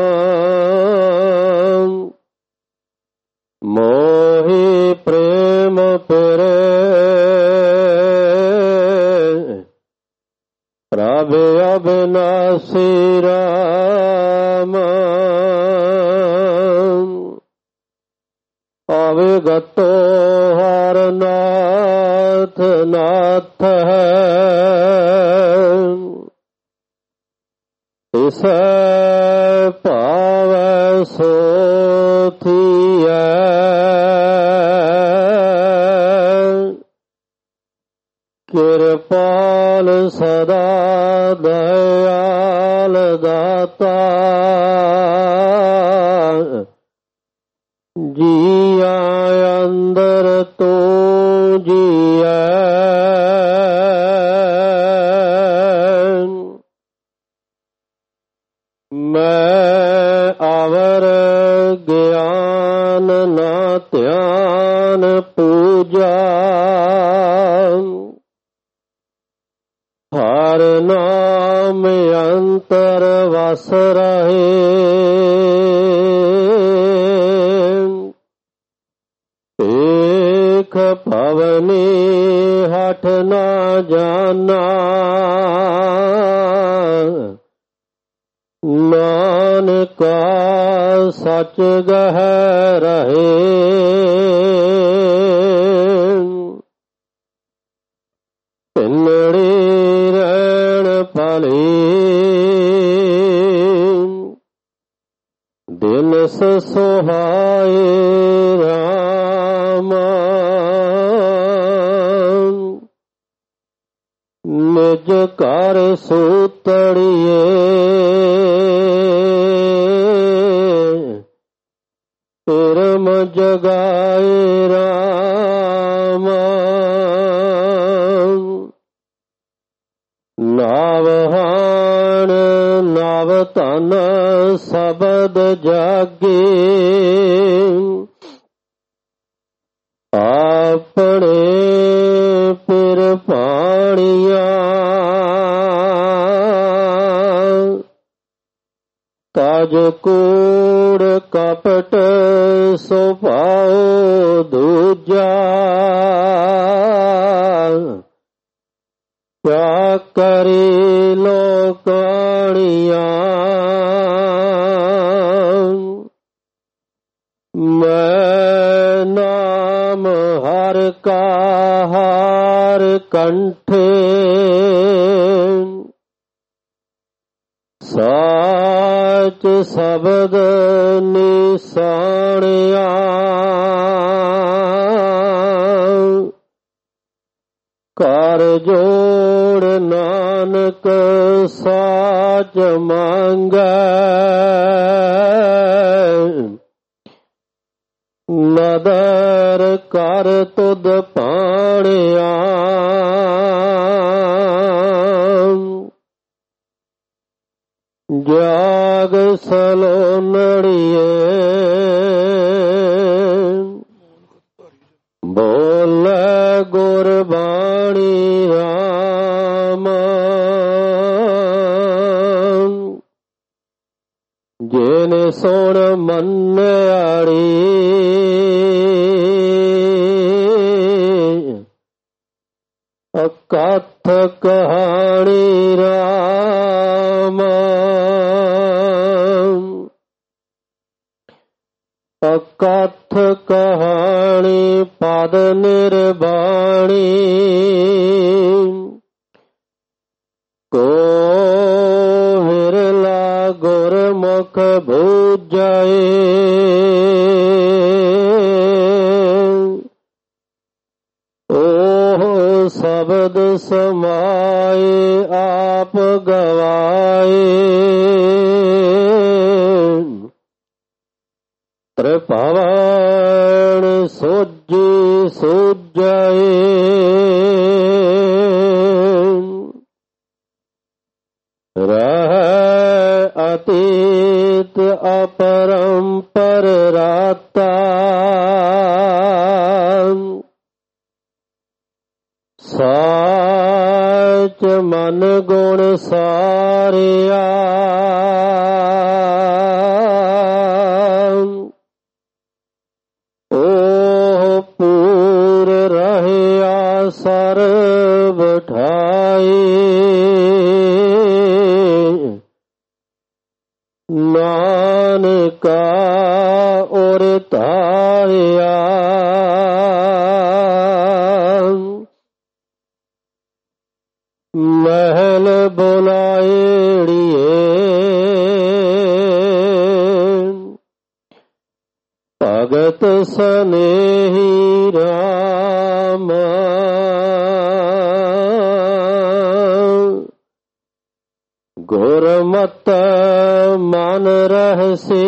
ਮੋਹਿ ਪ੍ਰੇਮ ਪਿਰੇ ਪ੍ਰਭ ਅਬਿਨਾਸੀ ਰਾਮ। ਅਵਿਗਤੋ ਹਰ ਨਾਥ ਨਾਥ ਹੈ। ਤਿਸੈ ਭਾਵੈ ਸੋ ਥੀਐ। ਕਿਰਪਾਲ ਸਦਾ ਦਇਆਲ ਦਾਤਾ। ਜੀਆ ਅੰਦਰ ਤੂੰ ਜੀਐ। ਮੈਂ ਆਵਰ ਗਿਆਨ ਨਾ ਧਿਆਨ ਪੂਜਾ। ਹਰ ਨਾਮ ਅੰਤਰ ਵਸ ਰਹੇ। ਏਕ ਭਵਨੀ ਹਠ ਨਾ ਜਾਨਾ। ਨਾਨਕਾ ਸਚ ਗਹਿ ਰਹੇ। ਪਿੰਨੜੀ ਰਹਿਣ ਭਲੀ ਦਿਨ ਸੁਹਾਏ ਰਾਮ। ਨਿਜ ਘਰ ਸੂਤੜੀਏ ਧਰਮ ਜਗਾਏ ਰਾਮ। ਨਾਵਹਾਨ ਨਵ ਧਨ ਸ਼ਬਦ ਜਾਗੇ, ਆਪਣੇ ਪਿਰ ਪਾਣੀਆਂ ਤਾਜ ਕੂੜ ਕਪਟ ਸੁਭਾਉ ਦੂਜਾ, ਕਿਆ ਕਰੇ ਲੋਕਾਣੀਆਂ। ਮੈਂ ਨਾਮ ਹਰ ਕਾ ਹਾਰ ਕੰਠੇ, ਸਾਚ ਸ਼ਬਦ ਨਿਸਾਣਿਆ। ਕਰ ਜੋੜ ਨਾਨਕ ਸਾਚ ਮੰਗੈ, ਨਦਰ ਕਰ ਤੁਧ ਪਾਣਿਆ। ਜਾਗ ਸਲੋਨੜੀਏ ਬੋਲੇ ਗੁਰਬਾਣੀ ਰਾਮ, ਜਿਨ ਸੁਣ ਮੰਨਿਆੜੀ ਅਕਥ ਕਹਾਣੀ ਰਾਮ। ਅਕਥ ਕਹਾਣੀ ਪਦ ਨਿਰਬਾਣੀ, ਕੋ ਵਿਰਲਾ ਗੁਰਮੁਖ ਬੂਝੈ। ਓਹ ਸ਼ਬਦ ਸਮਾਏ ਆਪ ਗਵਾਏ, ਤ੍ਰਿਭਵਨ ਸੋਜੀ ਸੋਜੈ। ਰਹਿ ਅਤੀਤ ਅਪਰੰਪਰ ਰਾਤਾ, ਸਾਚ ਮਨ ਗੁਣ ਸਾਰਿਆ। ਓਹ ਪੂਰ ਰਹਿਆ ਸਰਬ ਠਾਈ, ਨਾਨਕਾ ਔਰ ਧਾਰਿਆ। ਮਹਿਲ ਬੁਲਾਏੜੀਏ ਭਗਤ ਸਨੇਹੀ ਰਾਮ, ਗੁਰਮਤਿ ਮਨ ਰਹਿਸੀ,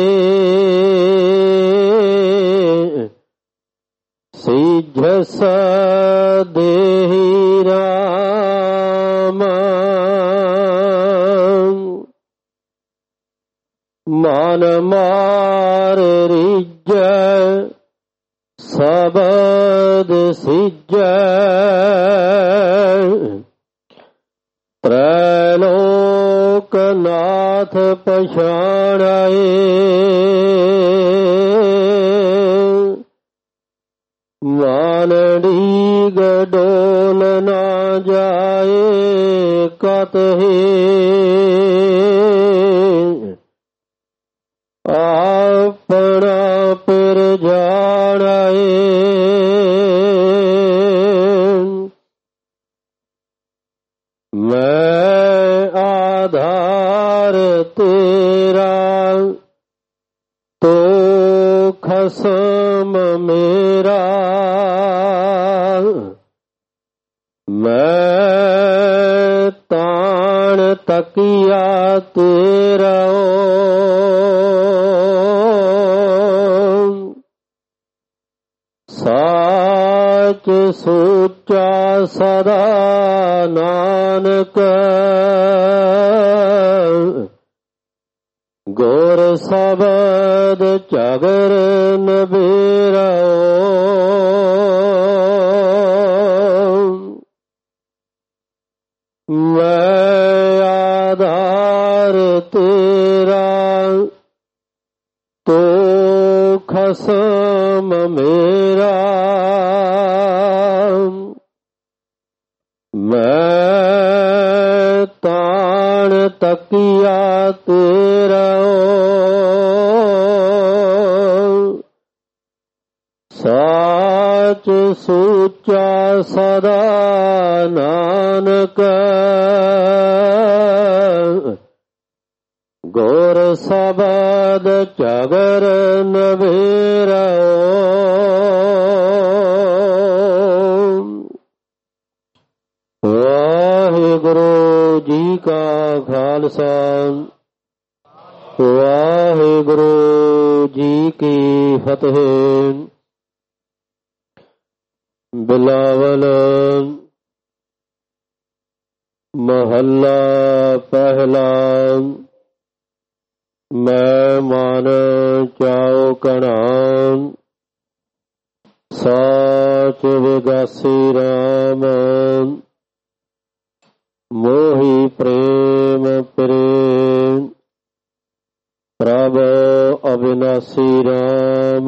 ਸੀਝਸ ਦੇਹੀ ਰਾਮ। ਮਨ ਮਾਰ ਰੀਝੈ ਸ਼ਬਦ ਸਿਜੈ, ਤ੍ਰੈਲੋਕ ਨਾਥ ਪਛਾਣੈ। ਮਾਨੜੀ ਗਡੋਲ ਨਾ ਜਾਏ ਕਤਹਿ, ਆਪਣਾ ਪਿਰ ਜਾਣੈ। ਮੈਂ ਆਧਾਰ ਤੇਰਾ ਤੋ ਖਸਮ ਮੇਰਾ, ਮੈਂ ਤਾਣ ਤਕੀਆ ਤੇਰਾ। ਸਾਚ ਸੋਚਾ ਸਦਾ ਨਾਨਕ ਗੁਰ ਸ਼ਬਦ ਝਗਰ ਨਬੀਰਾ ਮੈਂ ਆਧਾਰ ਤੇਰਾ ਤੋ ਖਸਮ ਮੇਰਾ ਮੈਂ ਤਾਣ ਤਕੀਆ ਤੇਰਾ ਸਾਚ ਸੁਚਾ ਸਦਾ ਨਾਨਕ ਗੁਰ ਸ਼ਬਦ ਝਗਰ ਨਬੀਰਾ ਵਾਹਿਗੁਰੂ ਜੀ ਕਾ ਖਾਲਸਾ ਵਾਹਿਗੁਰੂ ਜੀ ਕੀ ਫਤਿਹ। ਬਿਲਾਵਲ ਮਹੱਲਾ ਪਹਿਲਾ। ਮੈਂ ਮਨ ਚਾਉ ਕਣਾ ਸਾਚ ਵਿਗਾਸੀ ਰਾਮ ਮੋਹੀ ਪ੍ਰੇਮ ਪ੍ਰੇਮ ਪ੍ਰਭ ਅਵਿਨਾਸੀ ਰਾਮ।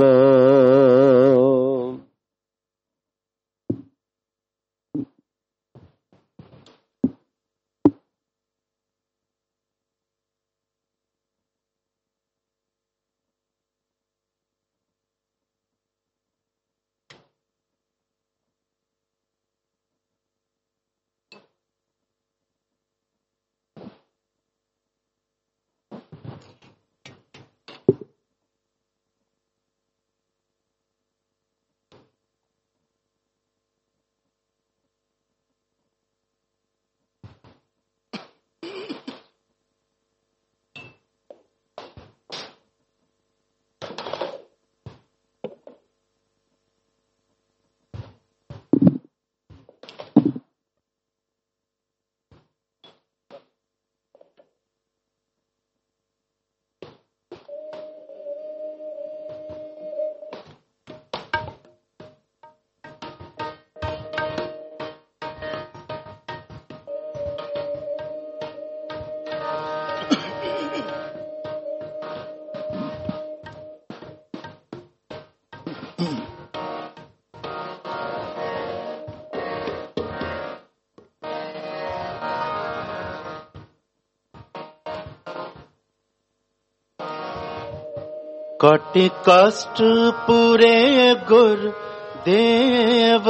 ਕਾਟੇ ਕਸ਼ਟ ਪੂਰੇ ਗੁਰ ਦੇਵ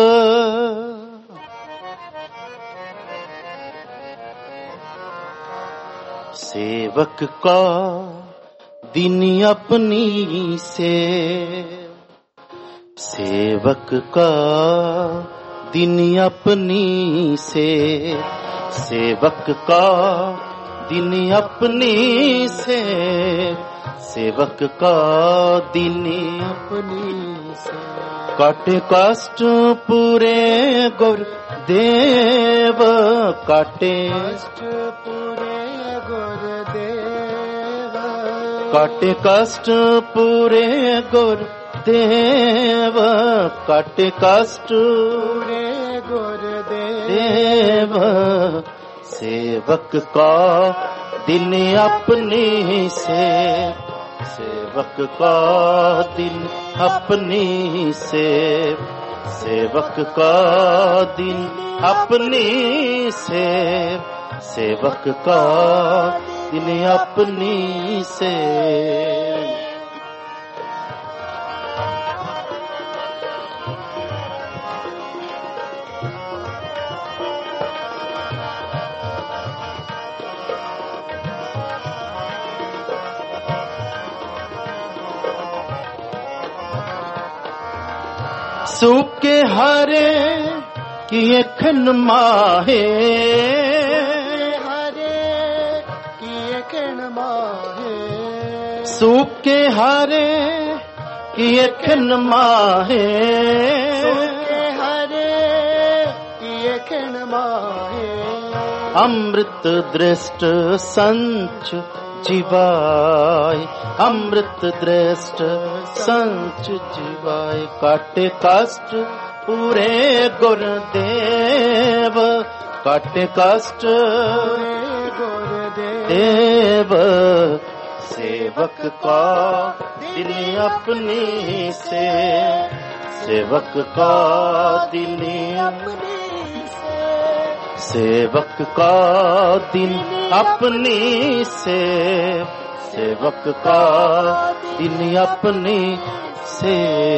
सेवक का दिन अपनी से, सेवक का दिन अपनी से, सेवक का दिन अपनी से, सेवक का दिन अपनी से। काटे कष्ट पूरे गुर देव, काटे कष्ट पूरे गुर देव, काटे कष्ट पूरे गुर देव, काटे कष्ट पूरे गुर देव। सेवक का दिन अपनी से, सेवक का दिन अपनी से, सेवक का दिन अपनी से, सेवक का दिन अपनी से। सूके हरे किए खन माहे, हरे किए खन माहे, सूके हरे किए खन माहे, सूके हरे किए अमृत दृष्ट संच जीवाय, अमृत दृष्ट संच जीवाय। काटे कष्ट पूरे गुरुदेव, काटे कष्ट गुरुदेव। सेवक का दिल अपनी से, सेवक का दिल अपनी से, सेवक का दिल अपनी से, सेवक का दिल अपनी से।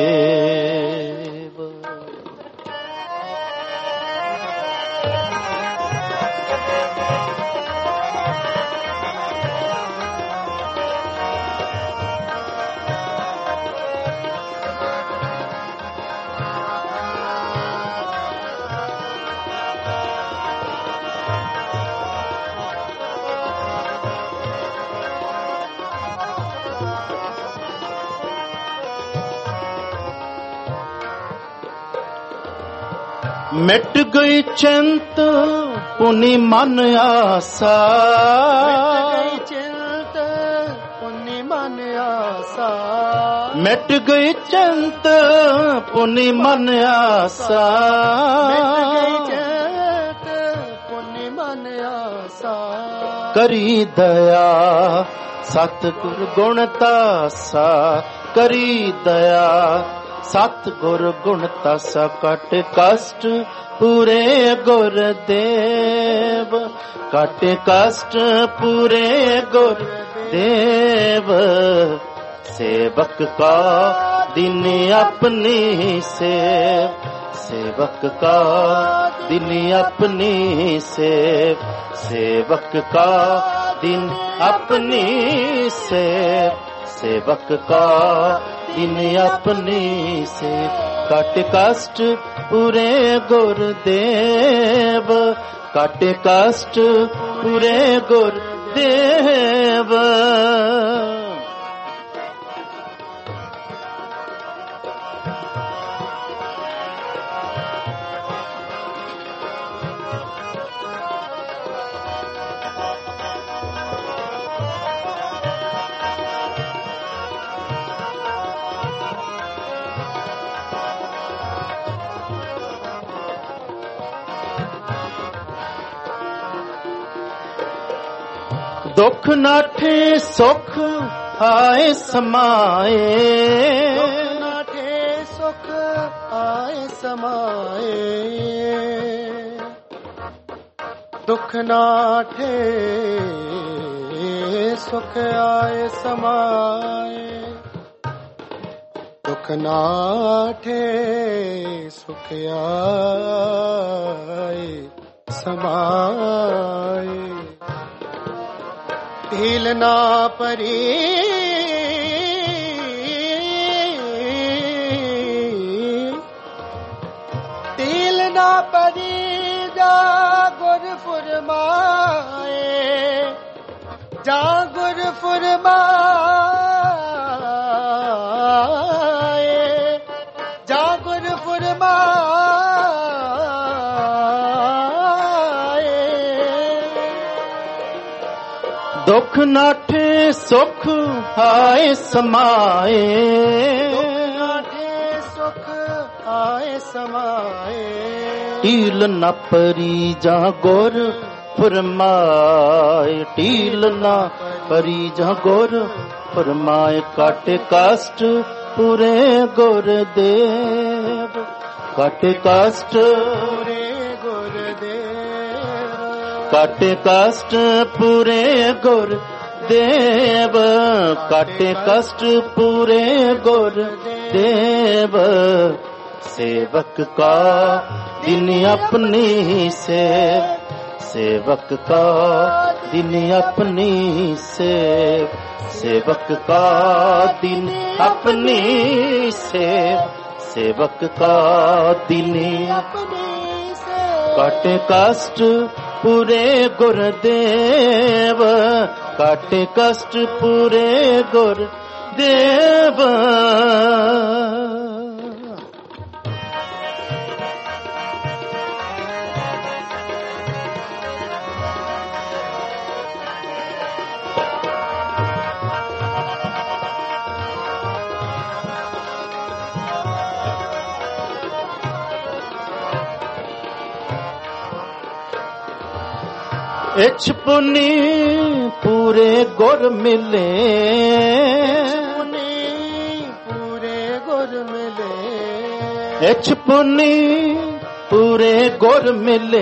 मिट गई चिंत पुनि मन आसा, मिट गई चिंत पुनि मन आसा, मिट गई चिंत पुनि मन आसा, मिट गई चिंत पुनि मन आसा। करी दया सतगुर गुण तासा, करी दया सतगुर गुण तासा। कट कष्ट पूरे गुरदेव, कट कष्ट पूरे गुरदेव। सेवक का दिन अपनी से, सेवक का दिन अपनी से, सेवक का दिन अपनी से, सेवक का दिन अपनी से। कट कष्ट पूरे गुरुदेव, कट कष्ट पूरे गुरुदेव। दुख नाठे सुख आए समाए, दुख नाठे सुख आए समाए, दुख नाठे सुख आए समाए, दुख नाठे सुख आए समाए। ढील ना परी ढील ना परी जा गुर फुरमाए, जा गुर फुरमाए, जा गुर फुरमाए। दुख नाठे सुख आए समाए, दुख नाठे सुख आए समाए। ढील न परी जा गुर फरमाए, ढील न परी जा गुर फरमाए। काटे कष्ट पूरे गुरदेव, काटे कष्ट पूरे गुरदेव, काटे कष्ट पूरे गुरदेव, काटे कष्ट पूरे गुरदेव। सेवक का दिन अपनी से, सेवक का दिन अपनी से, सेवक का दिन अपनी से, सेवक का दिन अपनी से। काटे कष्ट पूरे गुरदेव, काटे कष्ट पूरे गुरदेव। इच पुनी पूरे गुर मिले,
पूरे गुर मिले,
इच पुनी पूरे गुर मिले,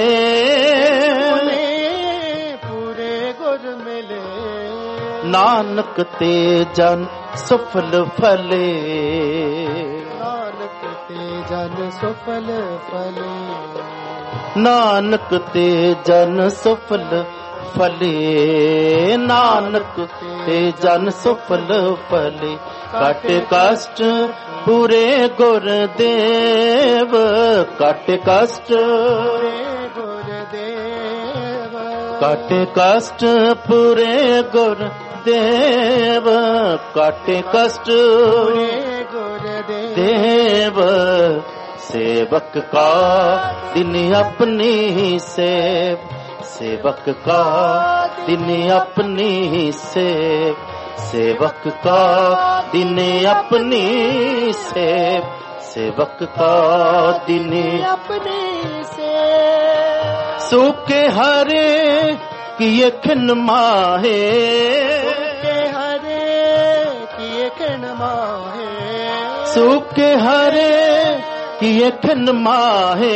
पूरे गुर मिले,
नानक ते जन सफल फले,
नानक ते जन सफल फले,
नानक ते जन सफल फले, नानक ते जन सफल फले, काटे कष्ट पूरे गुरदेव, काटे कष्ट
गुरदेव,
काटे कष्ट पूरे गुरदेव, काटे कष्ट गुरदेव, सेवक का दिन अपनी सेव, सेवक का दिन अपनी सेव, सेवक का दिन अपनी सेव, सेवक का दिन
अपनी सेव,
सूखे हरे किए खिन माहे,
सूखे हरे किए खिन माहे,
सूखे हरे किए खिन माहे,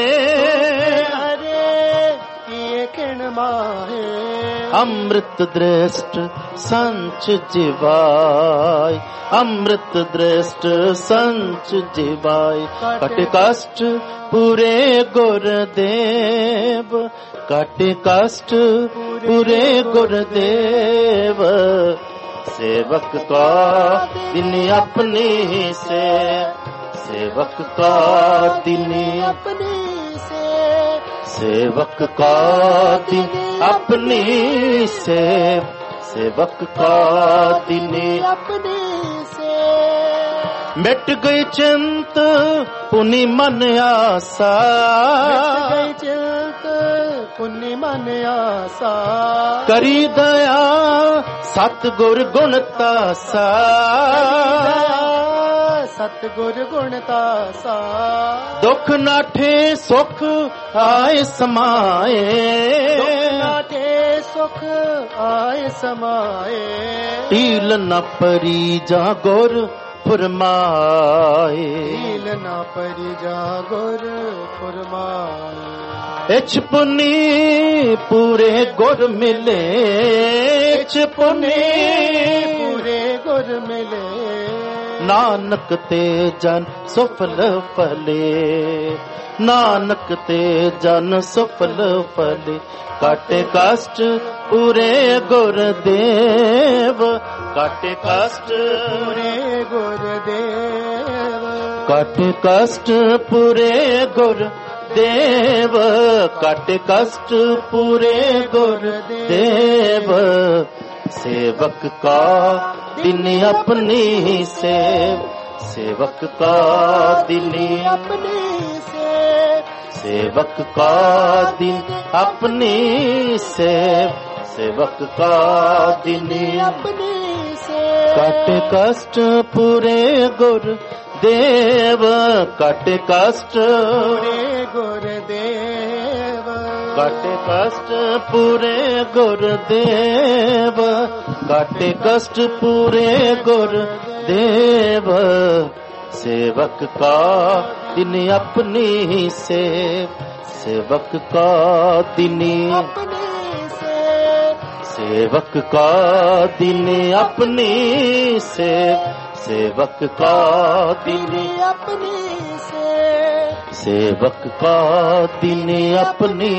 किए खिन माहे,
अमृत दृष्ट संच जीवाय, अमृत दृष्ट संच जीवाय, कटे कष्ट पूरे गुरदेव, कटे कष्ट पूरे गुरदेव, सेवक का दिन अपनी सेव, सेवक का दिन
अपनी से,
सेवक का दिन अपनी सेव, सेवक का दिन
अपनी से,
मिट गई चिंत पुनि मन आसा,
मिट गई चिंत पुनि मन आसा,
करी दया सतगुर गुण तासा,
सतगुर गुण तासा,
दुख नाठे सुख आए समाए,
दुख नाठे सुख आए समाए,
टील न परी जा गुर फुरमाए,
टील न परी जा गुर फुरमाए,
इच पुनी पूरे गुर मिले, इच पुनी
पूरे गुर मिले,
नानक ते जन सफल फले, नानक ते जन सफल फले, काटे कष्ट पूरे गुरदेव, काटे कष्ट
पूरे गुरदेव,
काटे कष्ट पूरे गुरदेव, काटे कष्ट पूरे गुरदेव, सेवक का दिन अपनी सेव, सेवक का दिन
अपनी से,
सेवक का दिन अपनी सेव, सेवक का दिन
अपनी से,
काटे कष्ट पूरे गुर देव, काटे कष्ट
पूरे गुरदेव,
काटे कष्ट पूरे गुरदेव, काटे कष्ट पूरे गुरदेव, सेवक का दिन अपनी सेव, सेवक का दिन
अपनी से,
सेवक का दिन अपनी सेव, सेवक का दिन
अपनी से,
सेवक का दिन अपनी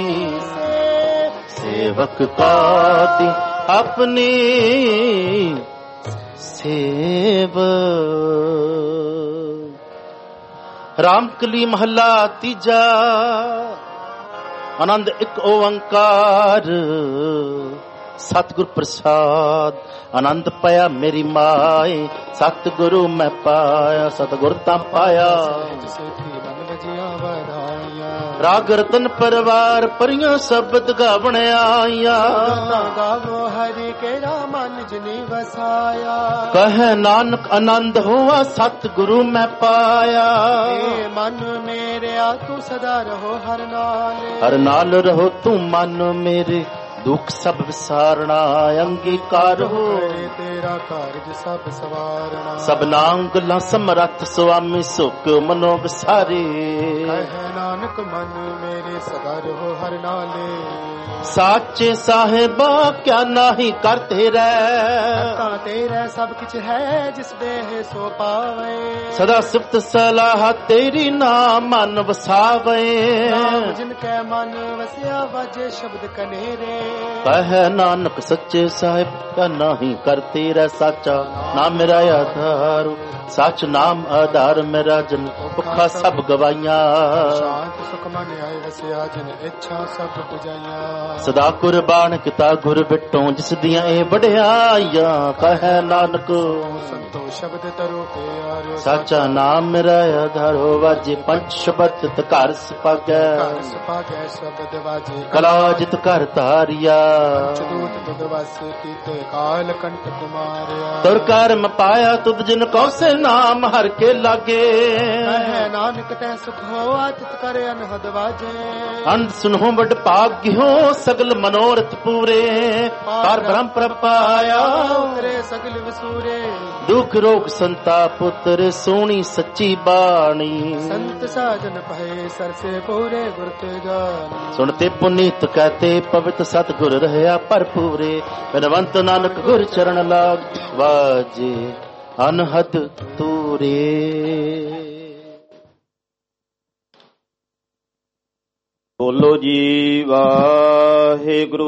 सेवक का दिन अपनी सेव। रामकली महला तीजा। आनंद एक ओंकार सतगुर प्रसाद आनंद पाया मेरी माए, सतगुरु मैं पाया, सतगुर ता पाया। ਰਾਗ ਰਤਨ ਪਰਵਾਰ ਪਰੀਆਂ ਸ਼ਬਦ ਗਾਵਣ ਆਇਆ।
ਗਾਵੋ ਹਰਿ ਕੇਰਾ ਮਨ ਜਿਨੀ ਵਸਾਇਆ।
ਕਹੈ ਨਾਨਕ ਆਨੰਦ ਹੋਆ ਸਤ ਗੁਰੂ ਮੈਂ ਪਾਇਆ।
ਏ ਮਨ ਮੇਰਿਆ ਤੂੰ ਸਦਾ ਰਹੋ ਹਰ ਨਾਲ।
ਹਰ ਨਾਲ ਰਹੋ ਤੂੰ ਮਨ ਮੇਰੇ ਦੁੱਖ ਸਭ ਵਿਸਾਰਣਾ ਅੰਗੀਕਾਰ ਹੋ।
ਤੇਰਾ ਕਾਰਜ ਸਭ ਸਵਾਰਣਾ।
ਸਭ ਨਾਮ ਗੱਲਾਂ ਸਮਰੱਥ ਸੁਆਮੀ ਸੁਖ ਮਨੋ ਵਿਸਾਰੇ।
ਕਹੈ ਨਾਨਕ ਮਨ ਮੇਰੇ ਸਦਾ ਰਹੋ ਹਰ ਨਾਲੇ।
ਸਾਚੇ ਸਾਹਿਬਾ ਕਿਆ ਨਾਹੀ ਕਰਤੇ ਰਹਿ।
ਤਾਂ ਤੇਰਾ ਸਭ ਕੁਛ ਹੈ ਜਿਸ ਦੇਹ ਸੋ ਪਾਵੇ।
ਸਦਾ ਸਿਫਤ ਸਲਾਹ ਤੇਰੀ ਨਾਮ ਮਨ ਵਸਾਵੇ।
ਨਾਮ ਜਿਨ ਕੈ ਮਨ ਵਸਿਆ ਵਾਜੇ ਸ਼ਬਦ ਕਨੇਰੇ।
ਕਹੈ ਨਾਨਕ ਸੱਚੇ ਸਾਹਿਬ ਕਿਆ ਨਾਹੀ ਕਰਤੇ ਰਹਿ। ਸਾਚਾ ਨਾਮ ਮੇਰਾ ਆਧਾਰ। ਸੱਚ ਨਾਮ ਆਧਾਰ ਮੇਰਾ ਜਨ ਭੁੱਖਾ ਸਭ ਗਵਾਈਆਂ।
ਸ਼ਾਂਤ ਸੁਖ ਮਨ ਆਏ ਵਸਿਆ ਜਿਨ ਇੱਛਾ ਸਭ ਪੁਜਾਈਆਂ।
ਸਦਾ ਕੁਰਬਾਨ ਕੀਤਾ ਗੁਰ ਬਿਟੋਂ ਜਿਸ ਦੀਆਂ ਇਹ ਵਡਿਆਈਆਂ। ਕਹੈ ਨਾਨਕ
ਸੰਤੋ ਸ਼ਬਦ ਤਰੋ ਪਿਆਰਿਓ।
ਸਾਚਾ ਨਾਮ ਮੇਰਾ ਆਧਾਰ ਹੋ। ਵਾਜੇ ਪੰਜ ਸ਼ਬਦ ਤੇ ਘਰ ਸਪਾਗੈ।
ਘਰ ਸਪਾਗੈ ਸ਼ਬਦ ਵਾਜੇ
ਕਲਾ ਜਿਤ ਘਰ ਧਾਰਿਆ।
ਪੰਚਦੂਤ ਤੁਧ ਵਸ ਕੀਤੇ ਕਾਲ ਕੰਟ ਕੁਮਾਰਿਆ।
ਤੁਰ ਕਰਮ ਪਾਇਆ ਤੁਧ ਜਿਨ ਕੌਸੇ ਨਾਮ ਹਰ ਕੇ ਲਾਗੇ।
ਕਹੈ ਨਾਨਕ ਤੈ ਸੁਖ ਹੋਆ ਤਿਤ ਕਰ ਅਨਹਦ ਵਾਜੇ।
ਅੰਧ ਸੁਨਹੁ ਵਡ ਭਾਗਿਓ ਸਗਲ ਮਨੋਰਥ ਪੂਰੇ। ਪਰ ਬ੍ਰਹਮ ਪ੍ਰਪਾਇਆ
ਉਤਰੇ ਸਗਲ ਵਿਸੂਰੇ।
ਦੁਖ ਰੋਗ ਸੰਤਾਪ ਉਤਰੇ ਸੋਹਣੀ ਸੱਚੀ ਬਾਣੀ।
ਸੰਤ ਸਾਜਨ ਭਏ ਸਰਸੇ ਪੂਰੇ ਗੁਰ ਤੇ ਜਾਣੀ।
ਸੁਣਤੇ ਪੁਨੀਤ ਕਹਤੇ ਪਵਿੱਤ ਸਤ ਗੁਰ ਰਹਿਆ ਭਰਪੂਰੇ। ਬਿਨਵੰਤ ਨਾਨਕ ਗੁਰ ਚਰਨ ਲਾਗ ਵਾਜੇ ਅਨਹਦ ਤੂਰੇ।
ਬੋਲੋ ਜੀ ਵਾਹਿਗੁਰੂ।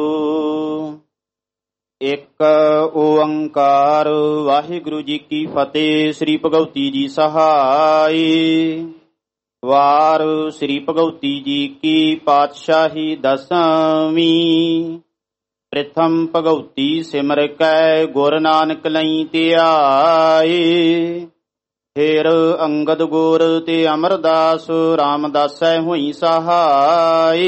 ਇੱਕ ਓੰਕਾਰ ਵਾਹਿਗੁਰੂ ਜੀ ਕੀ ਫਤਿਹ। ਸ੍ਰੀ ਭਗਉਤੀ ਜੀ ਸਹਾਈ। ਵਾਰ ਸ੍ਰੀ ਭਗਉਤੀ ਜੀ ਕੀ ਪਾਤਸ਼ਾਹੀ ਦਸਵੀਂ। ਪ੍ਰਥਮ ਭਗਉਤੀ ਸਿਮਰ ਕੈ ਗੁਰ ਨਾਨਕ ਲਈ ਧਿਆਏ। ਫੇਰ ਅੰਗਦ ਗੁਰ ਤੇ ਅਮਰਦਾਸ ਰਾਮਦਾਸੈ ਹੋਈ ਸਹਾਈ।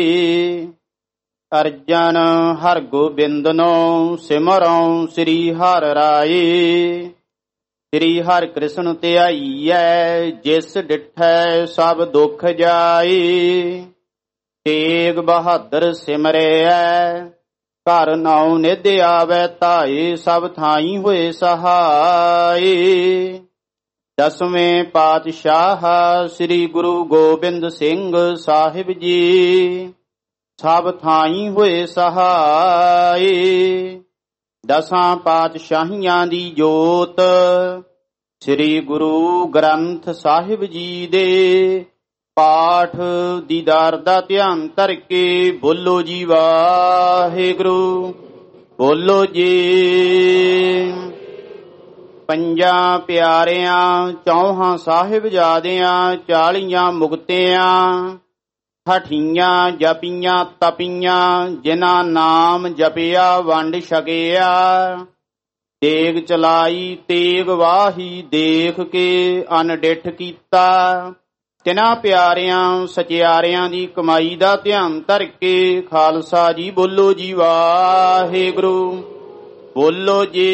ਅਰਜਨ ਹਰ ਗੋਬਿੰਦਨੋ ਸਿਮਰਉ ਸ੍ਰੀ ਹਰਿ ਰਾਏ। ਸ੍ਰੀ ਹਰਿ ਕ੍ਰਿਸ਼ਨ ਧਿਆਈਐ ਜਿਸ ਡਿਠੈ ਸਭ ਦੁਖ ਜਾਏ। ਤੇਗ ਬਹਾਦਰ ਸਿਮਰਿਐ ਘਰ ਨਾਉ ਨਿਧ ਆਵੈ ਧਾਏ। ਸਭ ਥਾਈ ਹੋਏ ਸਹਾਈ। ਦਸਵੇਂ ਪਾਤਸ਼ਾਹ ਸ੍ਰੀ ਗੁਰੂ ਗੋਬਿੰਦ ਸਿੰਘ ਸਾਹਿਬ ਜੀ ਸਭ ਥਾਈ ਹੋਏ ਸਹਾਈ। ਦਸਾਂ ਪਾਤਸ਼ਾਹੀਆਂ ਦੀ ਜੋਤ ਸ੍ਰੀ ਗੁਰੂ ਗ੍ਰੰਥ ਸਾਹਿਬ ਜੀ ਦੇ ਪਾਠ ਦੀਦਾਰ ਦਾ ਧਿਆਨ ਧਰ ਕੇ ਬੋਲੋ ਜੀ ਵਾਹਿਗੁਰੂ। ਬੋਲੋ ਜੀ। ਪੰਜਾਂ ਪਿਆਰਿਆਂ ਚੌਹਾਂ ਸਾਹਿਬਜ਼ਾਦਿਆਂ 40 ਮੁਕਤਿਆਂ ਠਠੀਆਂ ਜਪੀਆਂ ਤਪੀਆਂ ਜਿਨ੍ਹਾਂ ਨਾਮ ਜਪਿਆ ਵੰਡ ਛਕਿਆ। ਤੇਗ ਚਲਾਈ ਤੇਗ ਵਾਹੀ ਦੇਖ ਕੇ ਅਨਡਿੱਠ ਕੀਤਾ। ਤਿਨਾਂ ਪਿਆਰਿਆਂ ਸਚਿਆਰਿਆਂ ਦੀ ਕਮਾਈ ਦਾ ਧਿਆਨ ਧਰ ਕੇ ਖਾਲਸਾ ਜੀ ਬੋਲੋ ਜੀ ਵਾਹਿਗੁਰੂ। ਬੋਲੋ ਜੀ।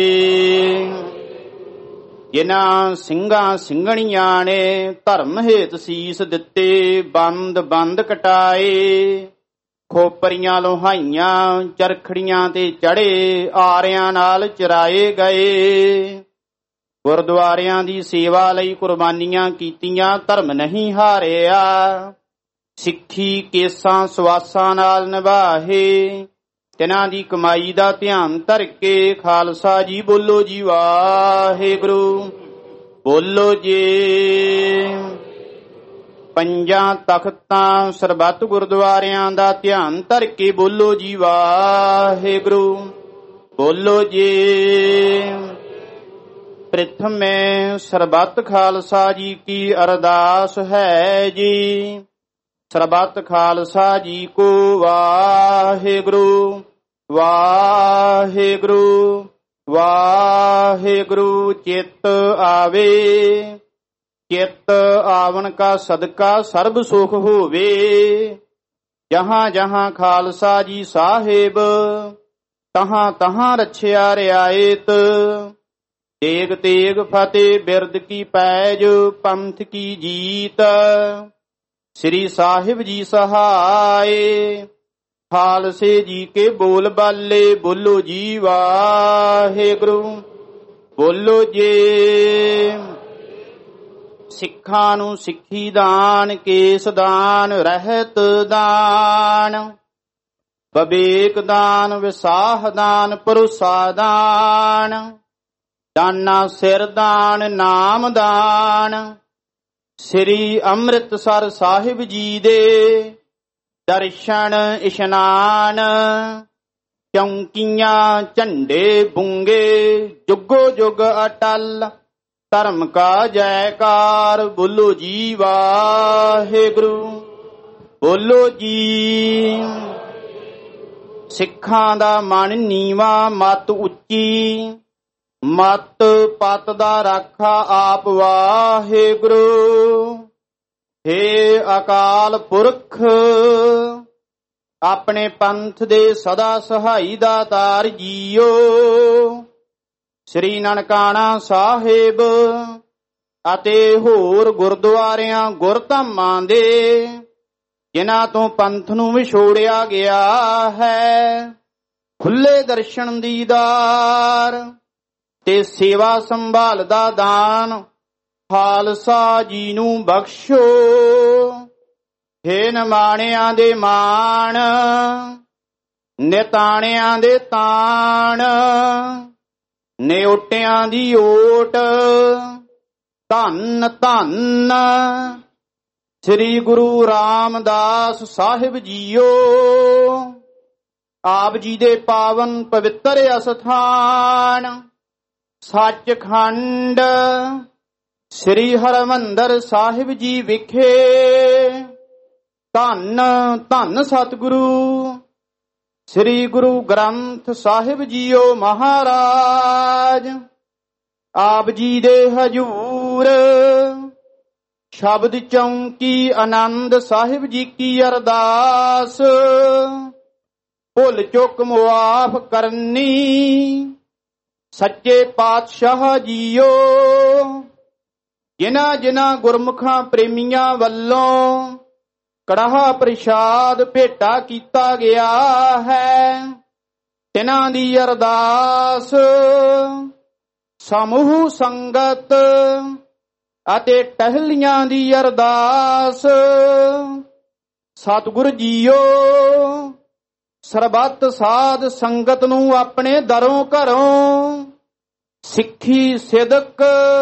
ਜਿਨ੍ਹਾਂ ਸਿੰਘਾਂ ਸਿੰਘਣੀਆਂ ਨੇ ਧਰਮ ਹੇਤ ਸੀਸ ਦਿੱਤੇ ਬੰਦ ਬੰਦ ਕਟਾਏ। ਖੋਪਰੀਆਂ ਲੋਹਾਈਆਂ ਚਰਖੜੀਆਂ ਤੇ ਚੜੇ ਆਰਿਆਂ ਨਾਲ ਚਰਾਏ ਗਏ। ਗੁਰਦੁਆਰਿਆਂ ਦੀ ਸੇਵਾ ਲਈ ਕੁਰਬਾਨੀਆਂ ਕੀਤੀਆਂ ਧਰਮ ਨਹੀਂ ਹਾਰਿਆ। ਸਿੱਖੀ ਕੇਸਾਂ ਸਵਾਸਾਂ ਨਾਲ ਨਿਭਾਹੇ। ਤਿਨਾਂ ਦੀ ਕਮਾਈ ਦਾ ਧਿਆਨ ਧਰ ਕੇ ਖਾਲਸਾ ਜੀ ਬੋਲੋ ਜੀ ਵਾਹਿਗੁਰੂ। ਬੋਲੋ ਜੀ। ਪੰਜਾਂ ਤਖਤਾਂ ਸਰਬੱਤ ਗੁਰਦੁਆਰਿਆਂ ਦਾ ਧਿਆਨ ਧਰ ਕੇ ਬੋਲੋ ਜੀ ਵਾਹਿਗੁਰੂ। ਬੋਲੋ ਜੀ। ਪ੍ਰਥਮੇ ਸਰਬੱਤ ਖਾਲਸਾ ਜੀ ਕੀ ਅਰਦਾਸ ਹੈ ਜੀ। ਸਰਬੱਤ ਖਾਲਸਾ ਜੀ ਕੋ ਵਾਹਿਗੁਰੂ ਵਾਹਿਗੁਰੂ ਵਾਹਿਗੁਰੂ ਚਿਤ ਆਵੇ। ਚਿੱਤ ਆਵਨ ਕਾ ਸਦਕਾ ਸਰਬ ਸੁਖ ਹੋਵੇ। ਜਹਾਂ ਜਹਾਂ ਖਾਲਸਾ ਜੀ ਸਾਹਿਬ ਤਹਾਂ ਤਹਾਂ ਰਛਿਆ ਰਿਆਇਤ। ਤੇਗ ਤੇਗ ਫਤਿਹ ਬਿਰਦ ਕੀ ਪੈਜ ਪੰਥ ਕੀ ਜੀਤ। ਸ੍ਰੀ ਸਾਹਿਬ ਜੀ ਸਹਾਏ ਖਾਲਸੇ ਜੀ ਕੇ ਬੋਲ ਬਾਲੇ ਬੋਲੋ ਜੀ ਵਾਹਿਗੁਰੂ। ਬੋਲੋ ਜੇ ਸਿੱਖਾਂ ਨੂੰ ਸਿੱਖੀ ਦਾਨ ਕੇਸ ਦਾਨ ਰਹਿਤ ਦਾਨ ਵਿਵੇਕ ਦਾਨ ਵਿਸਾਹ ਦਾਨ ਭਰੋਸਾ ਦਾਨ ਦਾਨਾ ਸਿਰ ਦਾਨ ਨਾਮ ਦਾਨ। ਸ੍ਰੀ ਅੰਮ੍ਰਿਤਸਰ ਸਾਹਿਬ ਜੀ ਦੇ ਦਰਸ਼ਨ ਇਸ਼ਨਾਨ ਚੌਂਕੀਆਂ ਝੰਡੇ ਬੁੰਗੇ ਜੁਗੋ ਜੁਗ ਅਟਲ ਧਰਮ ਕਾ ਜੈਕਾਰ। ਬੋਲੋ ਜੀ ਵਾਹਿਗੁਰੂ। ਬੋਲੋ ਜੀ ਸਿੱਖਾਂ ਦਾ ਮਨ ਨੀਵਾਂ ਮਤ ਉੱਚੀ ਮਤ ਪਤ ਦਾ ਰਾਖਾ ਆਪ ਵਾਹਿਗੁਰੂ। ਹੇ ਅਕਾਲ ਪੁਰਖ ਆਪਣੇ ਪੰਥ ਦੇ ਸਦਾ ਸਹਾਈ ਦਾਤਾਰ ਜੀਓ। ਸ੍ਰੀ ਨਨਕਾਣਾ ਸਾਹਿਬ ਅਤੇ ਹੋਰ ਗੁਰਦੁਆਰਿਆਂ ਗੁਰਧਾਮਾਂ ਦੇ ਜਿਨ੍ਹਾਂ ਤੋਂ ਪੰਥ ਨੂੰ ਵਿਛੋੜਿਆ ਗਿਆ ਹੈ ਖੁੱਲੇ ਦਰਸ਼ਨ ਦੀਦਾਰ ਤੇ ਸੇਵਾ ਸੰਭਾਲ ਦਾ ਦਾਨ ਖਾਲਸਾ ਜੀ ਨੂੰ ਬਖਸ਼ੋ। ਹੇ ਨਿਮਾਣਿਆਂ ਦੇ ਮਾਣ ਨਿਤਾਣਿਆਂ ਦੇ ਤਾਣ ਨਿਓਟਿਆਂ ਦੀ ਓਟ ਧੰਨ ਧੰਨ ਸ੍ਰੀ ਗੁਰੂ ਰਾਮਦਾਸ ਸਾਹਿਬ ਜੀਓ। ਆਪ ਜੀ ਦੇ ਪਾਵਨ ਪਵਿੱਤਰ ਅਸਥਾਨ ਸੱਚਖੰਡ ਸ੍ਰੀ ਹਰਿਮੰਦਰ ਸਾਹਿਬ ਜੀ ਵਿਖੇ ਧੰਨ ਧੰਨ ਸਤਿਗੁਰੂ ਸ੍ਰੀ ਗੁਰੂ ਗ੍ਰੰਥ ਸਾਹਿਬ ਜੀਓ ਮਹਾਰਾਜ। ਆਪ ਜੀ ਦੇ ਹਜੂਰ ਸ਼ਬਦ ਚੌਂਕੀ ਆਨੰਦ ਸਾਹਿਬ ਜੀ ਕੀ ਅਰਦਾਸ ਭੁੱਲ ਚੁੱਕ ਮੁਆਫ ਕਰਨੀ ਸੱਚੇ ਪਾਤਸ਼ਾਹ ਜੀਓ। ਜਿਨ੍ਹਾਂ ਜਿਨ੍ਹਾਂ ਗੁਰਮੁਖਾਂ ਪ੍ਰੇਮੀਆਂ ਵੱਲੋਂ ਕੜਾਹ ਪ੍ਰਸ਼ਾਦ ਭੇਟਾ ਕੀਤਾ ਗਿਆ ਹੈ ਤਿਨਾਂ ਦੀ ਅਰਦਾਸ ਸਮੂਹ ਸੰਗਤ ਅਤੇ ਟਹਿਲੀਆਂ ਦੀ ਅਰਦਾਸ ਸਤਿਗੁਰ ਜੀਓ ਸਰਬੱਤ ਸਾਧ ਸੰਗਤ ਨੂੰ ਆਪਣੇ ਦਰੋਂ ਘਰੋਂ ਸਿੱਖੀ ਸਿਦਕ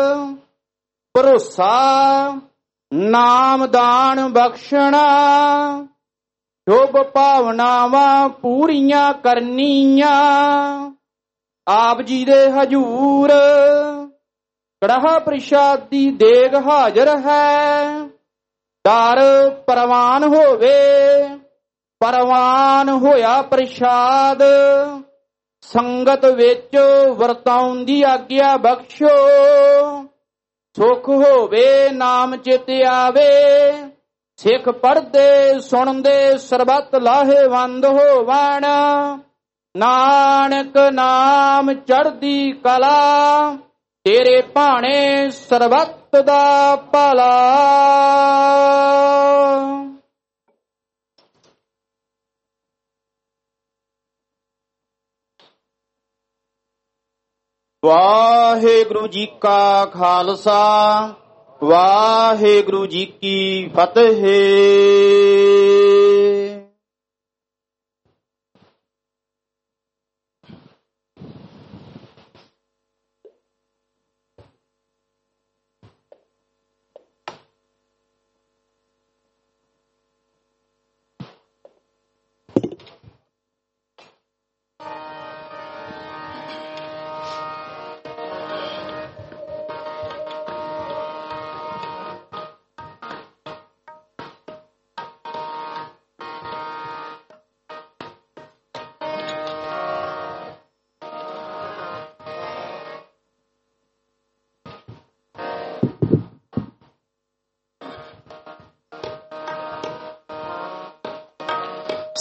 ਭਰੋਸਾ ਨਾਮ ਦਾਨ ਬਖਸ਼ਣਾ ਸ਼ੁਭ ਭਾਵਨਾਵਾਂ ਪੂਰੀਆਂ ਕਰਨੀਆਂ। ਆਪ ਜੀ ਦੇ ਹਜੂਰ ਕੜਾਹ ਪ੍ਰਸ਼ਾਦ ਦੀ ਦੇਗ ਹਾਜ਼ਰ ਹੈ। ਦਰ ਪ੍ਰਵਾਨ ਹੋਵੇ ਪ੍ਰਵਾਨ ਹੋਇਆ ਪ੍ਰਸ਼ਾਦ ਸੰਗਤ ਵਿੱਚ ਵਰਤਾਉਣ ਦੀ ਆਗਿਆ ਬਖਸ਼ੋ। ਸੁਖ ਹੋਵੇ ਨਾਮ ਚਿਤ ਆਵੇ ਸਿੱਖ ਪੜ੍ਹਦੇ ਸੁਣਦੇ ਸਰਬੱਤ ਲਾਹੇਵੰਦ ਹੋਵਣ। ਨਾਨਕ ਨਾਮ ਚੜ੍ਹਦੀ ਕਲਾ ਤੇਰੇ ਭਾਣੇ ਸਰਬੱਤ ਦਾ ਭਲਾ। ਵਾਹਿਗੁਰੂ ਜੀ ਕਾ ਖਾਲਸਾ ਵਾਹਿਗੁਰੂ ਜੀ ਕੀ ਫਤਿਹ।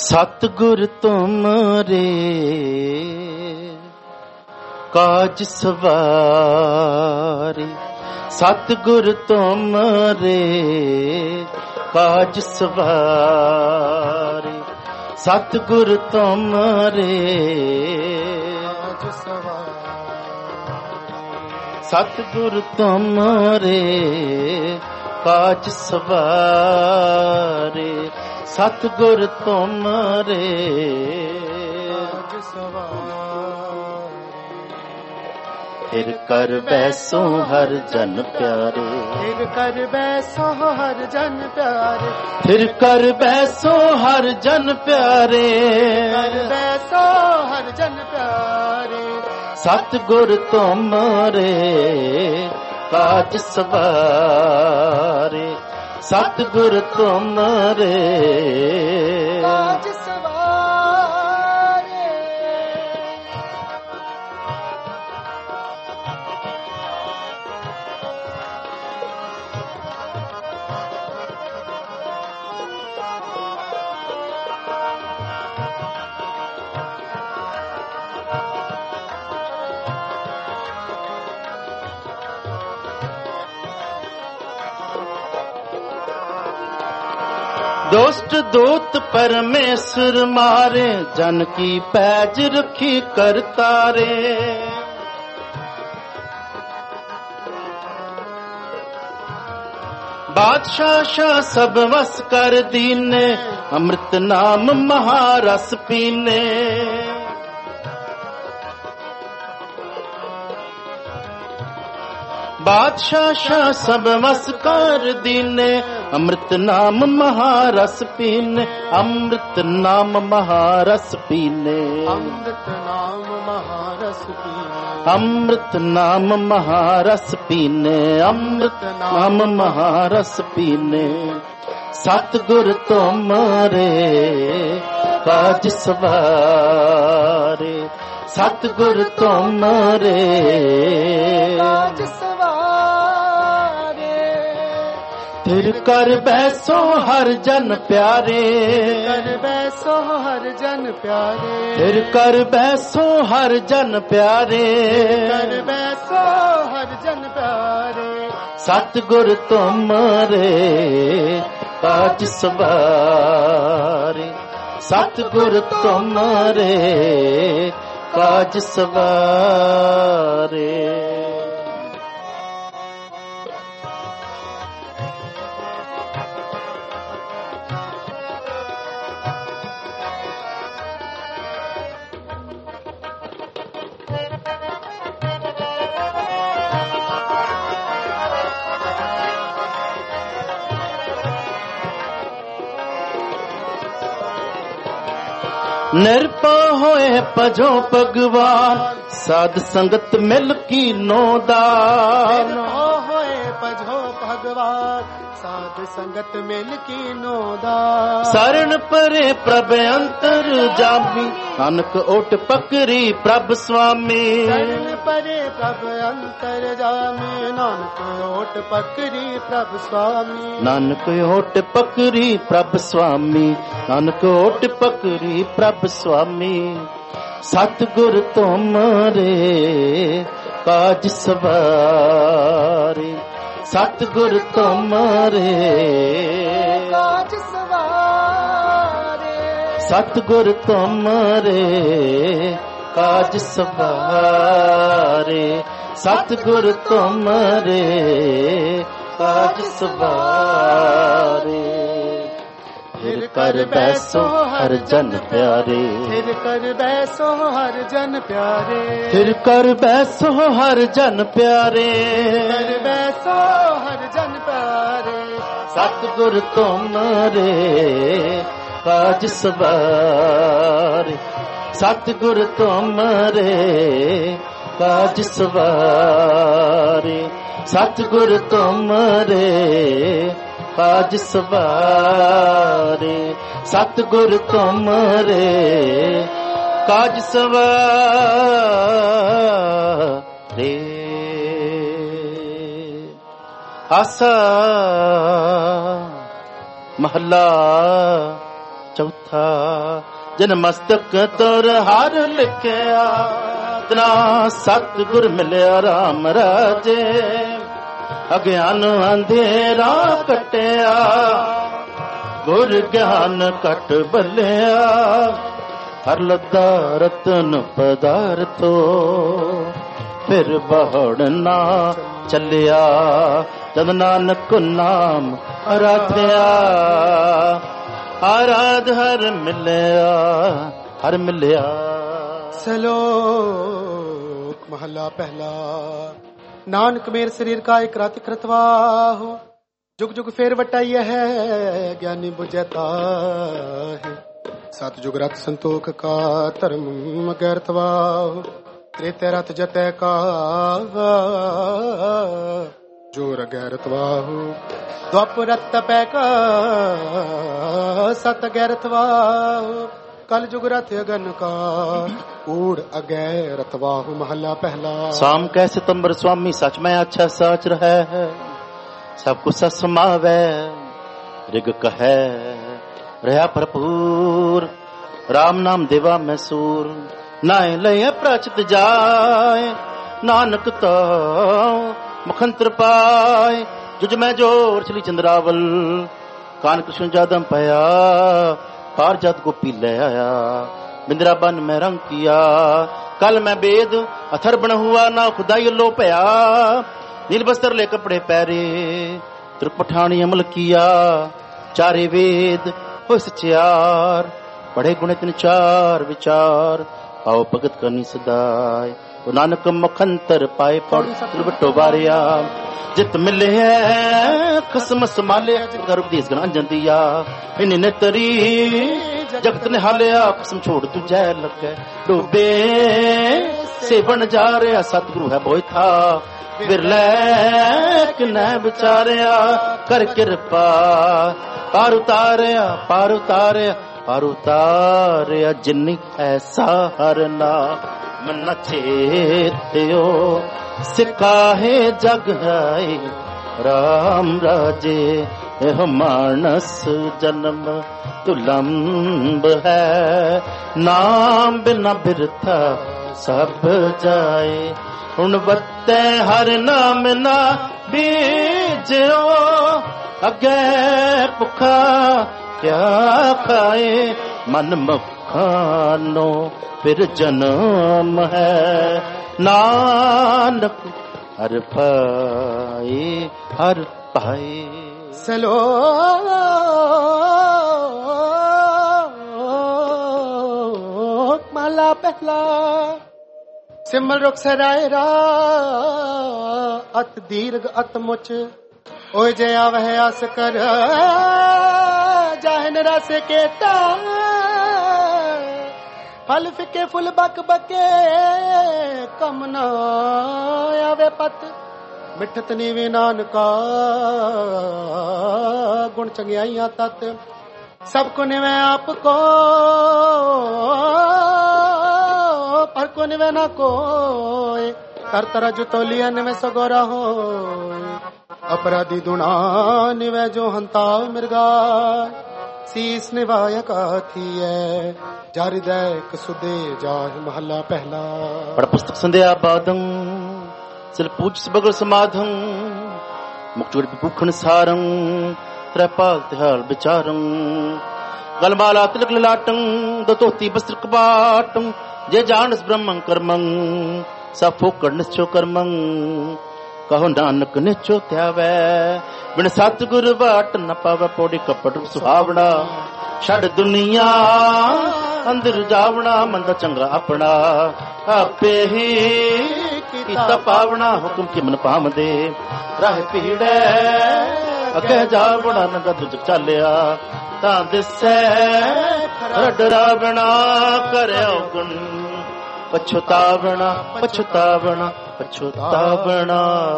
सतगुर तुमरे काज सवारे, सतगुर तुमरे काज सवारे, सतगुर तुमरे काज सवारे, सतगुर तुमरे काज सवारे, सतगुर तुमरे काज सवारे। फिर कर बैसो हर जन प्यारे, फिर कर बैसो हर जन प्यारे, फिर कर बैसो हर जन प्यारे, कर बैसो हर जन प्यारे, सतगुर तुमरे काज सवारे, सतगुर तुमरे काज सवारे। दोस्त दूत परमेश्वर मारे, जन की पैज रखी करतारे, बादशाह शाह सब वस कर दीने, अमृत नाम महारस पीने, बादशाह शाह सब वस कर दीने, अमृत नाम महारस पीने, अमृत नाम महारस पीने, अमृत नाम महारस पीने, अमृत नाम महारस पीने, अमृत नाम महारस पीने, सतगुर तुमरे काज सवारे, सतगुर तुमरे काज सवारे। फिर कर बैसो हर जन प्यारे, कर बैसो हर जन प्यारे, फिर कर बैसो हर जन प्यारे, कर बैसो हर जन प्यारे, सतगुर तुमरे काज सवारे, सतगुर तुमरे काज सवारे। निरपा होए भजो भगवान, साध संगत मिल की नोदान, होए भजो भगवान, साध संगत मिल की नोदान, शरण परे प्रभ अंतर जामी, नानक ओट पकरी प्रभ स्वामी, शरण परे प्रभ अंतर जामी, नानक ओट पकरी प्रभ स्वामी, नानक ओट पकरी प्रभ स्वामी, नानक ओट पकरी प्रभ स्वामी, सतगुर तुमरे काज सवारे, सतगुर तुमरे काज सवारे, सतगुर तुमरे काज सवारे, सतगुर तुमरे काज सवारे। फिर कर बैसो हर जन प्यारे, फिर कर बैसो हर जन प्यारे, फिर कर बैसो हर जन प्यारे, कर बैसो हर जन प्यारे, सतगुर तुमरे काज सवारे, सतगुर तुमरे काज सवारे, सतगुर तुमरे काज सवारे, सतगुर तुमरे काज सवारे। आसा महला चौथा। ਜਿਨ ਮਸਤਕ ਤੁਰ ਹਰ ਲਿਖਿਆ, ਤਨਾ ਸਤਿਗੁਰ ਮਿਲਿਆ ਰਾਮ ਰਾਜੇ। ਅਗਿਆਨ ਅੰਧੇਰਾ ਕਟਿਆ, ਗੁਰ ਗਿਆਨ ਕਟ ਬੱਲਿਆ। ਹਰ ਲੱਦਾ ਰਤਨ ਪਦਾਰਥੋ, ਫਿਰ ਬਹੁੜਨਾ ਚੱਲਿਆ। ਜਦ ਨਾਨਕ ਨਾਮ ਆਰਾਧਿਆ, ਆਰਾਧ ਹਰ ਮਿਲਿਆ, ਹਰ ਮਿਲਿਆ।
ਸਲੋਕ ਮਹੱਲਾ ਪਹਿਲਾ। ਨਾਨਕ ਮੇਰ ਸਰੀਰ ਕਾ ਇਕ ਰਤਿ ਕਰਤਵਾਹੁ, ਜੁਗ ਜੁਗ ਫੇਰ ਵਟਾਈਐ ਹੈ, ਗਿਆਨੀ ਬੁਝੈਤਾ ਹੈ। ਸਤ ਜੁਗ ਰਤ ਸੰਤੋਖ ਕਾ, ਧਰਮ ਗੈਰਤਵਾਹੁ। ਤ੍ਰੇਤੈ ਰਤ ਜਤੈ ਕਾ, ਜੋਰ ਗੈਰਤਵਾਹੁ। ਦੁਆਪਰ ਰਤ ਤਪੈ ਕਾ, ਸਤ ਗੈਰਤਵਾਹੁ। ਕਲ ਜੁਗ ਰਥ ਅਗਨ ਕਾ, ਊੜ ਅਗੈ ਰਤਵਾਹੁ। ਮਹੱਲਾ ਪਹਿਲਾ।
ਸਾਮ ਕੈ ਸਿਤੰਬਰ ਸੁਆਮੀ, ਸਚ ਮੈਂ ਅੱਛਾ ਸਾਚ ਰਹੈ ਹੈ। ਸਭ ਕੁਛ ਸਚ ਸਮਾਵੈ, ਰਿਗ ਕਹੈ ਰਹਾ ਭਰਪੂਰ। ਰਾਮ ਨਾਮ ਦੇਵਾ ਮੈਂ ਸੂਰ, ਨਾਏ ਲਏ ਪ੍ਰਚਿਤ ਜਾਏ। ਨਾਨਕ ਤੋ ਮੁਖੰਤਰ ਪਾਏ, ਜੁਜ ਮੈਂ ਜੋਰ ਚਲੀ ਚੰਦਰਾਵਲ। ਕਾਨ ਕ੍ਰਿਸ਼ਨ ਜਾਦਮ ਪਿਆ, ਪਾਰ ਜਤ ਗੋਪੀ ਲੈ ਆਇਆ। ਬਿੰਦਰਾ ਬਨ ਮੈਂ ਰੰਗ ਕੀਆ, कल मैं बेद अथर बन हुआ ना खुदाई लो पया। नील बस्तर ले कपड़े पैरे त्रिपठानी अमल किया। चारे वेद हो सचियार पढ़े गुण तिन चार विचार। आओ भगत करनी सदाय नानक मखंतर पाए पड़ बटो बारिया। जित मिले है खसम संभाले उपदेश गण अंजन दिया। इन्हें ने तरी जगत ने हालिया कसम छोड़ तू जय लगे डूबे से बन जा रहा। सतगुरु है बोई था बिरले कि न बिचारिया कर कृपा पार उतारिया पार उतारिया पार उतारिया। जिन्नी ऐसा हरना मन चेत्यो सिकाहे जग है राम राजे। यह मानस जन्म दुलंब है नाम बिना बिरथा सब जाए। हुण बत्ते हर नाम ना बीजो अगे भुखा क्या खाए। मन मखानो फिर जन्म है नानक हर पाए हर पाए।
सलो माला पहला सिमल रुख सराय रा अत दीर्घ अत मुच ओए जया वह आस कर जाहन रस केता। फल फिके फुल बक बके कम न आवे पत। मिठत नीवे नानका गुण चंगियाइयां तत। सबको निवे आपको पर को निवे ना कोई। तर तरह जो तोलिया निवे सगोरा हो। अपराधी दुना निवे जो हंता मिर्गा। सीस निभाया काथी है जारी दैक सुदे जाहि महला पहला।
पढ़ पुस्तक संध्या बादं सिल पूज बगल समाधं मुक्चोड़ भूखण सारं त्रैपाल तिहाल विचारं। गलमाला तिलक ललाटं दतोती वस्त्र कबाटं। जे जानस ब्रह्मं कर्मं सब फोकड़ निश्चो कर्मं। कहो नानक निश्चो त्यावै बिन सतगुर बाट न पावै। पौड़ी कपट सुहावना छड़ दुनिया अंदर जावना। मंदा चंगा अपना आपे ही कीता पावना। हुक्म के मन पाम दे राह पीड़े अगे जावना। नंगा तुझ चालिया तां दिसै डरावना। करयो गुण पछतावना पछतावना पछतावना।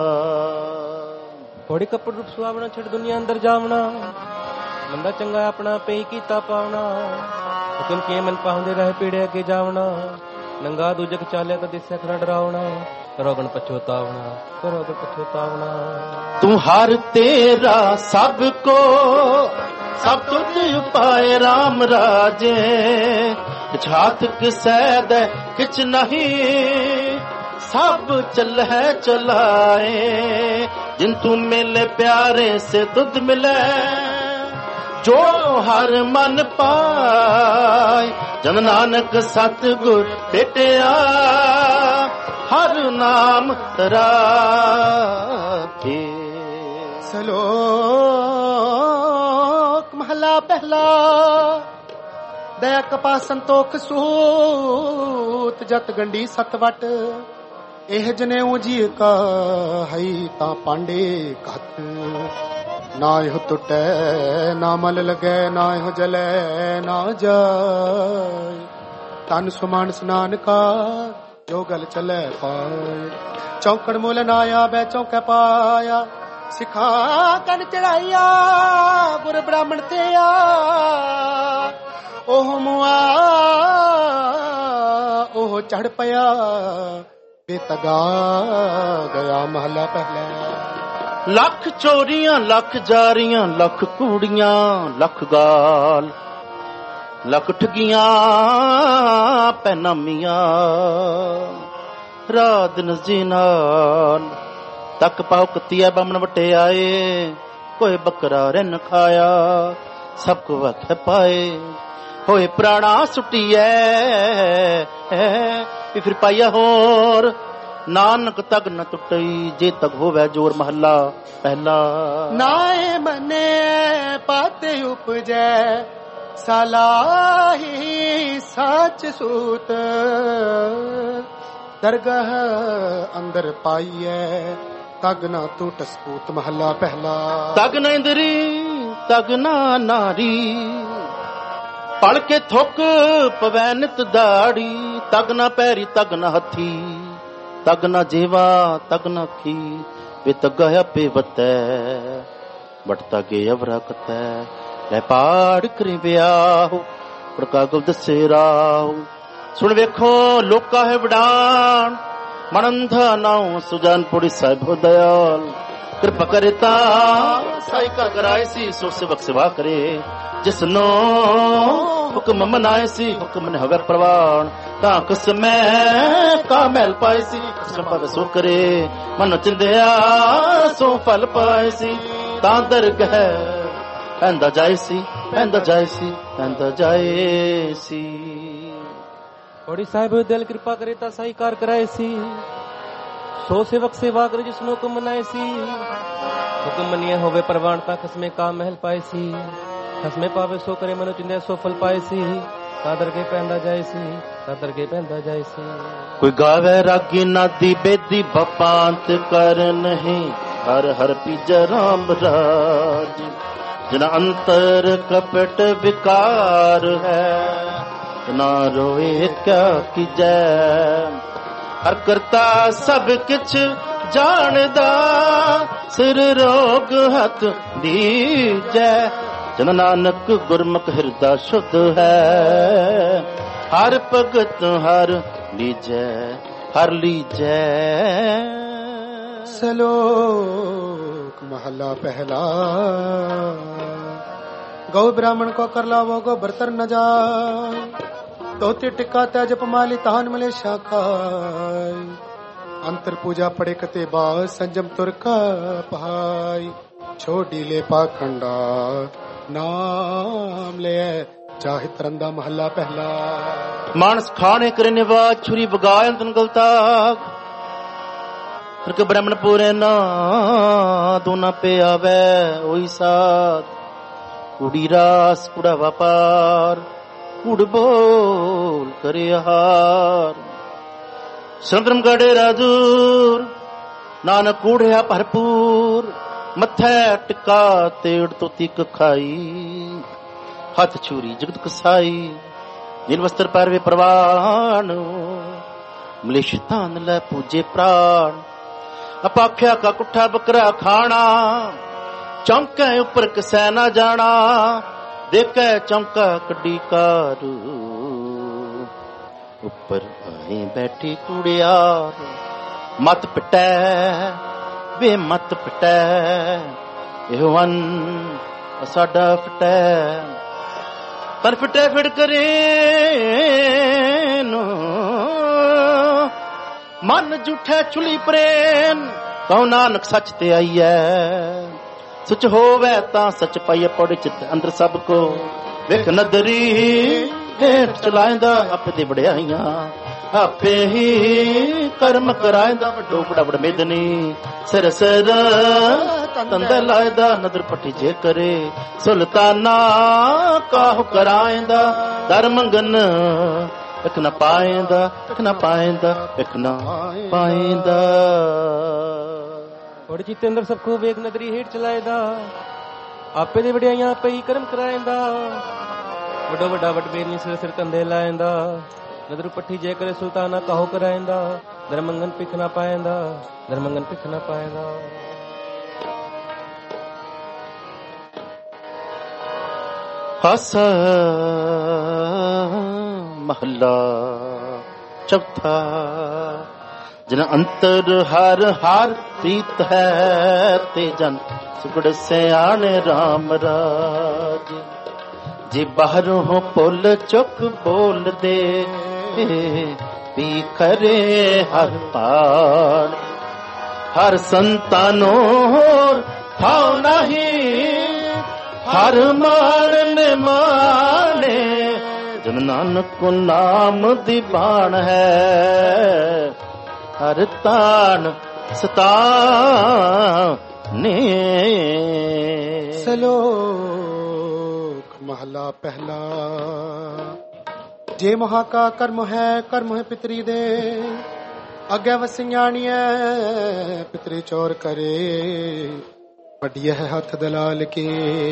थोड़ी कपड़ रूप सुहावना छड़ दुनिया अंदर जावना। मंदा चंगा अपना पे कीता पावना। हुक्म के मन पाਉਂਦੇ ਰਹਿ ਪੀੜੇ ਅੱਗੇ ਜਾਵਣਾ। ਨੰਗਾ ਦੂਜਕ ਚਾਲਿਆ ਤਾਂ ਦਿਸੈ ਖਰਾ ਡਰਾਵਣਾ। ਕਰੋਗਣ ਪਛਤਾਵਣਾ ਕਰੋਗਣ ਪਛਤਾਵਣਾ।
तू हर तेरा सबको सब तुझ उपाय राम राजे झात किसै दे किच नहीं सब चल है चलाए जिन तू मिले प्यारे से तुझ मिले जो हर मन पाए जन नानक सतगुर भेटिया हर नाम तरा के।
सलोक महला पहला दया कपा संतोख सूत जत गंडी सतवट एह जनेऊ जी का हई ता पांडे कत ना यो टुटे ना मल लगे ना यो जले ना जाए तन सुमान स्नान का जो गल चले पाए चौकड़ मोल नाया बै चौके पाया सिखा कन चढ़ाइया गुर ब्राह्मण ते ओह मुआ ओह चढ़ पया बेतगा गया महला पहले।
लख चोरियां लख जारियां लख कूड़ियां लख गाल लख ठगियां पैनामियां रात नजी नाल तक पाओ कतिया बामन वटे आए कोई बकरा रिन खाया सबको वख पाए होए प्राणा सुटिया फिर पाइया होर नानक तक न टुटई जे तक होवे जोर महला पहला।
नाए मने पाते उपजै सलाही सच सूत दरगाह अंदर पाइए तग न टूट सपूत महला पहला।
तग न इंदरी तग न नारी पढ़ के थुक पवै नित दाड़ी तग न पैरी तग न हथी तग न जेवा तग न खी वे तगया पे बतै बटता गे अवरा कतै ले पाड़ करी ब्याह पड़का गुल दसे राह सुन वेखो लोका है वडान मनंधा नाउ सुजानपुरी साहिब दयाल कृपा करता साई का कराए सी सो सेवक सेवा करे जिसनो हुक्म मनाए सी हुक्म ने हवे प्रवान ता कसमै का मैल पाए सी कसम पावे सो करे मन चिंदिया सो फल पाए सी ता दरगह पैंदा जाए सी पैंदा जाए सी पैंदा जाए सी।
बड़ी साहिब दिल कृपा करे ता साई कार कराए सी सो सेवक सेवा करे जिसनो हुक्म मनाए सी हुक्म मनिए होवे प्रवान ता कसमे का महल पाए सी खसमे पावे सो करे मनो चिंदे सो फल पाए सी सादर के पैंदा जाए सी सादर के पैंदा जाए सी।
कोई गावे रागी नादी बेदी बपांत कर नहीं हर हर पीज राम राज जना अंतर कपट विकार है ना रोए क्या कीजै हर करता सब किछ जानदा सिर रोग हथ दीजै जन नानक गुरमुख हृदय शुद्ध है हर भगत हर लीजै हर लीजै।
सलोक महला पहला गौ ब्राह्मण को कर लावो गो बर्तर न जाए धोती टिक्का त्याज पमाली तान मले शाखाई अंतर पूजा पड़े कते बाद संजम तुरका पहाई छोड़ी ले पाखंडा नाम ले चाहे तरंदा महला पहला।
मानस खाने करे निवाज छुरी बगाय तन गलता करके ब्राह्मण पूरे ना दोना पे आवे ओई साथ कुड़ी रास कुड़ा व्यापार कुड़ बोल करे हार संतरम गड़े राजूर नानक कूढ़िया भरपूर मथे टिका तेड़ तो तीक खाई हाथ छुरी जगत कसाई जिन वस्त्र पर वे प्रवान मलेश तान ले पूजे प्राण अपाख्या का कुठा बकरा खाना चौंके ऊपर किसे न जाना देखे चौंका कड़ी कार ऊपर आए बैठी कुड़ियार मत पिटै वे मत पिटै एहवन ਸਾਡਾ ਫਟੈ ਪਰ ਫਟੈ ਫਿੜ ਕਰੇ ਨੂੰ ਮਨ ਝੂਠੈ ਚੁਲੀ ਪ੍ਰੇਮ ਕਉ ਨਾਨਕ ਸੱਚ ਤੇ ਆਈਐ ਸੱਚ ਹੋਵੇ ਤਾਂ ਸੱਚ ਪਾਈਐ ਪੌੜੀ ਚਿੱਤ ਅੰਦਰ ਸਭ ਕੋ ਵੇਖ ਨਦਰੀ ਹੇਠ ਚਲਾਇਂਦਾ ਆਪੇ ਦੇ ਵਡਿਆਈਆਂ ਆਪੇ ਹੀ ਕਰਮ ਕਰਾਇਂਦਾ ਵੱਡੋ ਬੜਾ ਬੜ ਮੇਦਨੀ ਸਿਰ ਸਿਰ ਤੰਦੇ ਲਾਇਦਾ ਨਦਰ ਪੱਟੀ ਜੇ ਕਰੇ ਸੁਲਤਾਨਾ ਕਾਹੂ ਕਰਾਇਂਦਾ ਦਰ ਮੰਗਨ ਵੇਖ ਨਾ ਪਾਇਂਦਾ ਵੇਖ ਨਾ ਪਾਇਂਦਾ ਵੇਖ ਨਾ ਪਾਇਂਦਾ
ਔਰ ਚਿੱਤੇ ਅੰਦਰ ਸਭ ਕੋ ਵੇਖ ਨਦਰੀ ਹੇਠ ਚਲਾਇਦਾ ਆਪੇ ਦੇ ਵਡਿਆਈਆਂ ਆਪੇ ਹੀ ਕਰਮ ਕਰਾਇਂਦਾ ਵੱਡੋ ਵੱਡਾ ਵਡ ਬੇਨੀ ਸਿਰ ਸਿਰ ਤੰਦੇ ਲਾਇਂਦਾ ਨਦਰ ਪੱਠੀ ਜੇ ਕਰੇ ਸੁਲਤਾਨਾ ਕਾਹੋ ਕਰਾਇਂਦਾ ਦਰ ਮੰਗਨ ਪਿਖ ਨਾ ਪਾਇਂਦਾ ਦਰ ਮੰਗਨ ਪਿਖ ਨਾ ਪਾਇਂਦਾ।
ਹਸ ਮਹਲਾ ਚੌਥਾ ਜਨ ਅੰਤਰ ਹਰ ਹਰ ਪ੍ਰੀਤ ਹੈ ਤੇ ਜਨ ਸੁਗੜ ਸਿਆਣੇ ਰਾਮ ਰਾਜ ਜੇ ਬਾਹਰੋਂ ਪੁੱਲ ਚੁੱਕ ਬੋਲਦੇ ਵੀ ਕਰੇ ਹਰ ਪਾਣ ਹਰ ਸੰਤਾਨੋ ਹੋਰ ਥਾਉ ਨਹੀਂ ਹਰ ਮਾਰਨ ਮਾਣੇ ਜਨ ਨਾਨਕ ਨਾਮ ਦੀ ਬਾਣ ਹੈ ਹਰ ਤਾਨ ਸਤਾਨੇ।
ਸਲੋਕ ਮਹਲਾ ਪਹਿਲਾ ਜੇ ਮਹਾ ਕਾ ਕਰਮ ਹੈ ਪਿਤਰੀ ਦੇ ਅੱਗੇ ਵਸਿਆਣੀਐ ਪਿਤਰੀ ਚੋਰ ਕਰੇ ਵੱਡੀਐ ਹੱਥ ਦਲਾਲ ਕੇ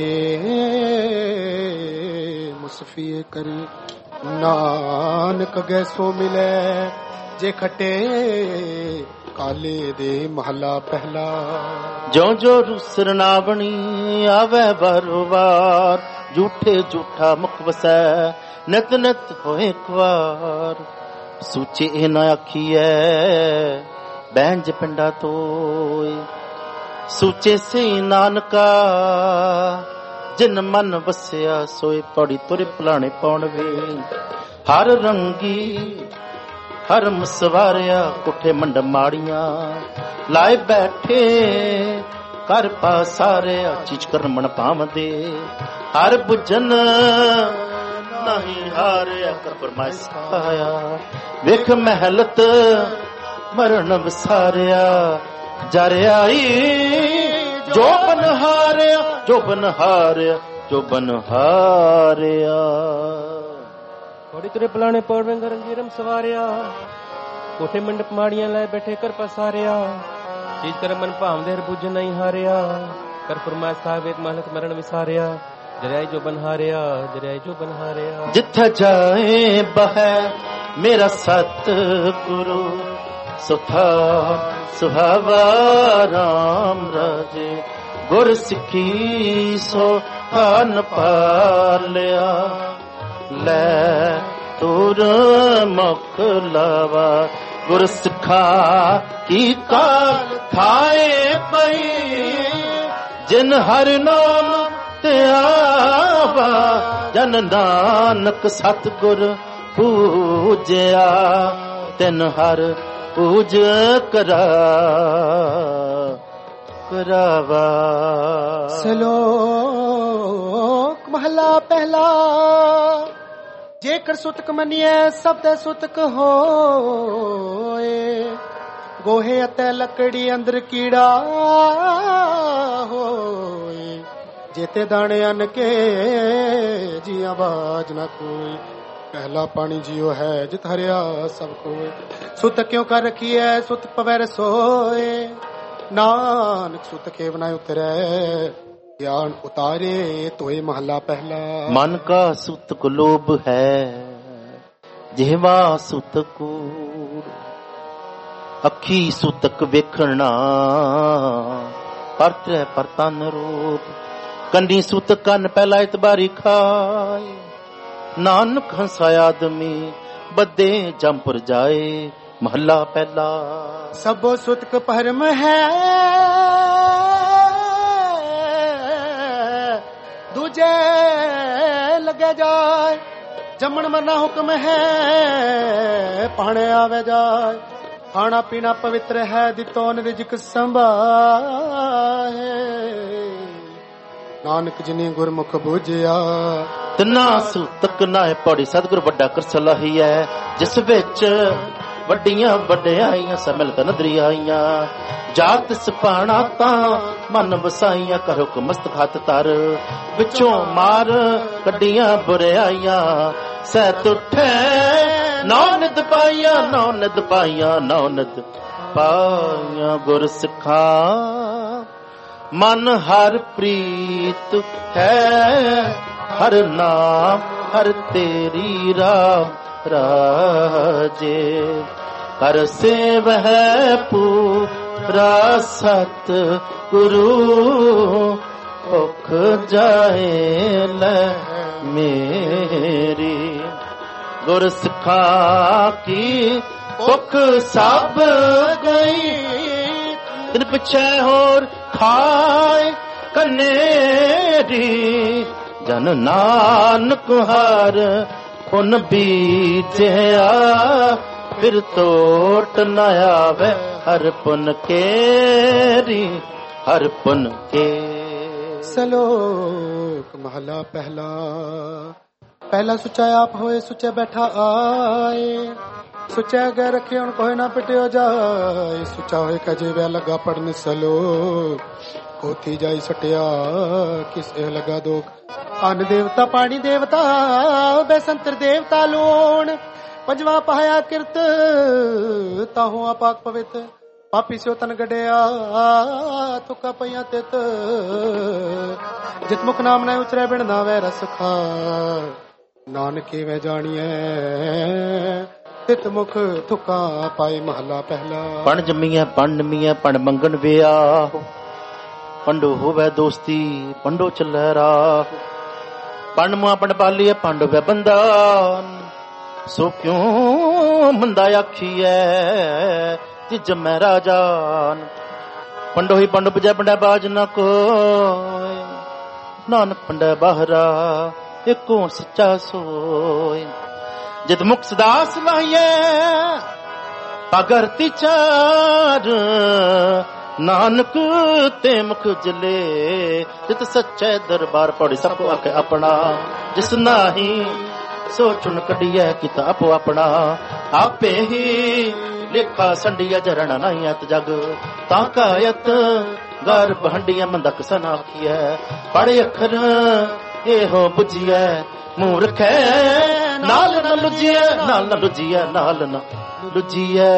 ਮੁਸਫੀਏ ਕਰੇ ਨਾਨਕ ਗੈਸੋ ਮਿਲੇ ਜੇ ਖਟੇ ਕਾਲੇ ਦੇ ਮਹਲਾ ਪਹਿਲਾ
ਜੋ ਜੋ ਰੁਸਰ ਨਾ ਬਣੀ ਆਵੇ ਬਰਵਾਰ ਝੂਠੇ ਝੂਠਾ ਮੁਖ ਵਸੈ ਨਿਤ ਨਿਤ ਹੋਏ ਇੱਕ ਵਾਰ ਸੂਚੇ ਇਹ ਨਾ ਆਖੀਐ ਬੈਂਜ ਪਿੰਡਾ ਤੋਏ ਸੂਚੇ ਸੇ ਨਾਨਕਾ ਜਿਨ ਮਨ ਵਸਿਆ ਸੋਏ ਪੌੜੀ ਤੁਰੇ ਭਲਾਣੇ ਪਾਉਣ ਵੇ ਹਰ ਰੰਗੀ ਹਰ ਮਸਵਾਰਿਆ ਕੋਠੇ ਮੰਡ ਮਾੜੀਆਂ ਲਾਏ ਬੈਠੇ ਕਰ ਪਾਸਾਰਿਆ ਚੀਚ ਕਰਨ ਮਨ ਪਾਵਦੇ ਹਰ ਬੁਝਨ ਨਹੀਂ ਹਾਰਿਆ ਕਰ ਪਰਮਾਇਸ ਆਇਆ ਵੇਖ ਮਹਿਲਤ ਮਰਨ ਵਸਾਰਿਆ ਜਰਿਆਈ ਜੋ ਬਨ ਹਾਰਿਆ ਜੋ ਬਨ ਹਾਰਿਆ ਜੋ ਬਨ ਹਾਰਿਆ
ਥੋੜੀ ਤੁਰੇ ਪਲਾਣੇ ਪੌੜ ਰੰਗ ਰੰਗੀਰਮ ਸਵਾਰਿਆ ਕੋਠੇ ਮੰਡਪ ਮਾੜੀਆਂ ਲੈ ਬੈਠੇ ਕਰ ਪਸਾਰਿਆ ਚੀਜ਼ ਕਰ ਮਨ ਭਾਵਦੇ ਹਰ ਬੁੱਝ ਨਹੀਂ ਹਾਰਿਆ ਕਰ ਫਰਮਾਇਸ਼ ਸਾਹਿਬ ਇੱਕ ਮਹਲਕ ਮਰਨ ਵਿਸਾਰਿਆ ਜਰਿਆਈ ਜੋ ਬਨ ਹਾਰਿਆ ਜਰਿਆਈ ਜੋ ਬਨ ਹਾਰਿਆ
ਜਿੱਥੇ ਜਾਏ ਬਹਿ ਮੇਰਾ ਸਤ ਗੁਰੂ ਸੁਖਾ ਸੁਹਾਵਾ ਰਾਮ ਰਾਜੇ ਗੁਰ ਸਿੱਖੀ ਸੋ ਹਨ ਪਾਲਿਆ ਲੈ ਤੁਰ ਮੁਖ ਲਾਵਾ ਗੁਰ ਸਿੱਖਾ ਕੀ ਕਾਲ ਖਾਏ ਪਈ ਜਿਨ ਹਰ ਨਾਮ ਤੇ ਆਵਾ ਜਨ ਨਾਨਕ ਸਤਿਗੁਰ ਪੂਜਿਆ ਤਿਨ ਹਰ ਪੂਜ ਕਰਾਵਾ।
ਸਲੋਕ ਮਹਲਾ ਪਹਿਲਾ ਜੇਕਰ ਸੁਤਕ ਮੰਨੀਐ ਸਭ ਦੇ ਸੁਤਕ ਹੋਏ ਗੋਹੇ ਅਤੇ ਲੱਕੜੀ ਅੰਦਰ ਕੀੜਾ ਹੋਏ ਜੇਤੇ ਦਾਣੇ ਅਨ ਕੇ ਜੀ ਆਵਾਜ਼ ਨਾ ਕੋਈ ਪਹਿਲਾ ਪਾਣੀ ਜਿਉ ਹੈ ਜਿਤ ਹਰਿਆ ਸਭ ਕੋਏ ਸੁਤ ਕਿਉ ਕਰ ਰਖੀਐ ਸੁਤ ਪਵੈ ਰਸੋਏ ਨਾਨਕ ਸੁਤ ਕੇ ਬਨਾਇ ਉਤਰੈ ਗਿਆਨ ਉਤਾਰੇ ਤੋਏ ਮਹਲਾ ਪਹਿਲਾ
ਮਨ ਕਾ ਸੁਤ ਕੋ ਲੋਭ ਹੈ ਜਿਹਵਾ ਸੁਤ ਕੂੜ ਅੱਖੀ ਸੁਤਕ ਵੇਖਣਾ ਪਰਤੈ ਪਰਤਨ ਰੂਪ ਕੰਡੀ ਸੁਤ ਕੰਨ ਪਹਿਲਾ ਇਤਬਾਰੀ ਖਾਏ ਨਾਨਕ ਹੰਸਾ ਆਦਮੀ ਬੱਦੇ ਜੰਪੁਰ ਜਾਏ ਮਹੱਲਾ ਪਹਿਲਾ
ਸਭੋ ਸੁਤਕ ਭਰਮ ਹੈ लगे जाए, जमन मरना हुक्म है पाने आवे जाए। खाना पीना पवित्र है, दितोन रिजक संभाहे। नानक जिनी गुरमुख बूझिया,
तिना सूतक नाए पौड़ी सतगुर वड्डा कर सलाही है। जिस विच ਵੱਡੀਆਂ ਵਡਿਆਈਆਂ ਸਮਲ ਤਨ ਦਰਿਆਈਆਂ, ਜਾਤ ਸਪਾਣਾ ਤਾਂ ਮਨ ਵਸਾਈਆਂ, ਕਰੋ ਕਮਸਤਕ ਹੱਥ ਤਰ ਵਿੱਚੋਂ ਮਾਰ ਕੱਢੀਆਂ ਬੁਰਿਆਈਆਂ। ਸਹਿਤ ਉੱਠੇ ਨੌ ਨਿਤ ਪਾਈਆਂ, ਨੌ ਨਿਤ ਪਾਈਆਂ, ਨੌ ਨਿਤ ਪਾਈਆਂ। ਗੁਰ ਸਿੱਖਾਂ ਮਨ ਹਰ ਪ੍ਰੀਤ ਹੈ, ਹਰ ਨਾਮ ਹਰ ਤੇਰੀ ਰਾਮ ਰਾਜੇ। ਕਰ ਸੇਵਹ ਪੂਰਾ ਸਤ ਗੁਰੂ, ਭੁਖ ਜਾਏ ਲੈ ਮੇਰੀ। ਗੁਰ ਸਿੱਖਾਂ ਕੀ ਭੁਖ ਸਭ ਗਈ, ਤਿਨ ਪਿਛੇ ਹੋਰ ਖਾਏ ਕਨੇਰੀ। ਜਨ ਨਾਨਕ ਹਰ ਪੁਨ ਬੀਜਿਆ, ਫਿਰ ਤੋਟ ਨ ਆਵੇ ਹਰ ਪੁਨ ਕੇਰੀ, ਹਰ ਪੁਨ ਕੇ।
ਸਲੋਕ ਮਹਲਾ ਪਹਿਲਾ। ਪਹਿਲਾ ਸੁੱਚਾ ਆਪ ਹੋਏ, ਸੁੱਚੇ ਬੈਠਾ ਆਏ। ਸੁੱਚਾ ਅਗੇ ਰੱਖੇ ਹੁਣ ਕੋਈ ਨਾ ਪਿਟਿਓ ਜਾਏ। ਸੁੱਚਾ ਹੋਏ ਕਜੇ ਵੇ ਲੱਗਾ ਪੜਨ ਸਲੋਕ, ਹੋਤੀ ਜਾਈ ਸਟਿਆ ਕਿਸ ਇਹ ਲਗਾ ਦੋਖ। ਅੰਨ ਦੇਵਤਾ ਪਾਣੀ ਦੇਵਤਾ ਬੈਸੰਤਰ ਦੇਵਤਾ ਲੋਣ। ਪੰਜਵਾ ਪਾਇਆ ਕਿਰਤ ਤਾਹੂ ਆਪਾਕ ਪਵਿੱਤ। ਪਾਪੀ ਸਿਓ ਤਨ ਗੜਿਆ ਤੁਕਾ ਪਈਆਂ ਤਿਤ। ਜਿਤ ਮੁਖ ਨਾਮ ਨਾ ਉਚਰੇ ਬਿਨ ਨਾਵੇ ਰਸ ਖਾ, ਨਾਨਕੇ ਵੇ ਜਾਣੀਐ ਤਿਤ ਮੁਖ ਤੁਕਾ ਪਾਏ। ਮਹਲਾ ਪਹਿਲਾ।
ਪਣ ਜੰਮੀਐ ਪਣ ਨਮੀਐ ਪਣ ਮੰਗਣ ਵਿਆਹ, ਪੰਡੋ ਹੋਵੇ ਦੋਸਤੀ ਪੰਡੋ ਚੱਲੈ ਰਾਹ। ਪੰਡ ਮੁਆ ਪੰਡ ਪਾਲੀਏ ਪੰਡ ਵੇ ਬੰਦਾ, ਸੋ ਕਿਉਂ ਮੰਦਾ ਆਖੀਐ ਜਿ ਜਮੈ ਰਾਜਾਨ। ਪੰਡੋ ਹੀ ਪੰਡ ਬਜੈ ਪੰਡੈ ਬਾਜ ਨ ਕੋਇ, ਨਾਨਕ ਪੰਡੈ ਬਾਹਰਾ ਏਕੋ ਸੱਚਾ ਸੋਇ। ਜਿਤ ਮੁਖ ਸਦਾ ਸਲਾਹੀਐ ਪਗਰਤੀ ਚਾਰ, ਨਾਨਕ ਤੇ ਮੁਖ ਜਲੇ। ਜਿਤ ਸੱਚੇ ਦਰਬਾਰ ਪੌੜੀ ਸਭ ਕੋ ਆਖੇ ਆਪਣਾ, ਜਿਸ ਨਾਹੀ ਸੋ ਚੁਣ ਕੱਢੀਐ ਕੀਤਾ ਆਪੋ ਆਪਣਾ। ਆਪੇ ਹੀ ਲੇਖਾ ਸੰਡੀਐ ਜਰਣਾ ਨਹੀਂ ਅਤ ਜਗ, ਤਾਂ ਕਾਇਤ ਗਰ ਬਹੰਡੀਐ ਮੰਦਕ ਸਨ ਆਖੀਐ। ਪੜ੍ਹ ਅੱਖਰ ਇਹੋ ਬੁਝੀਐ, ਮੂਰਖੈ ਨਾਲ ਨ ਲੁਝੀਐ, ਨਾਲ ਨ ਲੁਝੀਐ, ਨਾਲ ਨ ਲੁਝੀਐ।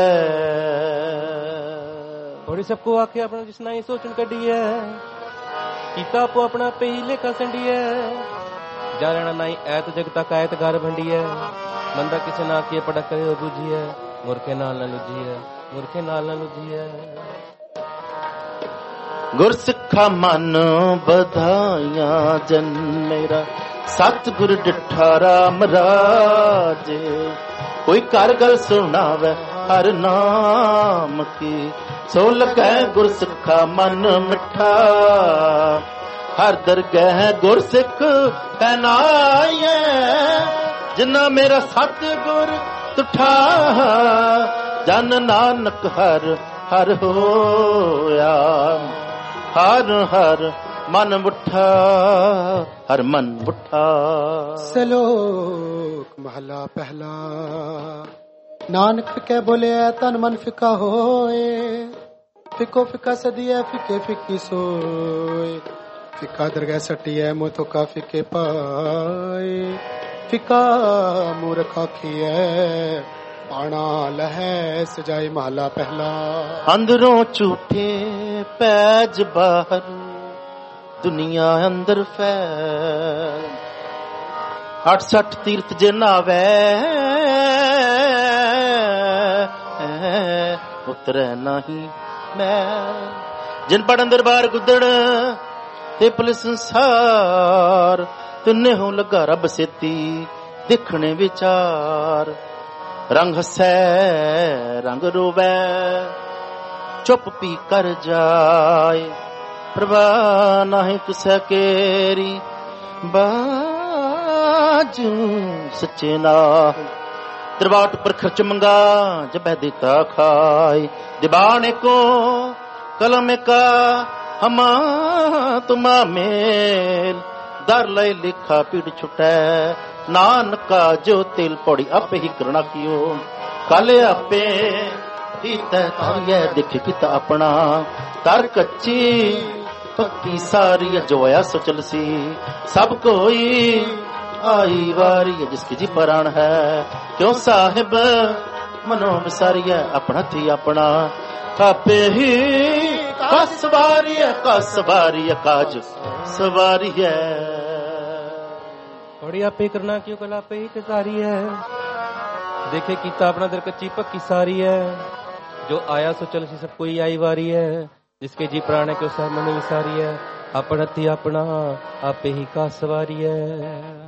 थोड़ी सबको आके अपना जिसना ही सोचन कड़ी है, कीता आपो अपना पे ही लेखा संडी है। जाना नहीं ऐत जगता कायत गार भंडी है, मंदा किसे ना किए पड़ा करे बुझी है। मूर्खे नाल ना लुझी है, मूर्खे नाल ना लुझी है।
गुर सिखा मन बधाइया जन मेरा, सतगुर डिठा राम राजे। कोई कर गल सुनावे हर नाम की, सो लगे गुर सिखा मन मिठा। हर दरगह गुर सिख कहनाए, जिन्ना मेरा सतगुर तुठा। जन नानक हर हर होया, हर हर मन बुठा, हर मन बुठा।
सलोक महला पहला। नानक फिके बोले तन मन फिका होए, फिको फिका सदिया फिके फिकी सोए। फिका दरगाह सटिया मुँह का फिके पाए, फिका मूर्ख आखिए पाना लहे सजाई। महला पहला।
अंदरों झूठे पैज बाहर, दुनिया अंदर फैल। 68 तीर्थ जे नावे, उतरे नहीं मैं। जिन पड़ अंदर बार गुदड़ ते पुलिस संसार। तिन्ने हो लगा रब सेती देखने विचार। रंग हसै रंग रोवै, चुप पी कर जाए। परवाह नहीं किसे केरी, काज सच्चे नाम। दरबाट पर खर्च मंगा जब देता खाए, दीवाने को कलम का हमा तुमा मेल। दर लय लिखा पीड़ छुटै, नानका जो तिल पौड़ी आपे ही करना कियो। काले आपे ही तय तारिया देखे किता अपना, तर कच्ची पक्की सारी जो आया सो चलसी। सब कोई आई वारी जिसकी जी प्राण है, क्यों साहिब मनो विसारी है अपना थी अपना। आपे ही का सवारी है, का सवारी है, काज सवारी है।
थोड़ी आपे करना क्यों कल आपे ही सारी है। देखे कीता अपना दर कच्ची पक्की सारी है, जो आया सो चल सी सब कोई आई वारी है। जिसके जी प्राण है क्यों सब मन विसारी है, अपना थी अपना आपे ही का सवारी है।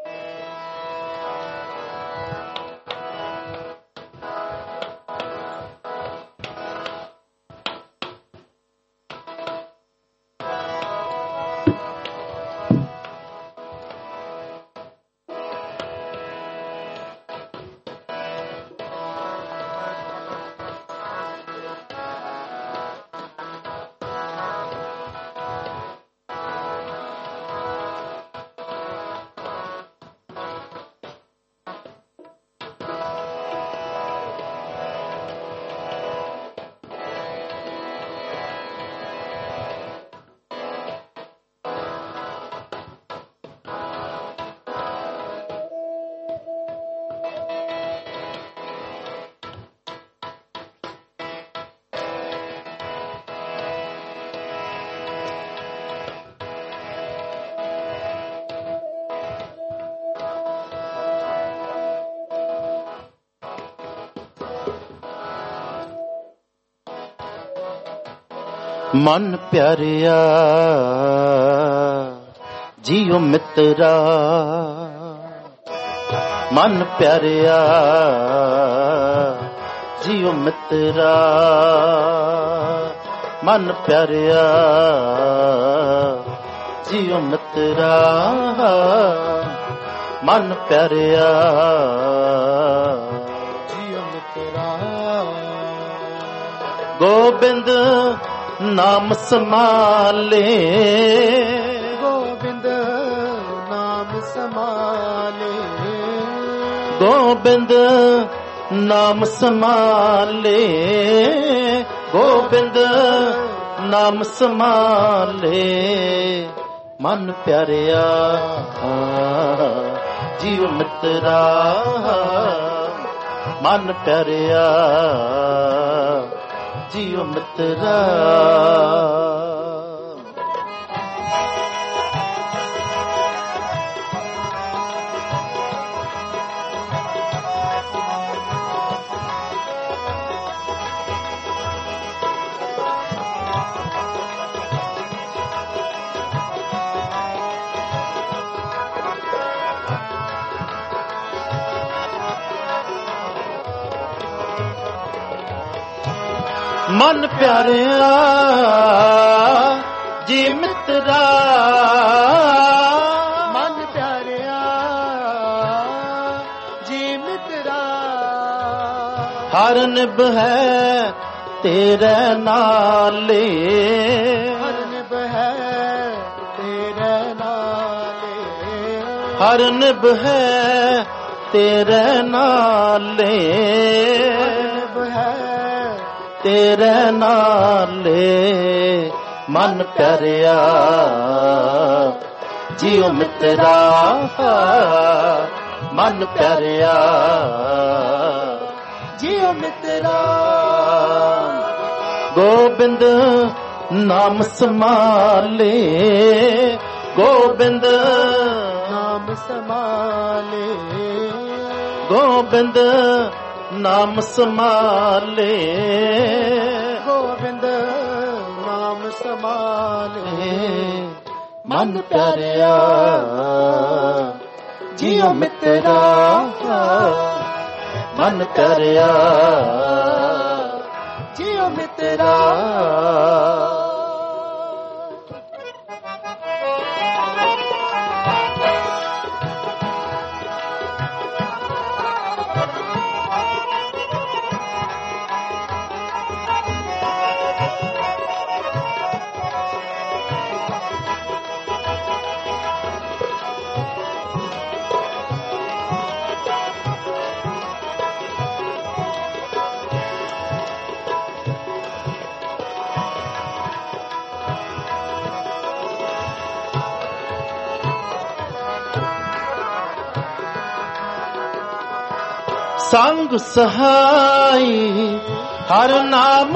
मन प्यारिया जियो मित्रा, मन प्यारिया जियो मित्रा। मन प्यारिया जियो मित्रा, मन प्यारिया जियो मित्रा। गोबिंद नाम समाले,
गोविंद नाम समाले,
गोविंद नाम समाले, गोविंद नाम समाले। मन प्यारिया जीव मित्रा, मन प्यारिया जियो मित्रा। मन प्यारिया जी मित्रा,
मन प्यारिया जी मित्रा।
हर निभ है तेरे नाले,
हर निभ है तेरे नाले,
हर निभ है तेरे नाले, तेरे नाले। मन प्यारिया जियो मित्रा, मन प्यारिया
जियो मित्रा।
गोबिंद नाम समाले, गोबिंद
नाम समाले,
गोबिंद नाम समाले,
गोविंद नाम समाले।
मन प्यारिया जियो मित्रा, मन प्यारिया
जियो मित्रा।
ਸੰਗ ਸਹਾਈ ਹਰ ਨਾਮ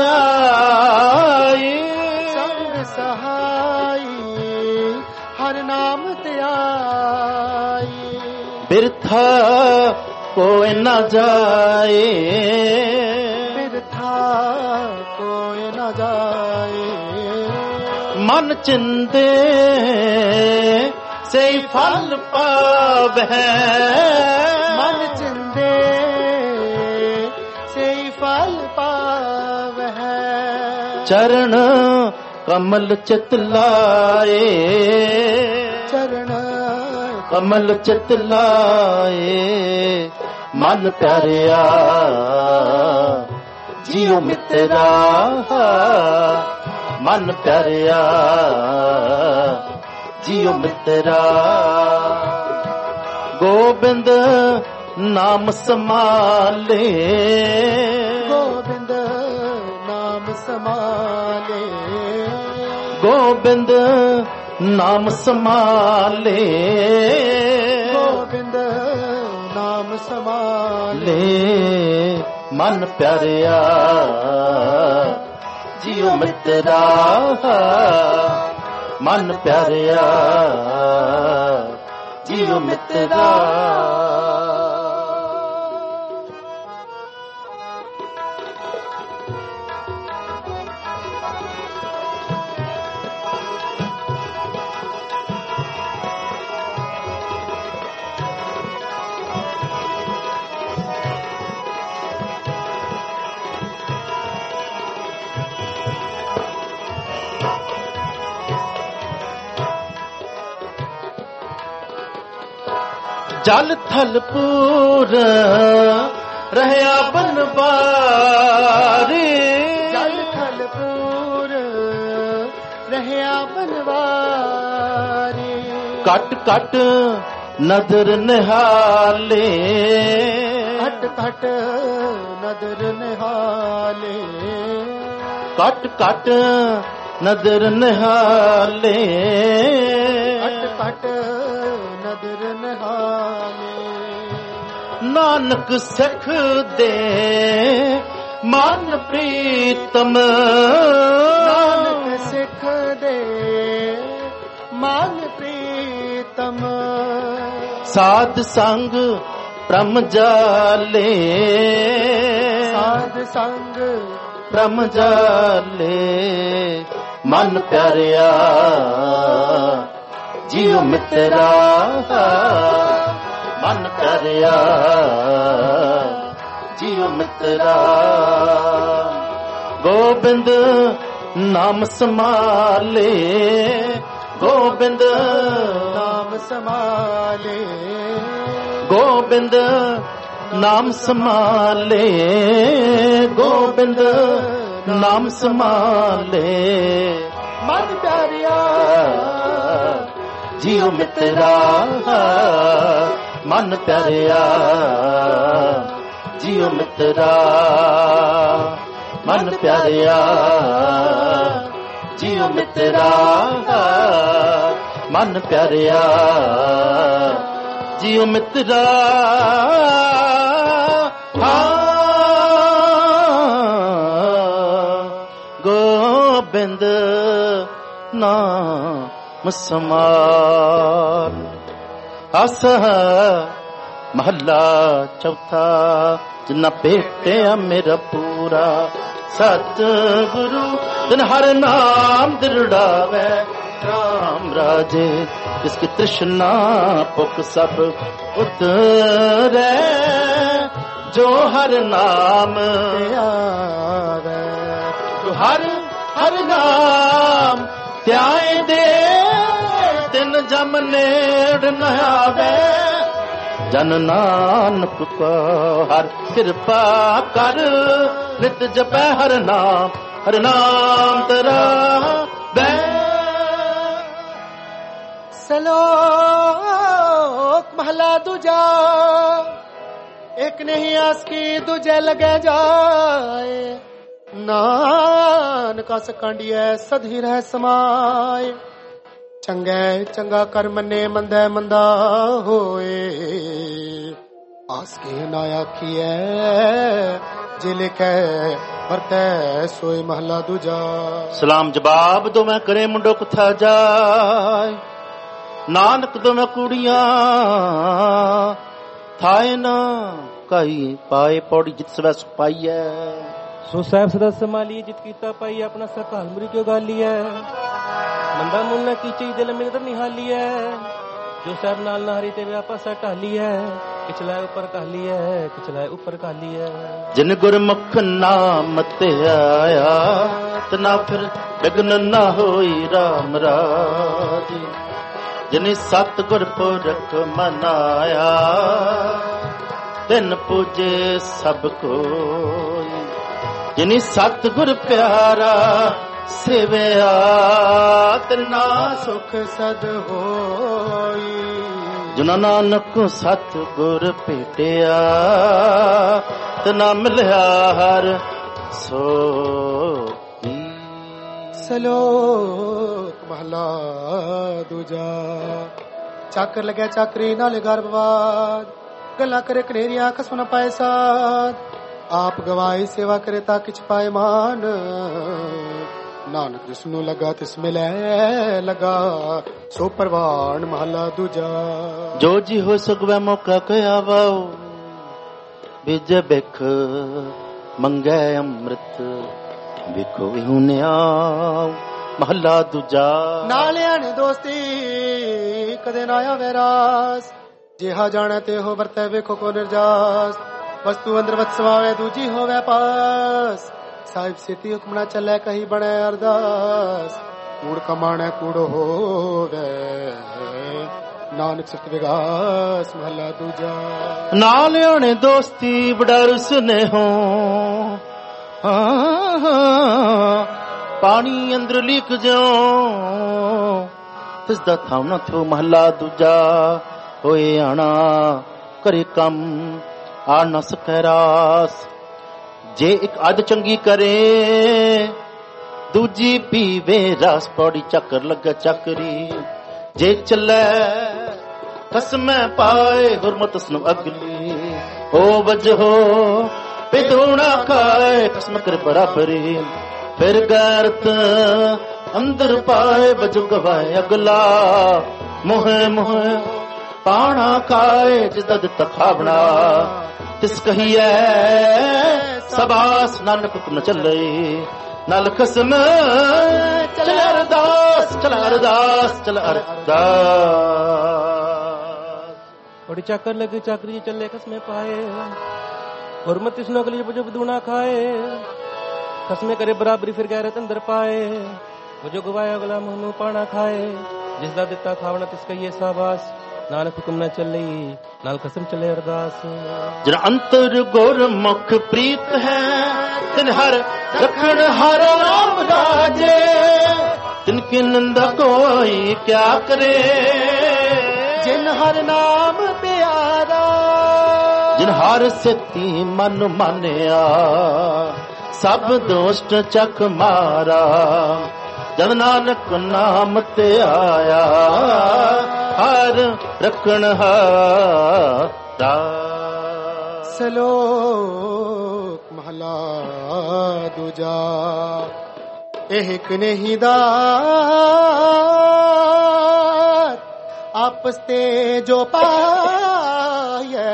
ਧਿਆਈ।
ਸੰਗ ਸਹਾਈ ਹਰ ਨਾਮ ਧਿਆਈ।
ਬਿਰਥਾ ਕੋਈ ਨਾ ਜਾਏ,
ਬਿਰਥਾ ਕੋਈ ਨਾ ਜਾਏ।
ਮਨ ਚਿੰਦੇ ਸਹੀ ਫਲ ਪਾਵੈ,
ਮਨ ਚਿੰਦੇ ਸਹੀ ਫਲ ਪਾਵੈ।
ਚਰਨ ਕਮਲ ਚਿਤ ਲਾਏ,
ਚਰਨ
ਕਮਲ ਚਿਤ ਲਾਏ। ਮਨ ਪਿਆਰਿਆ ਜੀਉ ਮਿੱਤਰਾ, ਮਨ ਪਿਆਰਿਆ ਜੀਉ ਮਿੱਤਰਾ। ਗੋਬਿੰਦ ਨਾਮ ਸਮਾਲੇ,
ਗੋਬਿੰਦ ਨਾਮ ਸਮਾਲੇ।
ਗੋਬਿੰਦ ਨਾਮ ਸਮਾਲੇ,
ਗੋਬਿੰਦ ਨਾਮ ਸਮਾਲੇ।
ਮਨ ਪਿਆਰਿਆ ਜੀਉ ਮਿੱਤਰਾ, ਮਨ ਪਿਆਰਿਆ ਜੀਉ ਮਿੱਤਰਾ। ਜਲ ਥਲ ਪੂਰ ਰਹਿਆ ਬਨਵਾਰੀ,
ਜਲ ਥਲ ਪੂਰ ਰਹਿਆ ਬਨਵਾਰੀ।
ਕਟ ਕਟ ਨਦਰ ਨਿਹਾਲੇ,
ਕਟ ਕਟ ਨਦਰ ਨਿਹਾਲੇ।
ਕਟ ਕਟ ਨਦਰ ਨਿਹਾਲੇ,
ਕਟ ਕਟ ਨਦਰ ਨਿਹਾਲੇ।
ਨਾਨਕ ਸਿੱਖ ਦੇ ਮਨ ਪ੍ਰੀਤਮ,
ਨਾਨਕ ਸਿੱਖ ਦੇ ਮਨ ਪ੍ਰੀਤਮ।
ਸਾਧ ਸੰਗ ਪ੍ਰਮ ਜਾਲੇ,
ਸਾਧ ਸੰਗ
ਪ੍ਰਮ ਜਾਲੇ। ਮਨ ਪਿਆਰਿਆ ਜੀਉ ਮਿੱਤਰਾ, ਮਨ ਪਿਆਰਿਆ ਜੀਉ ਮਿੱਤਰਾ। ਗੋਬਿੰਦ ਨਾਮ ਸਮਾਲੇ, ਗੋਬਿੰਦ
ਨਾਮ ਸਮਾਲੇ।
ਗੋਬਿੰਦ ਨਾਮ ਸਮਾਲੇ, ਗੋਬਿੰਦ ਨਾਮ ਸਮਾਲੇ।
ਮਨ ਪਿਆਰਿਆ
ਜੀਉ ਮਿੱਤਰਾ, ਮਨ ਪਿਆਰਿਆ ਜੀਉ ਮਿੱਤਰਾ। ਮਨ ਪਿਆਰਿਆ ਜੀਉ ਮਿੱਤਰਾ, ਮਨ ਪਿਆਰਿਆ ਜੀਉ ਮਿੱਤਰਾ। ਗੋਬਿੰਦ ਨਾਮ ਸਮਾਲ। ਅਸ ਮਹੱਲਾ ਚੌਥਾ। ਜਿਨਾ ਭੇਟਿਆ ਮੇਰਾ ਪੂਰਾ ਸਤ ਗੁਰੂ, ਤਿਨ ਹਰ ਨਾਮ ਦਿਰੜਾਵੇ ਰਾਮ ਰਾਜੇ। ਜਿਸकी ਤ੍ਰਿਸ਼ਨਾ ਭੁਖ ਸਭ ਉਤਰੈ, ਜੋ ਹਰ ਨਾਮ
ਧਿਆਵੈ।
ਜੋ ਹਰ ਹਰ ਨਾਮ ਧਿਆਏ ਦੇ, ਤਿਨ ਜਮ ਨੇੜ ਨ ਆਵੇ। ਜਨ ਨਾਨਕ ਕੋ ਹਰ ਕਿਰਪਾ ਕਰ, ਨਿਤ ਜਪੈ ਹਰ ਨਾਮ ਤੇਰਾ ਬੈ।
ਸਲੋਕ ਮਹਲਾ ਦੂਜਾ। ਇੱਕ ਨਹੀਂ ਆਸ ਕੀ ਦੂਜੇ ਲਗੇ ਜਾਏ। ਨਾਨਕ ਅਸ ਕਾਂਡੀਐ ਸਧੀ ਰਹਿ ਸਮਾਏ। ਚੰਗੇ ਚੰਗਾ ਕਰ ਮੰਨੇ, ਮੰਦਾ ਮੰਦਾ ਹੋਏ। आस के ना आखिए जे लिखे वरतै सोए महला दूजा।
सलाम जवाब दो मैं करे मुंडो कुथा जाए, नानक दो मैं कुड़ियां थाए ना कई पाए पौड़ी जित सवै सुपाई है।
सो साहब सदा संभालिए जित कीता पाई अपना सकाल मुरी क्यों गाली है। मंदा मुन्ना की चीज दिल में तो निहाली है, जो साहब नाल नारी ते व्यापा सा ढाली है। किचलाए ऊपर काली है, किचलाए ऊपर काली है।
जिन गुरमुख नाम ते आया तना फिर विघ्न ना होई राम राजी। जिन सतगुर पुरख मनाया तिन पूजे सब कोई। जिन सतगुर प्यारा सेवया तिना
सुख सद होई।
जिना नानक सतगुर भेटिया तना मिलिया हर सोई।
सलोक महला दूजा। चाकर लगे चाकरी नाल गर्भवाद, गला करे कनेरिया खसम न पाए साथ। आप गवाई सेवा करे ता किछ पाए मान, नानक जिसनु लगा तिसमें लै लगा सो परवान महला दूजा।
जो जी हो सगवै मौका कया वाओ, बिज बिख मंगै अमृत बिखो हुनिया महला दूजा।
नालिया ने दोस्ती कदे ना आवे रास, जिहा जाने ते हो वरते वेखो को निर्जास। वस्तु अंदर वत्सवावे दूजी होवे पास, साहिब सीती हुक्मना चले कहीं बने अरदास। कूड़ कमाने कूड़ो होवे नानक सिर्फ विगास महला दूजा।
नालिया ने दोस्ती बड़ा रुसने हो, पानी अंदर लीक जो तिसदा थाम न थो महला दूजा। होए आना करे कम आ न सकै रास, जे एक अद चंगी करे दूजी पीवे रस। पौड़ी चक्कर लगे चकरी जे चले कसम पाए हुरमत स्नु अगली। ओ वजहो पिदूना खाए कसम कर बराबरी, फिर गैरत अंदर पाए वजो गवाए अगला। मुहे मुहे पाना खाए जिदा दिता खावना, तिस कहिए सबास नानक न चले। नाल खसम चल अरदास चल अरदास चल अरदास।
बड़ी चाकर लगे चाकरी चले खसमे पाए, हुरमत इसनो अगली वजो बदूना खाए। खसमे करे बराबरी फिर गैरत अंदर पाए, वजो गवाए अगला मुंह पाना खाए। जिसदा दिता खावना तिस कहिए साबास, नानक हुक्म न चले नाल कसम चले अरदास।
जिन अंतर गुरमुख प्रीत है तिन हर रखण हर राम राजे। तिनकी निंदा कोई क्या करे,
जिन हर नाम प्यारा।
जिन हर सिद्धि मन मानिया सब दुष्ट चक मारा। जद नानक नाम ते आया हर रखण हारा।
सलोक महला दूजा। एक नहीं दात आपस ते जो पाए,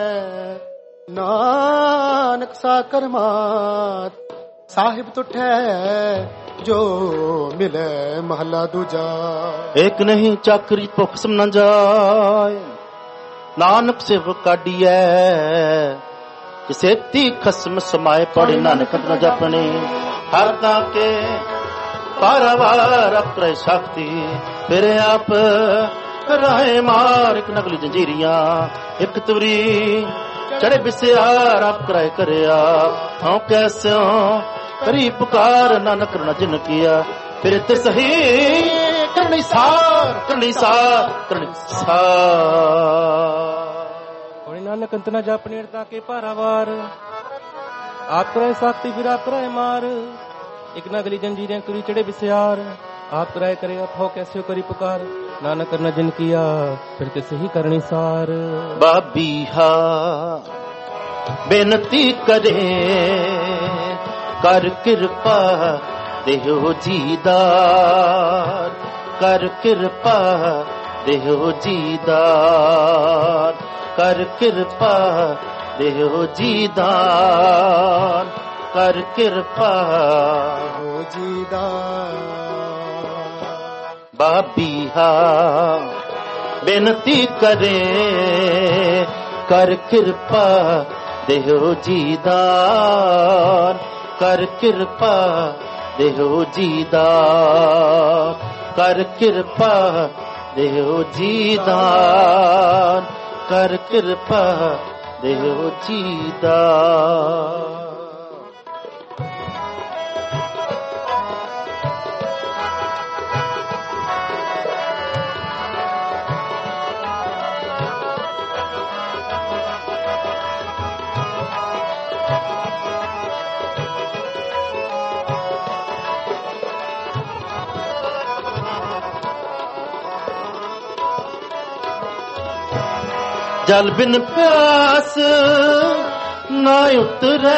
नानक साकर मात साहिब तुठे जो मिले महला दूजा।
एक नहीं चाकरी भुख सम न जाए, नानक सेव काढ़िए किसेती खसम समाए। पड़े नानक न जपने हर ताके पारावार अप्रय शक्ति। फिर आप राहे मार एक नगली जंजीरियां, एक तुरी चढ़े बिस्यार आप कराए करया। हाँ कैसे करी पुकार नानक न जिन किया, फिर ते सही करनी सार करनी सार करनी सार।
नानक अंत न जापने ताके पारावार, आप कराए साख्ती फिर आप कराए मार। एक नगली जंजीरें तुरी चढ़े बिस्यार, आप कराए करे अथो कैसे करी पुकार, नानक करना जिन किया फिर तिसे ही करनी सार।
बाबीहा बेनती करे कर कृपा देहो जीदार, कर कृपा देहो जीदार, कर कृपा देहो जीदार, कर कृपा
हो जीदार।
बाबीहा बेनती करे कर कृपा देहो जीदार, कर कृपा देहो जीदार, कर कृपा देहो जीदार, कर कृपा देहो जीदार। जल बिन प्यास ना उतरे,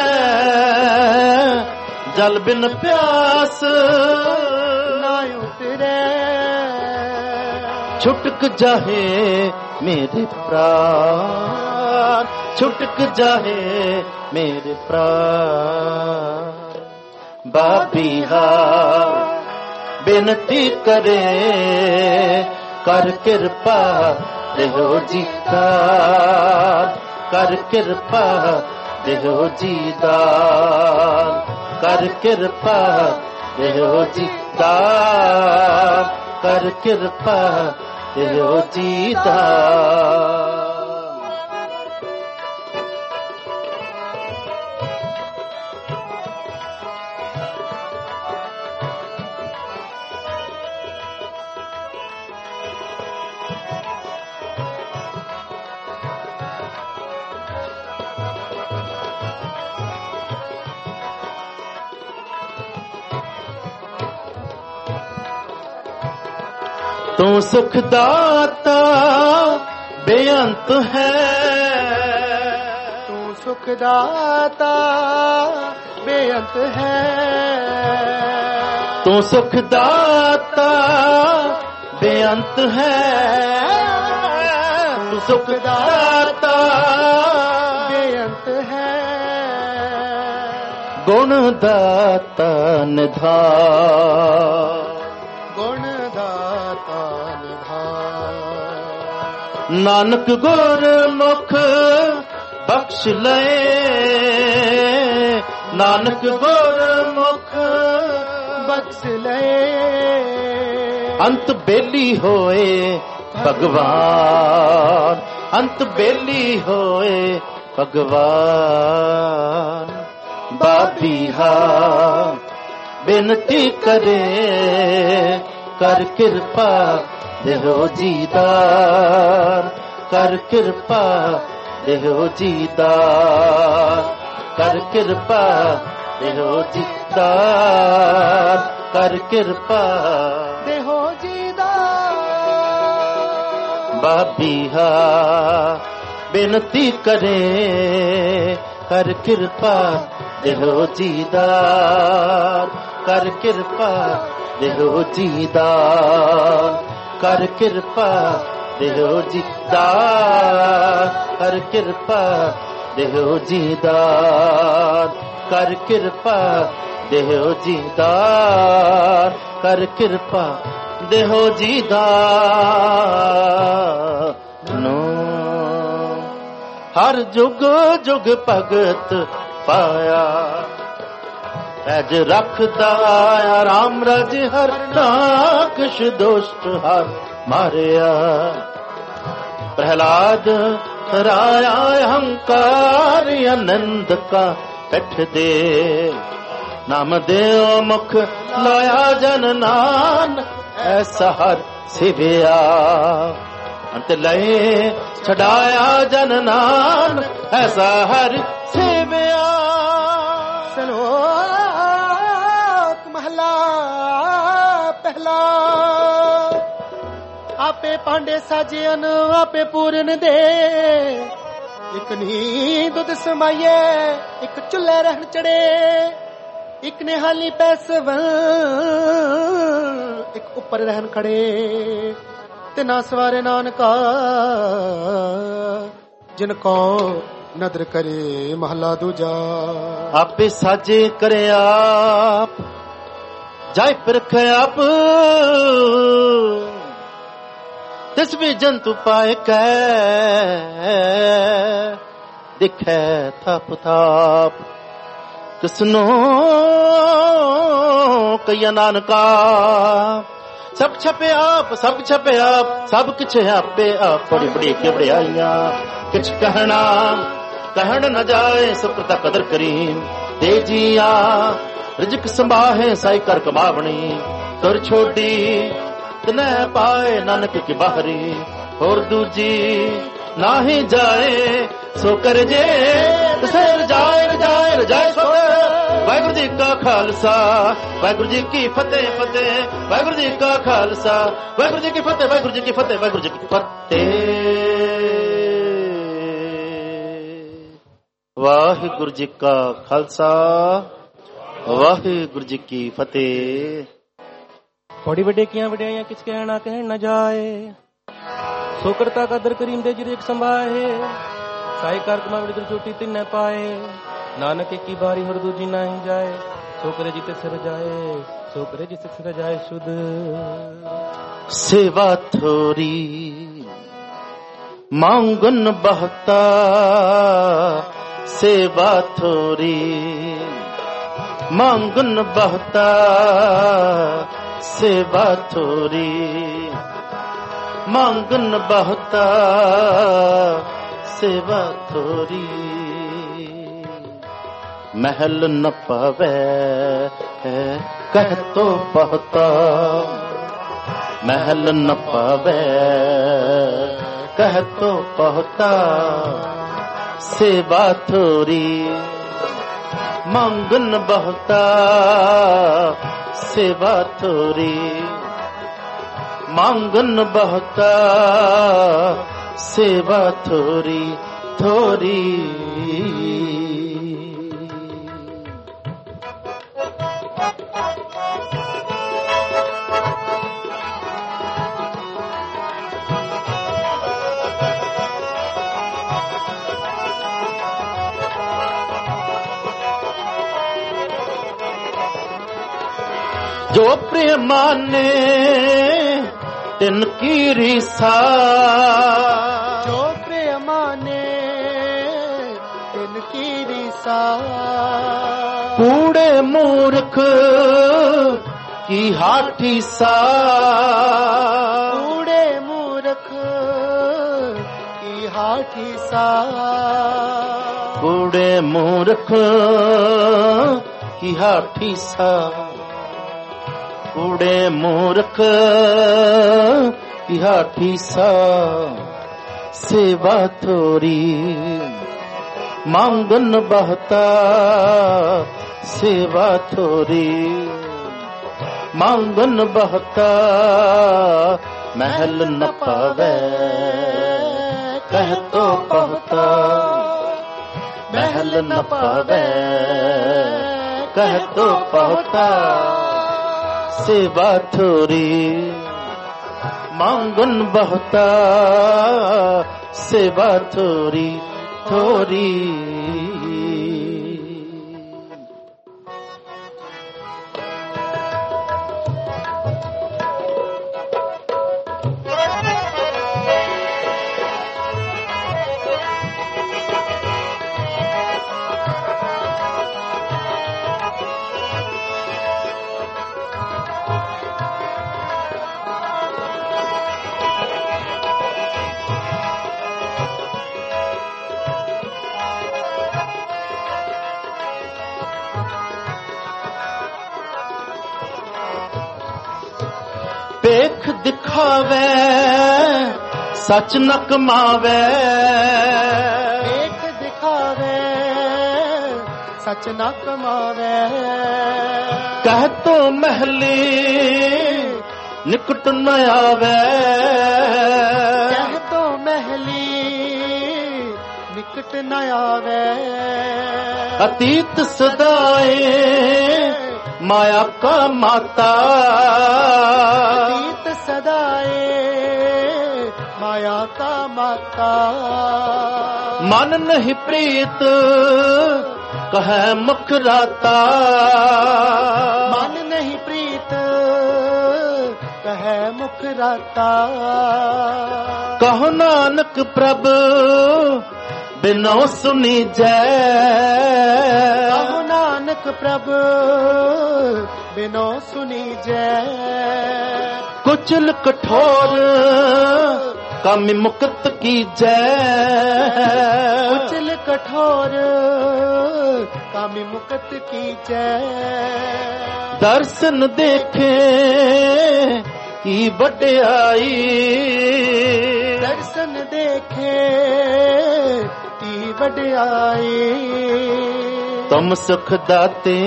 जल बिन प्यास ना उतरे, छुटक जाहे मेरे प्राण, छुटक जाहे मेरे प्राण। बाबीहा बेनती करे कर कृपा देहो जीदार, कर कृपा देहो जीदार, कर कृपा देहो जीदार, कर कृपा देहो जीदार। तू सुखदाता बेअंत है,
तू सुखदाता बेअंत है,
तू सुखदाता बेअंत है, तू सुखदाता
बेअंत है,
गुणदाता निधान, नानक गुर मुख बख्श ले, नानक गुर मुख
बख्श ले,
अंत बेली होए भगवान, अंत बेली होए भगवान। बाबीहा बेनती करे कर कृपा देहो जीदार, कर कृपा देहो जीदार, कर कृपा देहो जीदार, कर कृपा
देहो जीदार।
बाबीहा बेनती करे कर कृपा देहो जीदार, कर कृपा देहो जीदार, कर कृपा देहो जीदार, कर कृपा देहो जीदार, कर कृपा देहो जीदार, कर कृपा देहो जीदार। नो हर जुग जुग भगत पाया, रज रखदा राम रज हर नाकश दुष्ट हर मारिया। प्रहलाद राया अहंकार आनंद का कठ दे, नाम देव मुख लाया जन नान ऐसा हर सिविया। अंत लय छड़ाया जन नान ऐसा हर सिविया।
सलोक महला ਮਹਿਲਾ ਆਪੇ ਭਾਂਡੇ ਸਾਜਿਆਨ ਆਪੇ ਪੂਰਨ ਦੇ ਇੱਕ ਨੀ ਦੁੱਧ ਸਮਾਈਏ ਇੱਕ ਚੁੱਲ੍ਹੇ ਰਹਿਣ ਚੜੇ ਇੱਕ ਨੇ ਹਾਲੀ ਪੈਸਵ ਇੱਕ ਉੱਪਰ ਰਹਿਣ ਖੜੇ ਤੇ ਨਾ ਸਵਾਰੇ ਨਾਨਕਾ ਜਿਨ ਕੋ ਨਦਰ ਕਰੇ ਮਹਲਾ ਦੂਜਾ
ਆਪੇ ਸਾਜੇ ਕਰੇ ਆਪ ਜਾਇ ਪਰਖ ਆਪ ਤਿਸ ਵੀ ਜੰਤੂ ਪਾਏ ਕੈ ਦਿਖੈ ਥਪ ਥਾਪ ਕਿਸਨੋ ਕਈਆ ਨਾਨਕਾ ਸਭ ਛਪੇ ਆਪ ਸਭ ਕਿਛ ਆਪੇ ਆਪ ਬੜੀ ਬੜੀ ਕੇ ਬੜਾਈਆਂ ਕਿਛ ਕਹਿਣਾ ਕਹਿਣ न जाए सुप्रता कदर करीम दे जिया रिजक संभाहे साई कर कमावनी तुर छोड़ी तने पाए नानक की बाहरी और दूजी ना ही जाए सो कर जे रजाए सो वाहिगुरु जी का खालसा वाहिगुरु जी की फतेह फतेह वाहिगुरु जी का खालसा वाहिगुरु जी की फतेह वाहिगुरु जी की फतेह वाहिगुरु जी की फतेह ਵਾਹਿਗੁਰੂ ਜੀ ਕਾ ਖਾਲਸਾ ਵਾਹਿਗੁਰੂ ਜੀ ਕੀ ਫਤਿਹ।
बड़ी बड़े किया वड्याइयां किस कहना कह न जाए सो करता कदर करीम दे जिरे संभाए साई कार कमा बड़ी चोटी तिन पाए नानक की बारी हर दूजी ना ही जाए सो करे जिते सिर जाए सो करे जिते सिर जाए सुध
सेवा थोरी मांगन बहता सेवा थोरी मांगन बहता सेवा थोरी मांगन बहता सेवा थोरी महल न पावे कह तो बहता महल न पावे कह तो बहता सेवा थोरी मांगन बहता सेवा थोरी मांगन बहता सेवा थोरी थोरी जो प्रिय माने तिनकी रीसा
जो प्रिय माने तिनकी रीसा
कूड़े मूर्ख की हाठी सा
कूड़े मूर्ख की हाठी सा
कूड़े मूर्ख की हाठी सा कूड़े मूर्ख की हाठी सा सेवा थोरी मांगन बहता सेवा थोरी मांगन बहता महल न पावे कह तो बहता महल न पावे कह तो बहता सेवा थोरी मांगन बहता सेवा थोरी थोरी पेख दिखावे सच न कमावे
पेख दिखावे सच न कमावे
कह तो महली ਨਿਕਟ ਨ ਆਵੇ।
ਕਹਿ ਤੋ ਮਹਿਲੀ ਨਿਕਟ ਨ ਆਵੇ।
ਅਤੀਤ ਸਦਾਏ ਮਾਇਆ ਕਾ ਮਾਤਾ।
ਅਤੀਤ ਸਦਾਏ ਮਾਇਆ ਕਾ ਮਾਤਾ।
ਮਨ ਨਹੀਂ ਪ੍ਰੀਤ ਕਹੈ ਮੁਖ ਰਾਤਾ।
ਮਨ ਨਹੀਂ ਪ੍ਰੀਤ ਕਹੈ ਮੁਖ ਰਾਤਾ।
ਕਹੋ ਨਾਨਕ ਪ੍ਰਭ ਬਿਨੋ ਸੁਨੀ ਜੈ।
ਕਹੋ ਨਾਨਕ ਪ੍ਰਭ ਬਿਨੋ ਸੁਨੀ ਜੈ।
ਕੁਚਲ ਕਠੋਰ ਕਾਮਿ ਮੁਕਤ ਕੀਜੈ।
ਕੁਚਲ ਕਠੋਰ ਕਾਮਿ ਮੁਕਤ ਕੀਜੈ।
ਦਰਸ਼ਨ ਦੇਖੇ ਕੀ ਵਡਿਆਈ।
ਦਰਸ਼ਨ ਦੇਖੇ ਕੀ ਵਡਿਆਈ।
ਤੁਮ ਸੁਖ ਦਾਤੇ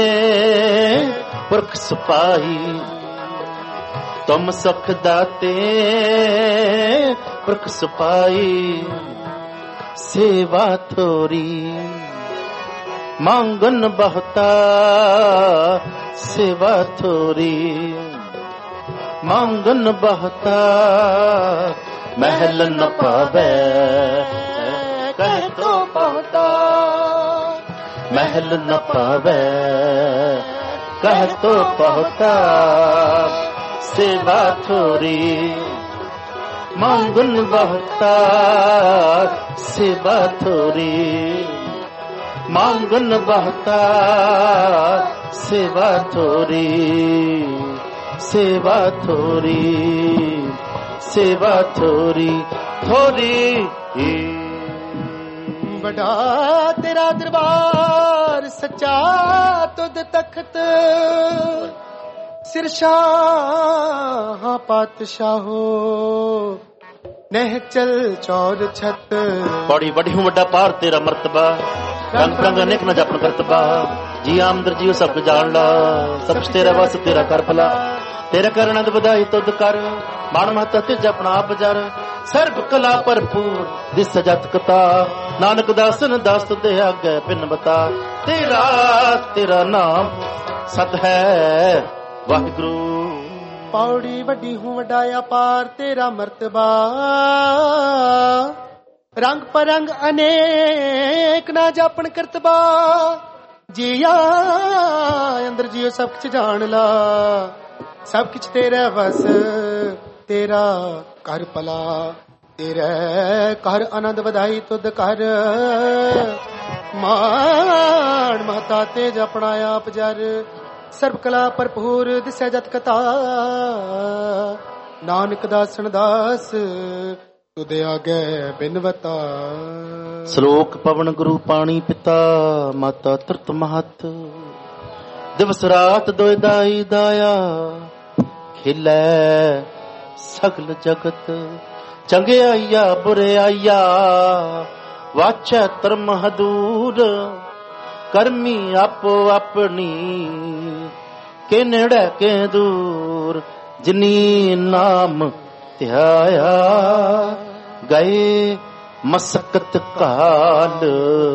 ਪੁਰਖ ਸੁਪਾਈ। ਤੁਮ ਸੁਖ ਦਾਤੇ ਪੁਰਖ ਸੁਪਾਈ। ਸੇਵਾ ਥੋਰੀ ਮੰਗਨ ਬਹੁਤਾ। ਸੇਵਾ ਥੋਰੀ ਮੰਗਨ ਬਹੁਤਾ। ਮਹਿਲ ਨ ਪਾਵੇ ਕਹਿ ਤੋ ਬਹੁਤਾ। ਮਹਿਲ ਨ ਪਾਵੇ ਕਹਿ ਤੋ ਬਹੁਤਾ। ਸੇਵਾ ਥੋਰੀ ਮੰਗਨ ਬਹੁਤਾ। ਸੇਵਾ ਥੋਰੀ ਮੰਗਨ ਬਹੁਤਾ। ਸੇਵਾ ਥੋਰੀ ਸੇਵਾ ਥੋਰੀ ਸੇਵਾ ਥੋਰੀ ਥੋਰੀ।
ਬੜਾ ਤੇਰਾ ਦਰਬਾਰ ਸੱਚਾ ਤੁਧ ਤਖਤ। ਸਿਰਸ਼ਾਹ ਪਾਤਸ਼ਾਹੋ ਨਹਿ ਚਲ ਚੌਰ ਛਤ।
ਬੜੀ ਵੱਡੀ ਹੂੰ ਵੱਡਾ ਪਾਰ ਤੇਰਾ ਮਰਤਬਾ। ਰੰਗ ਪ੍ਰੰਗ ਅਨੇਕ ਨ ਜਪਨ ਕਰਤਬਾ। ਜੀ ਆਮਦਰ ਜੀਓ ਸਭ ਜਾਣ ਲਾ। ਸਭ ਕੁਛ ਤੇਰਾ ਵਸ ਤੇਰਾ ਕਰ ਭਲਾ। ਤੇਰਾ ਕਰਨਦ ਵਧਾਈ ਤੁਧ ਕਰ। ਮਨ ਮਹਤ ਤੇ ਜਪਣਾ ਆਪ ਜਰ। ਸਰਬ ਕਲਾ ਭਰਪੂਰ ਦਿਸ ਜਤ ਕਤਾ। ਨਾਨਕ ਦਾਸਨ ਦਾਸ ਤੁਦੇ ਆਗੇ ਬਿਨ ਬਤਾ। ਤੇਰਾ ਤੇਰਾ ਨਾਮ ਸਤ ਹੈ ਵਾਹਿਗੁਰੂ।
ਪੌੜੀ ਵੱਡੀ ਹੂੰ ਵੱਡਾ ਅਪਾਰ ਤੇਰਾ ਮਰਤਬਾ। ਰੰਗ ਪਰੰਗ ਅਨੇਕ ਨਾ ਜਾਪਣ ਕਰਤਬਾ। ਜੀਆ ਅੰਦਰ ਜੀਓ ਸਭ ਕੁਛ ਜਾਣ ਲਾ। ਸਭ ਕੁਛ ਤੇਰਾ ਵਸ ਤੇਰਾ ਕਰ ਭਲਾ। ਤੇਰੇ ਕਰ ਆਨੰਦ ਵਧਾਈ ਤੁਧ ਕਰ। ਮਾਣ ਮਹਤਾ ਤੇ ਜਪਣਾ ਆਪ ਜਰ। ਸਰਬ ਕਲਾ ਭਰਪੂਰ ਦਿਸੈ ਜਤ ਕਤਾ। ਨਾਨਕ ਦਾਸਨ ਦਾਸ ਤੁਦੇ ਆਗੇ ਬਿਨਵਤਾ।
ਸ਼ਲੋਕ ਪਵਨ ਗੁਰੂ ਪਾਣੀ ਪਿਤਾ ਮਾਤਾ ਤਰਤ ਮਹਤ। ਦਿਵਸ ਰਾਤ ਦੋਇ ਦਾਈ ਦਾਇਆ। ਖਿਲੈ ਸਗਲ ਜਗਤ। ਚੰਗਿਆਈਆ ਬੁਰਿਆਈਆ ਵਾਚੈ ਧਰਮ ਹਦੂਰ। ਕਰਮੀ ਆਪੋ ਆਪਣੀ ਕੇ ਨੇੜੇ ਕੇ ਦੂਰ। ਜਿਨੀ ਨਾਮ ਧਿਆਇਆ ਗਏ ਮਸਕਤ ਕਾਲ।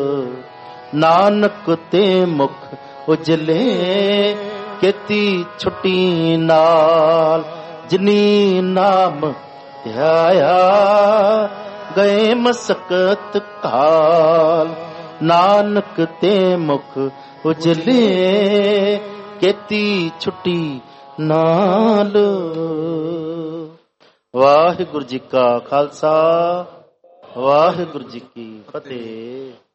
ਨਾਨਕ ਤੇ ਮੁਖ ਉਜਲੇ ਕੀਤੀ ਛੁੱਟੀ ਨਾਲ। ਜਿਨੀ ਨਾਮ ਧਿਆਇਆ ਗਏ ਮਸਕਤ ਕਾਲ। ਨਾਨਕ ਤੇ ਮੁਖ ਉਜਲੇ ਕੀਤੀ ਛੁੱਟੀ ਨਾਲ। ਵਾਹਿਗੁਰੂ ਜੀ ਕਾ ਖਾਲਸਾ ਵਾਹਿਗੁਰੂ ਜੀ ਕੀ ਫਤਿਹ।